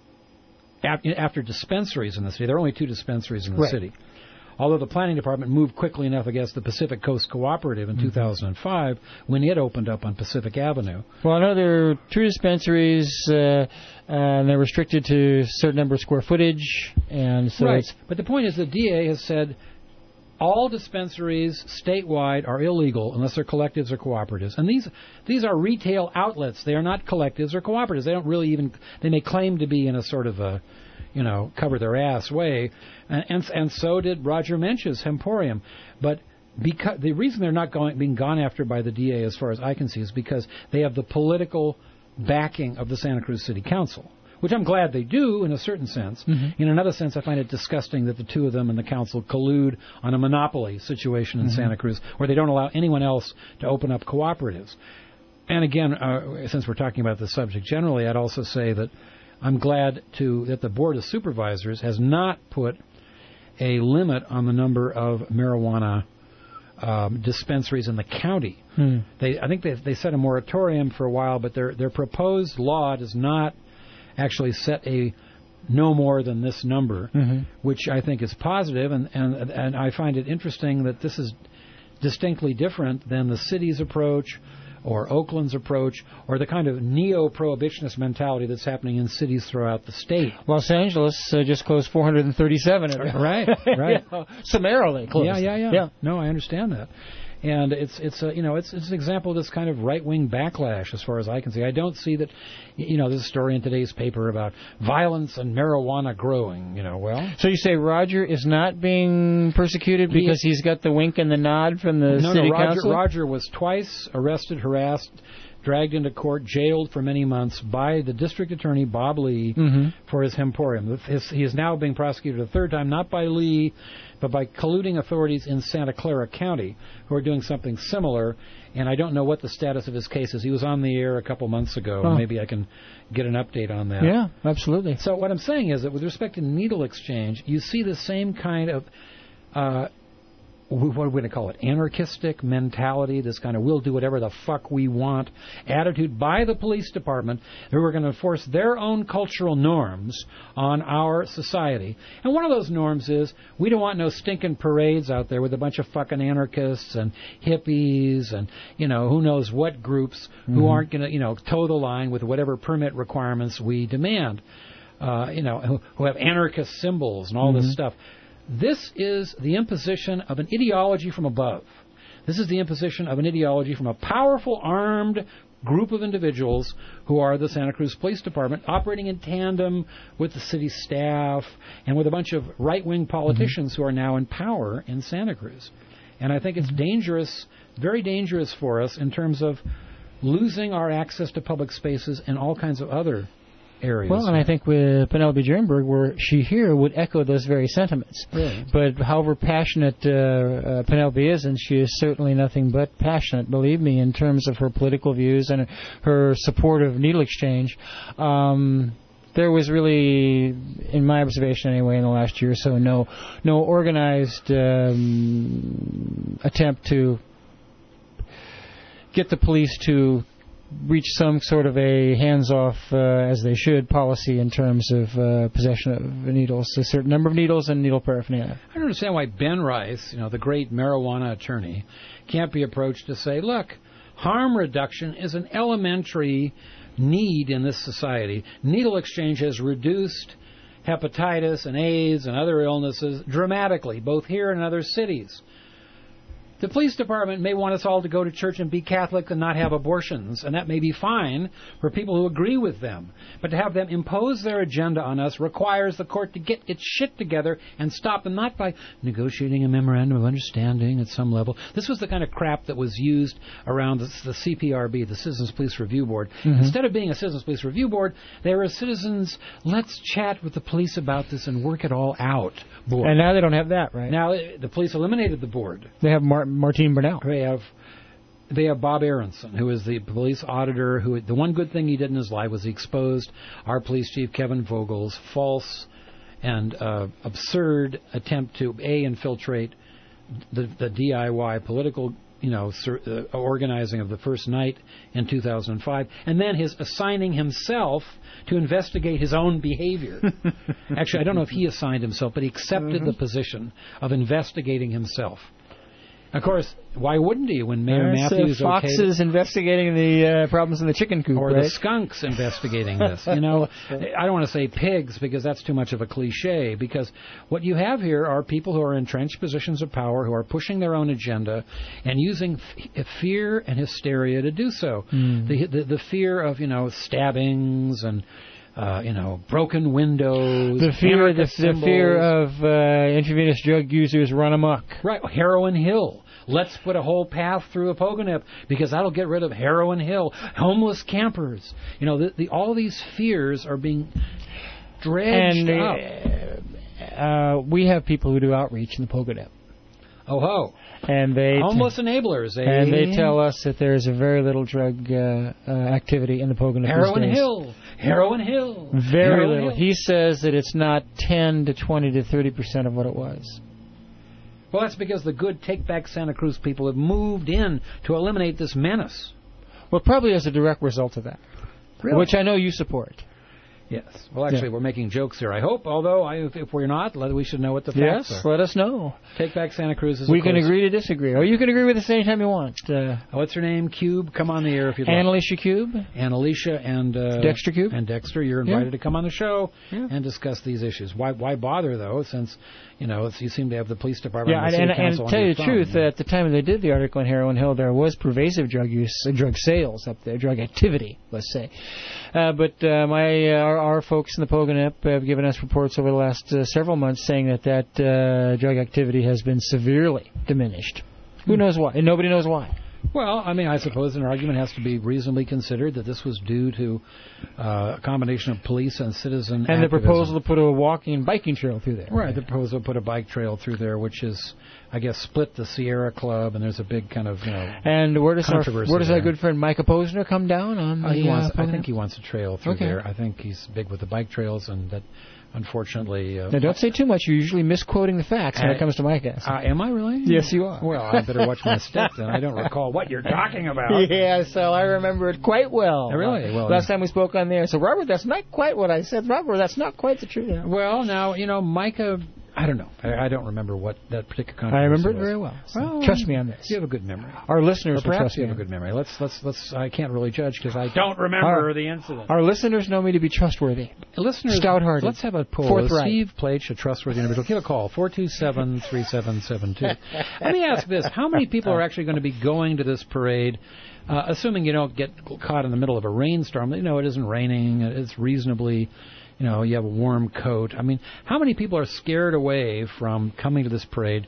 after dispensaries in the city. There are only two dispensaries in the right. city. Although the planning department moved quickly enough against the Pacific Coast Cooperative in mm-hmm. two thousand five when it opened up on Pacific Avenue. Well, I know there are two dispensaries, uh, and they're restricted to a certain number of square footage, and so right. it's... But the point is, the D A has said all dispensaries statewide are illegal unless they're collectives or cooperatives. And these these are retail outlets. They are not collectives or cooperatives. They don't really even, they may claim to be in a sort of a, you know, cover their ass way. And and, and so did Roger Mensch's Hemporium. But because the reason they're not going, being gone after by the D A, as far as I can see, is because they have the political backing of the Santa Cruz City Council, which I'm glad they do in a certain sense. Mm-hmm. In another sense, I find it disgusting that the two of them in the council collude on a monopoly situation in mm-hmm. Santa Cruz, where they don't allow anyone else to open up cooperatives. And again, uh, since we're talking about the subject generally, I'd also say that I'm glad to that the Board of Supervisors has not put a limit on the number of marijuana um, dispensaries in the county. Hmm. They, I think they, they set a moratorium for a while, but their their proposed law does not actually set a no more than this number, mm-hmm. which I think is positive, and, and and I find it interesting that this is distinctly different than the city's approach or Oakland's approach or the kind of neo-prohibitionist mentality that's happening in cities throughout the state. Los Angeles uh, just closed four hundred thirty-seven. Right, right. yeah, summarily closed. Yeah, yeah, yeah, yeah. No, I understand that. And it's it's a you know it's it's an example of this kind of right wing backlash as far as I can see. I don't see that, you know, there's a story in today's paper about violence and marijuana growing. You know, well. So you say Roger is not being persecuted because he, he's got the wink and the nod from the no, city no, Roger, council? Roger was twice arrested, harassed, dragged into court, jailed for many months by the district attorney, Bob Lee, mm-hmm. for his hemporium. His, he is now being prosecuted a third time, not by Lee, but by colluding authorities in Santa Clara County who are doing something similar. And I don't know what the status of his case is. He was on the air a couple months ago. Oh. Maybe I can get an update on that. Yeah, absolutely. So what I'm saying is that with respect to needle exchange, you see the same kind of uh, what are we going to call it, anarchistic mentality, this kind of we'll do whatever the fuck we want attitude by the police department who are going to enforce their own cultural norms on our society. And one of those norms is we don't want no stinking parades out there with a bunch of fucking anarchists and hippies and, you know, who knows what groups mm-hmm. who aren't going to, you know, toe the line with whatever permit requirements we demand, uh, you know, who, who have anarchist symbols and all mm-hmm. this stuff. This is the imposition of an ideology from above. This is the imposition of an ideology from a powerful, armed group of individuals who are the Santa Cruz Police Department, operating in tandem with the city staff and with a bunch of right-wing politicians mm-hmm. who are now in power in Santa Cruz. And I think it's dangerous, very dangerous for us in terms of losing our access to public spaces and all kinds of other areas. Well, and I think with Penelope Jernberg, were she here, would echo those very sentiments. Really? But however passionate uh, uh, Penelope is, and she is certainly nothing but passionate, believe me, in terms of her political views and her support of needle exchange, um, there was really, in my observation anyway, in the last year or so, no, no organized um, attempt to get the police to reach some sort of a hands-off, uh, as they should, policy in terms of uh, possession of needles, a certain number of needles and needle paraphernalia. I don't understand why Ben Rice, you know, the great marijuana attorney, can't be approached to say, look, harm reduction is an elementary need in this society. Needle exchange has reduced hepatitis and AIDS and other illnesses dramatically, both here and in other cities. The police department may want us all to go to church and be Catholic and not have abortions, and that may be fine for people who agree with them. But to have them impose their agenda on us requires the court to get its shit together and stop them, not by negotiating a memorandum of understanding at some level. This was the kind of crap that was used around the, the C P R B, the Citizens Police Review Board. Mm-hmm. Instead of being a Citizens Police Review Board, they were a citizens, let's chat with the police about this and work it all out board. And now they don't have that, right? Now the police eliminated the board. They have Martin. Martine Burnell. They have, they have Bob Aronson, who is the police auditor. Who the one good thing he did in his life was he exposed our police chief Kevin Vogel's false and uh, absurd attempt to a infiltrate the, the D I Y political, you know, sur, uh, organizing of the first night in two thousand five, and then his assigning himself to investigate his own behavior. Actually, I don't know if he assigned himself, but he accepted mm-hmm. the position of investigating himself. Of course, why wouldn't he when Mayor There's, Matthews uh, Fox okayed is investigating the uh, problems in the chicken coop, or right? the skunks investigating this. You know, I don't want to say pigs because that's too much of a cliche, because what you have here are people who are in entrenched positions of power who are pushing their own agenda and using f- fear and hysteria to do so. Mm. The, the the fear of, you know, stabbings and Uh, you know, broken windows. The fear, the, the fear of uh, intravenous drug users run amok. Right, Heroin Hill. Let's put a whole path through Apogonip because that'll get rid of Heroin Hill. Homeless campers. You know, the, the, all these fears are being dredged and, up. Uh, uh, we have people who do outreach in the Pogonip. Oh ho! And they homeless t- enablers. Eh? And they tell us that there is a very little drug uh, uh, activity in the Pogonip. Heroin these days. Hill. Heroin Hill. Very Heroin little. Hill. He says that it's not ten to twenty to thirty percent of what it was. Well, that's because the good Take Back Santa Cruz people have moved in to eliminate this menace. Well, probably as a direct result of that, really? Which I know you support. Yes. Well, actually, Yeah. we're making jokes here, I hope. Although, I, if, if we're not, let, we should know what the facts Yes, are. let us know. Take Back Santa Cruz is We of can course- agree to disagree. Or you can agree with us anytime you want. Uh, What's her name? Cube. Come on the air if you'd like. Annalicia Cube. And Alicia and uh, Dexter Cube. and Dexter, you're invited Yeah. to come on the show Yeah. and discuss these issues. Why why bother though? Since you know it's, you seem to have the police department Yeah, and the and, city and, council and on tell your you the phone, truth, you know. at the time they did the article on Heroin Hill, there was pervasive drug use, uh, drug sales up there, drug activity, let's say. Uh, but uh, my uh, our, our folks in the Pogonip have given us reports over the last uh, several months saying that that uh, drug activity has been severely diminished. Who knows why? And nobody knows why. Well, I mean, I suppose an argument has to be reasonably considered that this was due to uh, a combination of police and citizen And the activism. proposal to put a walking and biking trail through there. Right, the proposal to put a bike trail through there, which is, I guess, split the Sierra Club, and there's a big kind of, you know, And where does our, controversy where does there. our good friend Micah Posner come down on the Uh, he wants, uh, I think he wants a trail through Okay. there. I think he's big with the bike trails, and that, unfortunately... Uh, Now, don't say too much. You're usually misquoting the facts when Uh, it comes to Micah. uh, am I really? Yes, you are. Well, I better watch my step then. I don't recall what you're talking about. Yeah, so I remember it quite well. Oh, really? Well, last time we spoke on there. So, Robert, that's not quite what I said. Robert, that's not quite the truth. Well, now, you know, Micah, I don't know. I, I don't remember what that particular controversy I remember it was. very well. So Well, trust me on this. You have a good memory. Our listeners Or will perhaps trust you me. have a good memory. Let's, let's, let's, I can't really judge because I don't remember Our- the incident. Our listeners know me to be trustworthy. Listeners, Stout-hearted. let's have a poll. Forthright. Is Steve Plage a trustworthy individual? Give a call, four two seven, three seven seven two. Let me ask this. How many people are actually going to be going to this parade, uh, assuming you don't get caught in the middle of a rainstorm? You know, it isn't raining. It's reasonably, you know, you have a warm coat. I mean, how many people are scared away from coming to this parade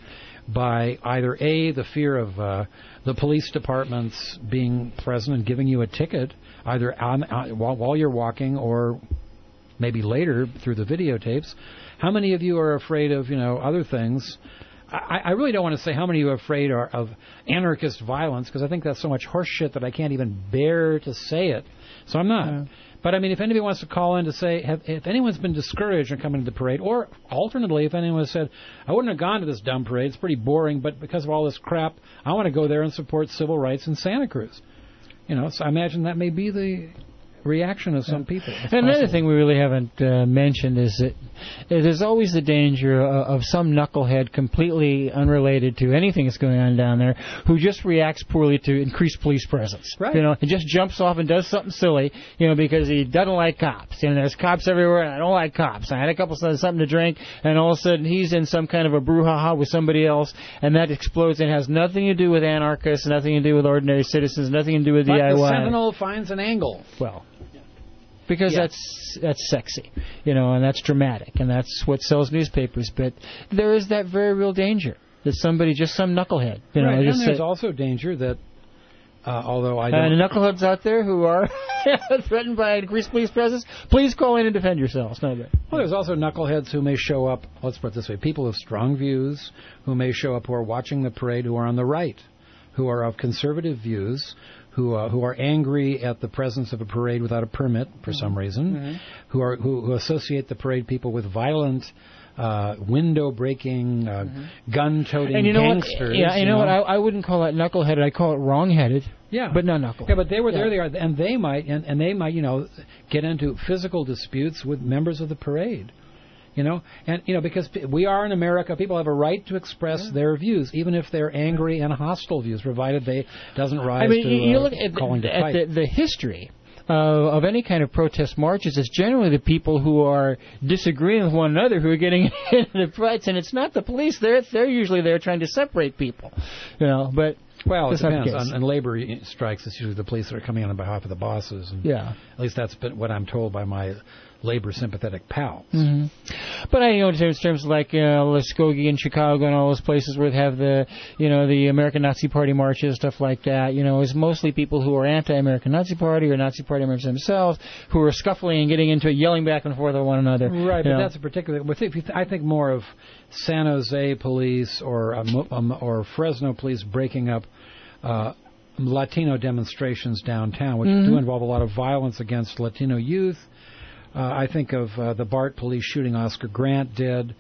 by either, A, the fear of uh, the police departments being present and giving you a ticket, either on, on, while, while you're walking or maybe later through the videotapes? How many of you are afraid of, you know, other things? I, I really don't want to say how many of you are afraid are, of anarchist violence, because I think that's so much horse shit that I can't even bear to say it. So I'm not. Yeah. But, I mean, if anybody wants to call in to say, have, if anyone's been discouraged in coming to the parade, or alternately, if anyone has said, I wouldn't have gone to this dumb parade, it's pretty boring, but because of all this crap, I want to go there and support civil rights in Santa Cruz. You know, so I imagine that may be the reaction of some people. It's And another possible. thing we really haven't uh, mentioned is that uh, there's always the danger uh, of some knucklehead completely unrelated to anything that's going on down there who just reacts poorly to increased police presence. Right. You know, he just jumps off and does something silly, you know, because he doesn't like cops. And there's cops everywhere, and I don't like cops. I had a couple of something to drink, and all of a sudden he's in some kind of a brouhaha with somebody else, and that explodes and has nothing to do with anarchists, nothing to do with ordinary citizens, nothing to do with But D I Y. the Sentinel finds an angle. Well, because Yeah. that's that's sexy, you know, and that's dramatic, and that's what sells newspapers. But there is that very real danger that somebody, just some knucklehead, you know, Right, just and there's say, also danger that, uh, although I don't... and the knuckleheads out there who are threatened by increased police presence, please call in and defend yourselves. No, but Well, there's also knuckleheads who may show up, let's put it this way, people with strong views who may show up who are watching the parade who are on the right, who are of conservative views, who uh, who are angry at the presence of a parade without a permit for mm-hmm. some reason, mm-hmm. who are who, who associate the parade people with violent, uh, window-breaking, uh, mm-hmm. gun-toting and you know gangsters. What? Yeah, you, you know, know what? I, I wouldn't call that knuckleheaded. I call it wrong-headed. Yeah, but not knuckle. Yeah, but they were yeah. there. They are, and they might, and, and they might, you know, get into physical disputes with members of the parade. You know, and you know, because we are in America, people have a right to express yeah. their views, even if they're angry and hostile views, provided they doesn't rise I mean, to you uh, look at, calling the, to at fight. the, the history uh, of any kind of protest marches. It's generally the people who are disagreeing with one another who are getting into the fights, and it's not the police. They're they're usually there trying to separate people. You know, but. Well, it depends. On, on labor strikes, it's usually the police that are coming on behalf of the bosses. And yeah. At least that's been what I'm told by my labor-sympathetic pals. Mm-hmm. But I you know in terms of like you know, Muskogee in Chicago and all those places where they have the you know the American Nazi Party marches, stuff like that. You know, it's mostly people who are anti-American Nazi Party or Nazi Party members themselves who are scuffling and getting into it, yelling back and forth with one another. Right, but know. that's a particular. I think more of San Jose police or um, um, or Fresno police breaking up uh, Latino demonstrations downtown, which mm-hmm. do involve a lot of violence against Latino youth. Uh, I think of uh, the BART police shooting Oscar Grant dead.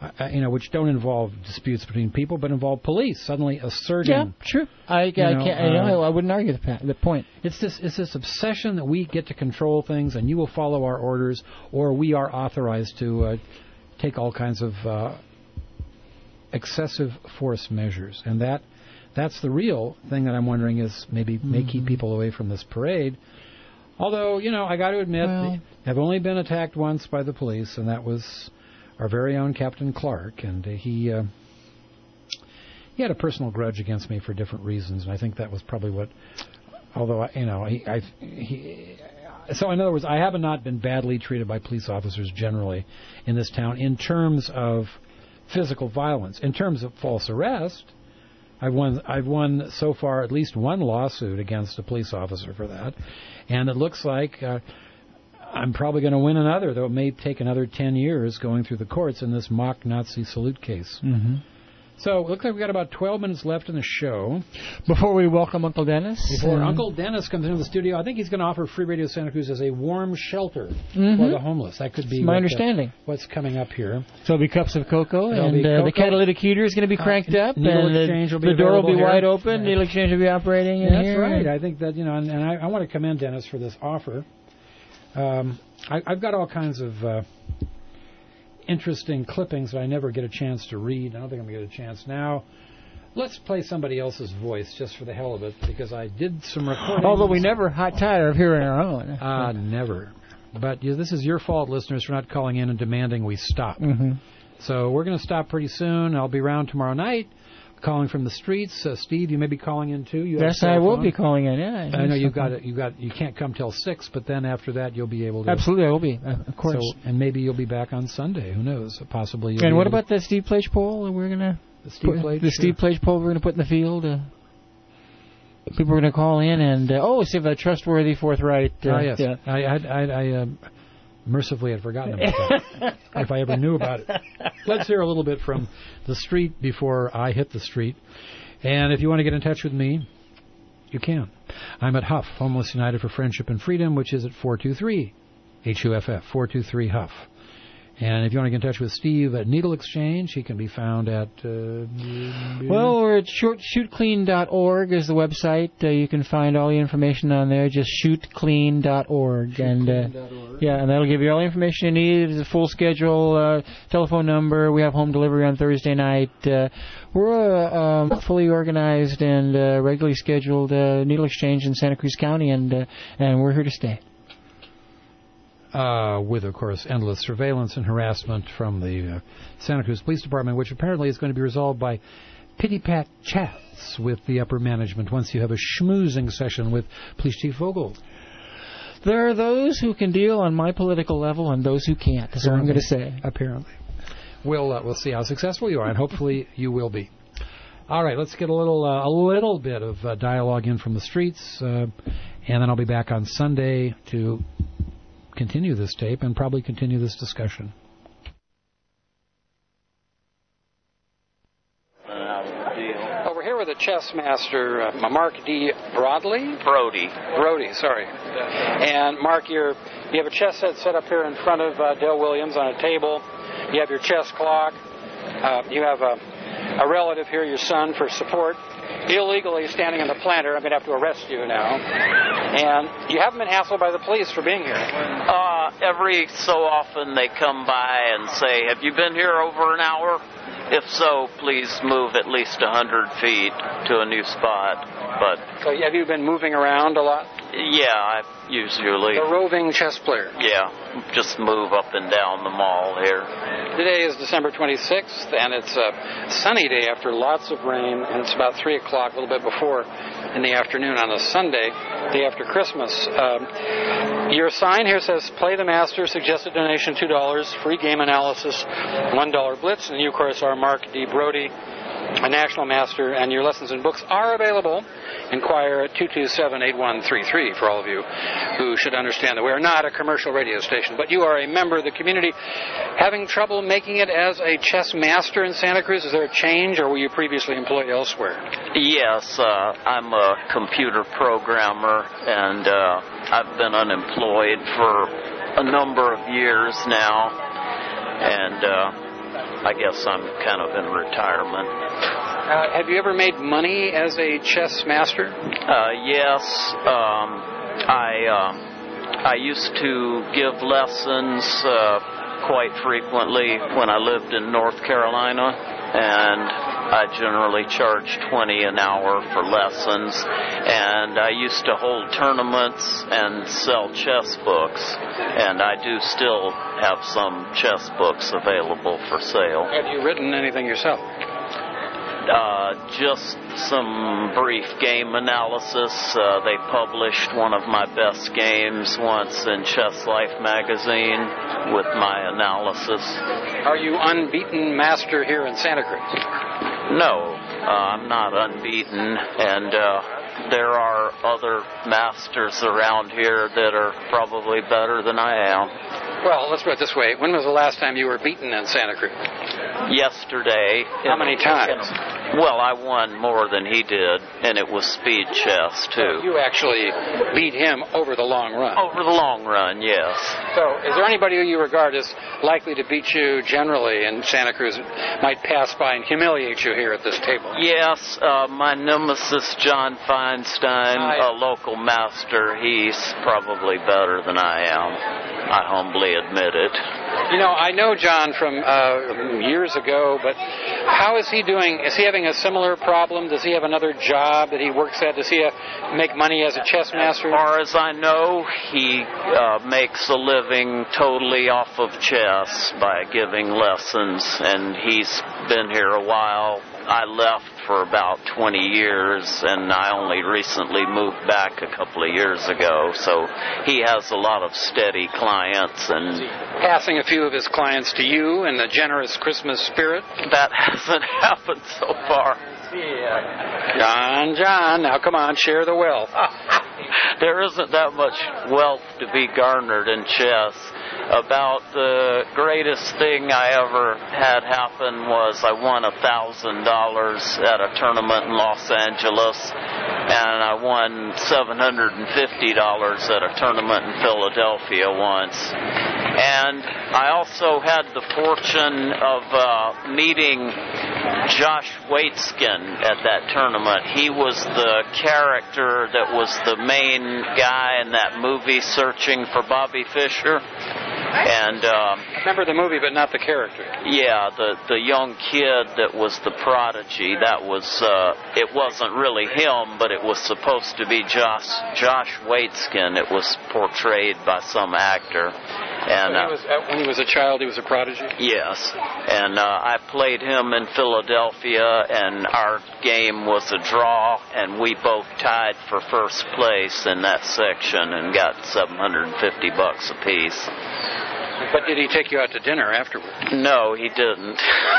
uh, you know, which don't involve disputes between people, but involve police suddenly asserting. Yeah, true. I, I you know, can't. uh, I, know, I wouldn't argue the, the point. It's this. It's this obsession that we get to control things, and you will follow our orders, or we are authorized to uh, take all kinds of uh, excessive force measures, and that. That's the real thing that I'm wondering is maybe mm-hmm. may keep people away from this parade. Although, you know, I got to admit, well, I've only been attacked once by the police, and that was our very own Captain Clark, and uh, he uh, he had a personal grudge against me for different reasons, and I think that was probably what. Although, I, you know, he, I, he, so in other words, I have not been badly treated by police officers generally in this town in terms of physical violence. In terms of false arrest. I've won, I've won so far at least one lawsuit against a police officer for that. And it looks like uh, I'm probably going to win another, though it may take another ten years going through the courts in this mock Nazi salute case. Mm-hmm. So it looks like we've got about twelve minutes left in the show. Before we welcome Uncle Dennis. Before uh, Uncle Dennis comes into the studio, I think he's going to offer Free Radio Santa Cruz as a warm shelter mm-hmm. for the homeless. That could be my what understanding. The, what's coming up here. So there'll be cups of cocoa, There'll and uh, cocoa. the catalytic heater is going to be cranked uh, up, Needle and exchange the, will be the door will be here. wide open. Right. Needle exchange will be operating in That's here. right. I think that, you know, and, and I, I want to commend Dennis for this offer. Um, I, I've got all kinds of uh, interesting clippings that I never get a chance to read. I don't think I'm going to get a chance now. Let's play somebody else's voice just for the hell of it, because I did some recording. Although we never hot tire of hearing our own. Uh, never. But you know, this is your fault, listeners, for not calling in and demanding we stop. Mm-hmm. So we're going to stop pretty soon. I'll be around tomorrow night, calling from the streets. Uh, Steve, you may be calling in too. You yes, I will be calling in. Yeah, I, I know you've got it. You got. You can't come till six, but then after that, you'll be able to. Absolutely, I will be. Uh, of course. So, and maybe you'll be back on Sunday. Who knows? Possibly. You'll and be what able about the Steve Plage poll that we're gonna? The Steve put, Plage. The sure. Steve Plage poll we're gonna put in the field. Uh, people are gonna call in and uh, oh, see if a trustworthy, forthright. Uh, ah, yes. Yeah. I, I, I, I um, mercifully had forgotten about that. If I ever knew about it. Let's hear a little bit from the street before I hit the street. And if you want to get in touch with me, you can. I'm at Huff, Homeless United for Friendship and Freedom, which is at four two three H U F F, four two three Huff. And if you want to get in touch with Steve at Needle Exchange, he can be found at... Uh, well, we're at shoot clean dot org is the website. Uh, you can find all the information on there. Just shoot clean dot org. And, uh, yeah, and that'll give you all the information you need. The full schedule, uh, telephone number. We have home delivery on Thursday night. Uh, we're a um, fully organized and uh, regularly scheduled uh, Needle Exchange in Santa Cruz County, and uh, and we're here to stay. Uh, with, of course, endless surveillance and harassment from the uh, Santa Cruz Police Department, which apparently is going to be resolved by pity-pat chats with the upper management once you have a schmoozing session with Police Chief Vogel. There are those who can deal on my political level and those who can't, that's what I'm going to say. Apparently. We'll, uh, we'll see how successful you are, and hopefully you will be. All right, let's get a little uh, a little bit of uh, dialogue in from the streets, uh, and then I'll be back on Sunday to continue this tape and probably continue this discussion. Over here with the chess master, uh, Mark D. Broadley? Brody. Brody, sorry. And Mark, you're, you have a chess set set up here in front of uh, Dale Williams on a table. You have your chess clock. Uh, you have a, a relative here, your son, for support. Illegally standing in the planter. I'm going to have to arrest you now. And you haven't been hassled by the police for being here. Uh, every so often they come by and say, have you been here over an hour? If so, please move at least one hundred feet to a new spot. But so have you been moving around a lot? Yeah, I usually. A roving chess player. Yeah, just move up and down the mall here. Today is December twenty-sixth, and it's a sunny day after lots of rain, and it's about three o'clock, a little bit before in the afternoon on a Sunday, day after Christmas. Um, your sign here says, play the master, suggested donation two dollars, free game analysis, one dollar blitz, and you, of course, are Mark D. Brody, a national master, and your lessons and books are available. Inquire at two two seven, eight one three three for all of you who should understand that we are not a commercial radio station, but you are a member of the community. Having trouble making it as a chess master in Santa Cruz? Is there a change, or were you previously employed elsewhere? Yes, uh, I'm a computer programmer, and uh, I've been unemployed for a number of years now, and uh, I guess I'm kind of in retirement. Uh, have you ever made money as a chess master? Uh, yes. Um, I uh, I used to give lessons uh, quite frequently when I lived in North Carolina, and I generally charged twenty an hour for lessons, and I used to hold tournaments and sell chess books, and I do still have some chess books available for sale. Have you written anything yourself? Uh, just some brief game analysis. Uh, they published one of my best games once in Chess Life magazine with my analysis. Are you unbeaten master here in Santa Cruz? No, uh, I'm not unbeaten, and uh, there are other masters around here that are probably better than I am. Well, let's put it this way. When was the last time you were beaten in Santa Cruz? Yesterday. How many times? Well, I won more than he did, and it was speed chess, too. So you actually beat him over the long run? Over the long run, yes. So is there anybody who you regard as likely to beat you generally in Santa Cruz, might pass by and humiliate you here at this table? Yes, uh, my nemesis, John Feinstein, I... a local master, he's probably better than I am. I humbly admit it. You know, I know John from uh, years ago, but how is he doing? Is he having a similar problem? Does he have another job that he works at? Does he uh, make money as a chess master? As far as I know, he uh, makes a living totally off of chess by giving lessons, and he's been here a while. I left for about twenty years, and I only recently moved back a couple of years ago, so he has a lot of steady clients. And passing a few of his clients to you in the generous Christmas spirit? That hasn't happened so far. Yeah. John, John, now come on, share the wealth. There isn't that much wealth to be garnered in chess. About the greatest thing I ever had happen was I won a thousand dollars at a tournament in Los Angeles, and I won seven hundred and fifty dollars at a tournament in Philadelphia once. And I also had the fortune of uh, meeting Josh Waitzkin at that tournament. He was the character that was the main guy in that movie, Searching for Bobby Fischer. And uh, I remember the movie, but not the character. Yeah, the the young kid that was the prodigy. That was uh, it wasn't really him, but it was supposed to be Josh Josh Waitzkin. It was portrayed by some actor. And so he was, uh, when he was a child, he was a prodigy. Yes, and uh, I played him in Philadelphia, and our game was a draw, and we both tied for first place in that section and got seven hundred fifty bucks apiece. But did he take you out to dinner afterward? No, he didn't.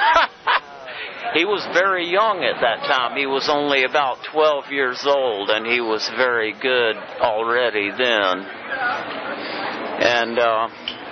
He was very young at that time. He was only about twelve years old, and he was very good already then. And uh,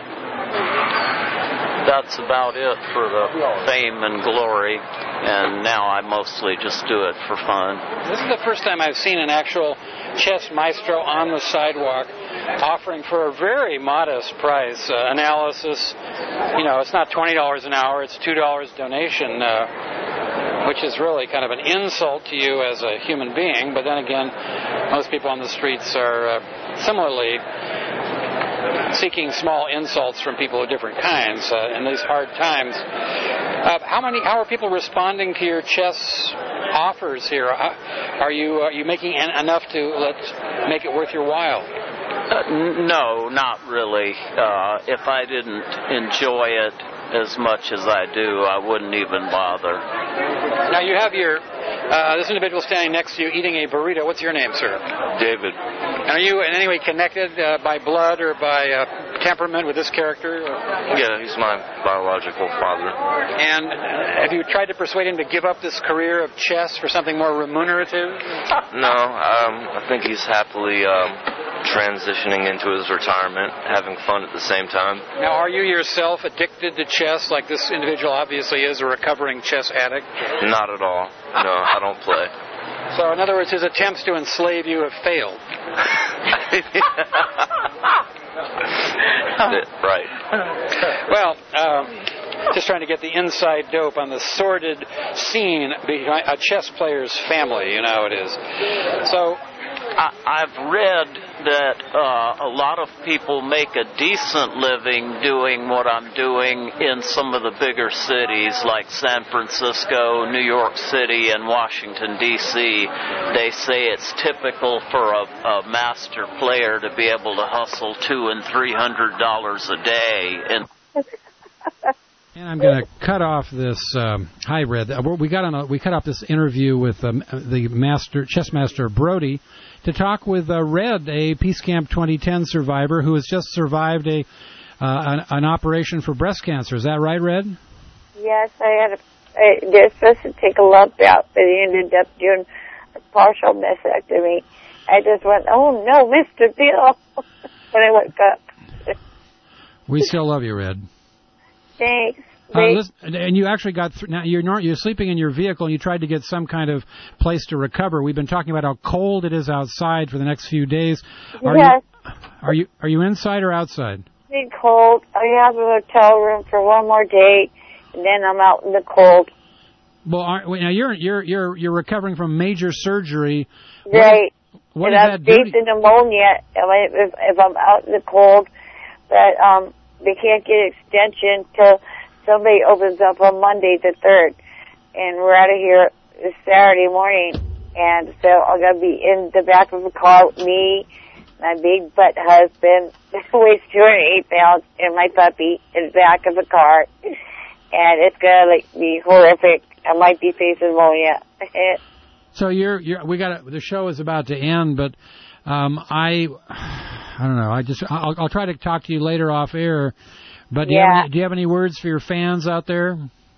that's about it for the fame and glory. And now I mostly just do it for fun. This is the first time I've seen an actual chess maestro on the sidewalk offering for a very modest price uh, analysis. You know, it's not twenty dollars an hour, it's two dollars donation, uh, which is really kind of an insult to you as a human being. But then again, most people on the streets are uh, similarly seeking small insults from people of different kinds uh, in these hard times. Uh, how many? How are people responding to your chess offers here? Are you are you making en- enough to let make it worth your while? Uh, n- no, not really. Uh, if I didn't enjoy it as much as I do, I wouldn't even bother. Now you have your uh, this individual standing next to you eating a burrito. What's your name, sir? David. And are you in any way connected uh, by blood or by uh, temperament with this character? Yeah, he's my biological father. And have you tried to persuade him to give up this career of chess for something more remunerative? No, um, I think he's happily um, transitioning into his retirement, having fun at the same time. Now, are you yourself addicted to chess, like this individual obviously is, a recovering chess addict? Not at all. No, I don't play. So, in other words, his attempts to enslave you have failed. Right. Well, um, just trying to get the inside dope on the sordid scene behind a chess player's family. You know how it is. So I, I've read that uh, a lot of people make a decent living doing what I'm doing in some of the bigger cities like San Francisco, New York City, and Washington, D C They say it's typical for a, a master player to be able to hustle two and three hundred dollars a day. And And I'm going to cut off this. Um, hi, Red. We got on. A, we cut off this interview with um, the master chess master Brody to talk with uh, Red, a Peace Camp twenty ten survivor who has just survived a uh, an, an operation for breast cancer. Is that right, Red? Yes, I had. A, I, they're supposed to take a lump out, but they ended up doing a partial mastectomy. I just went, oh no, Mister Bill, when I woke up. We still love you, Red. Thanks. Uh, listen, and you actually got th- now you're not, you're sleeping in your vehicle and you tried to get some kind of place to recover. We've been talking about how cold it is outside for the next few days. Are yes. you are you are you inside or outside? It's cold. I have a hotel room for one more day, and then I'm out in the cold. Well, are, now you're you're you're you're recovering from major surgery. Right. What and does I've that do? faced pneumonia if, if, if I'm out in the cold, but um. They can't get extension till somebody opens up on Monday the third. And we're out of here this Saturday morning. And so I'm going to be in the back of the car with me, my big butt husband, who weighs two hundred eight pounds, and my puppy in the back of the car. And it's going to like, be horrific. I might be facing pneumonia. So you're, you're, we got the show is about to end, but um, I... I don't know. I just I'll, I'll try to talk to you later off air. But do, yeah. you have any, do you have any words for your fans out there?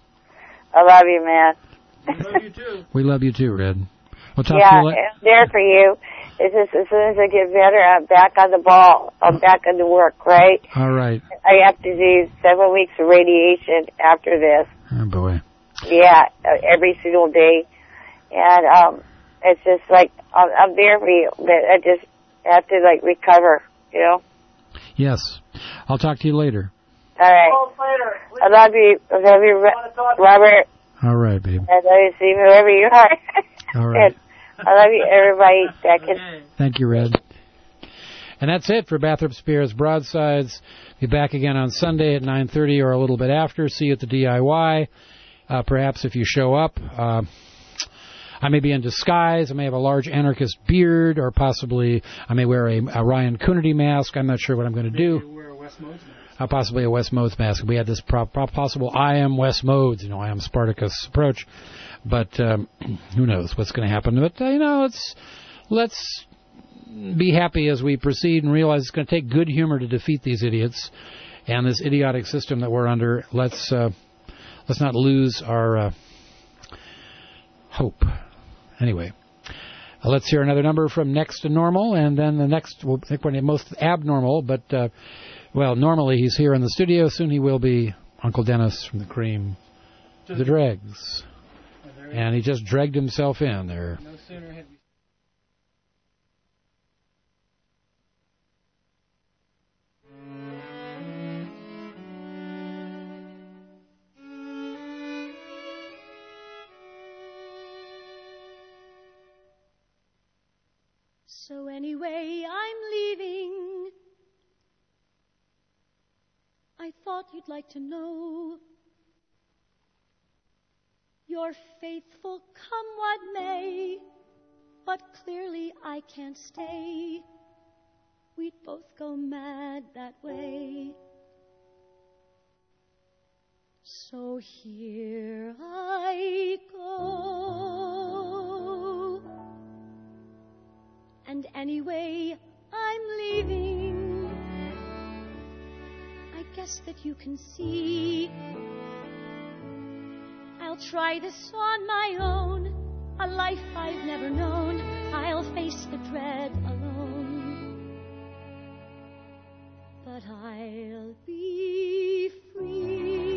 I love you, man. We love you too. We love you too, Red. We'll talk yeah, to you later. I'm there for you. It's just as soon as I get better, I'm back on the ball. I'm back on the work, right? All right. I have to do seven weeks of radiation after this. Oh boy. Yeah, every single day, and um, it's just like I'm, I'm there for you, but I just have to like recover. You know? Yes. I'll talk to you later. All right. I love you. I love you, Robert. All right, babe. I love you, Steve, whoever you are. All right. I love you, everybody. That can... Thank you, Red. And that's it for Bathrop Spears Broadsides. Be back again on Sunday at nine thirty or a little bit after. See you at the D I Y. Uh, perhaps if you show up. Uh, I may be in disguise. I may have a large anarchist beard, or possibly I may wear a, a Ryan Coonerty mask. I'm not sure what I'm going to do. You wear a Wes Modes mask. Uh, possibly a Wes Modes mask. We had this pro- pro- possible I am Wes Modes, you know, I am Spartacus approach. But um, who knows what's going to happen. But, uh, you know, let's, let's be happy as we proceed and realize it's going to take good humor to defeat these idiots and this idiotic system that we're under. Let's, uh, let's not lose our uh, hope. Anyway, uh, let's hear another number from Next to Normal, and then the next, we'll pick one of the most abnormal, but, uh, well, normally he's here in the studio. Soon he will be Uncle Dennis from the Cream to the Dregs. And he just dragged himself in there. No sooner had we... So anyway, I'm leaving. I thought you'd like to know. You're faithful, come what may, but clearly I can't stay. We'd both go mad that way. So here I go. And anyway, I'm leaving. I guess that you can see I'll try this on my own, a life I've never known. I'll face the dread alone, but I'll be free.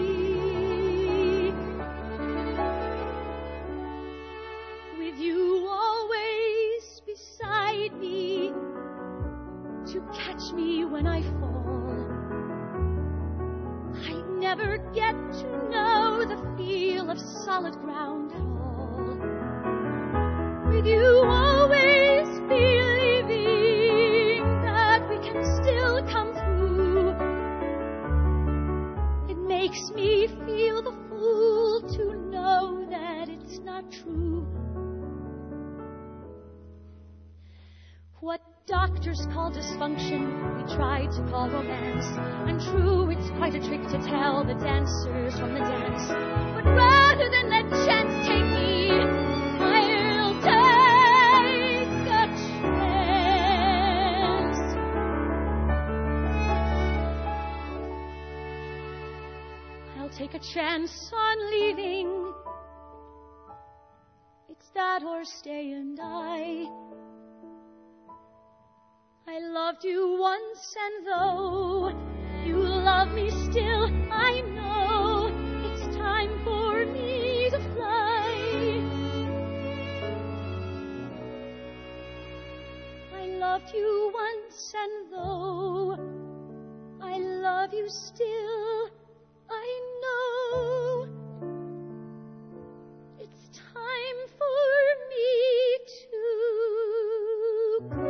With you always beside me to catch me when I fall. I never never get to know the feel of solid ground at all. With you always believing that we can still come through, it makes me feel the fool to know that it's not true. What doctors call dysfunction, we try to call romance. And true, it's quite a trick to tell the dancers from the dance. But rather than let chance take me, I'll take a chance. I'll take a chance on leaving. It's that or stay and die. I loved you once, and though you love me still, I know it's time for me to fly. I loved you once, and though I love you still,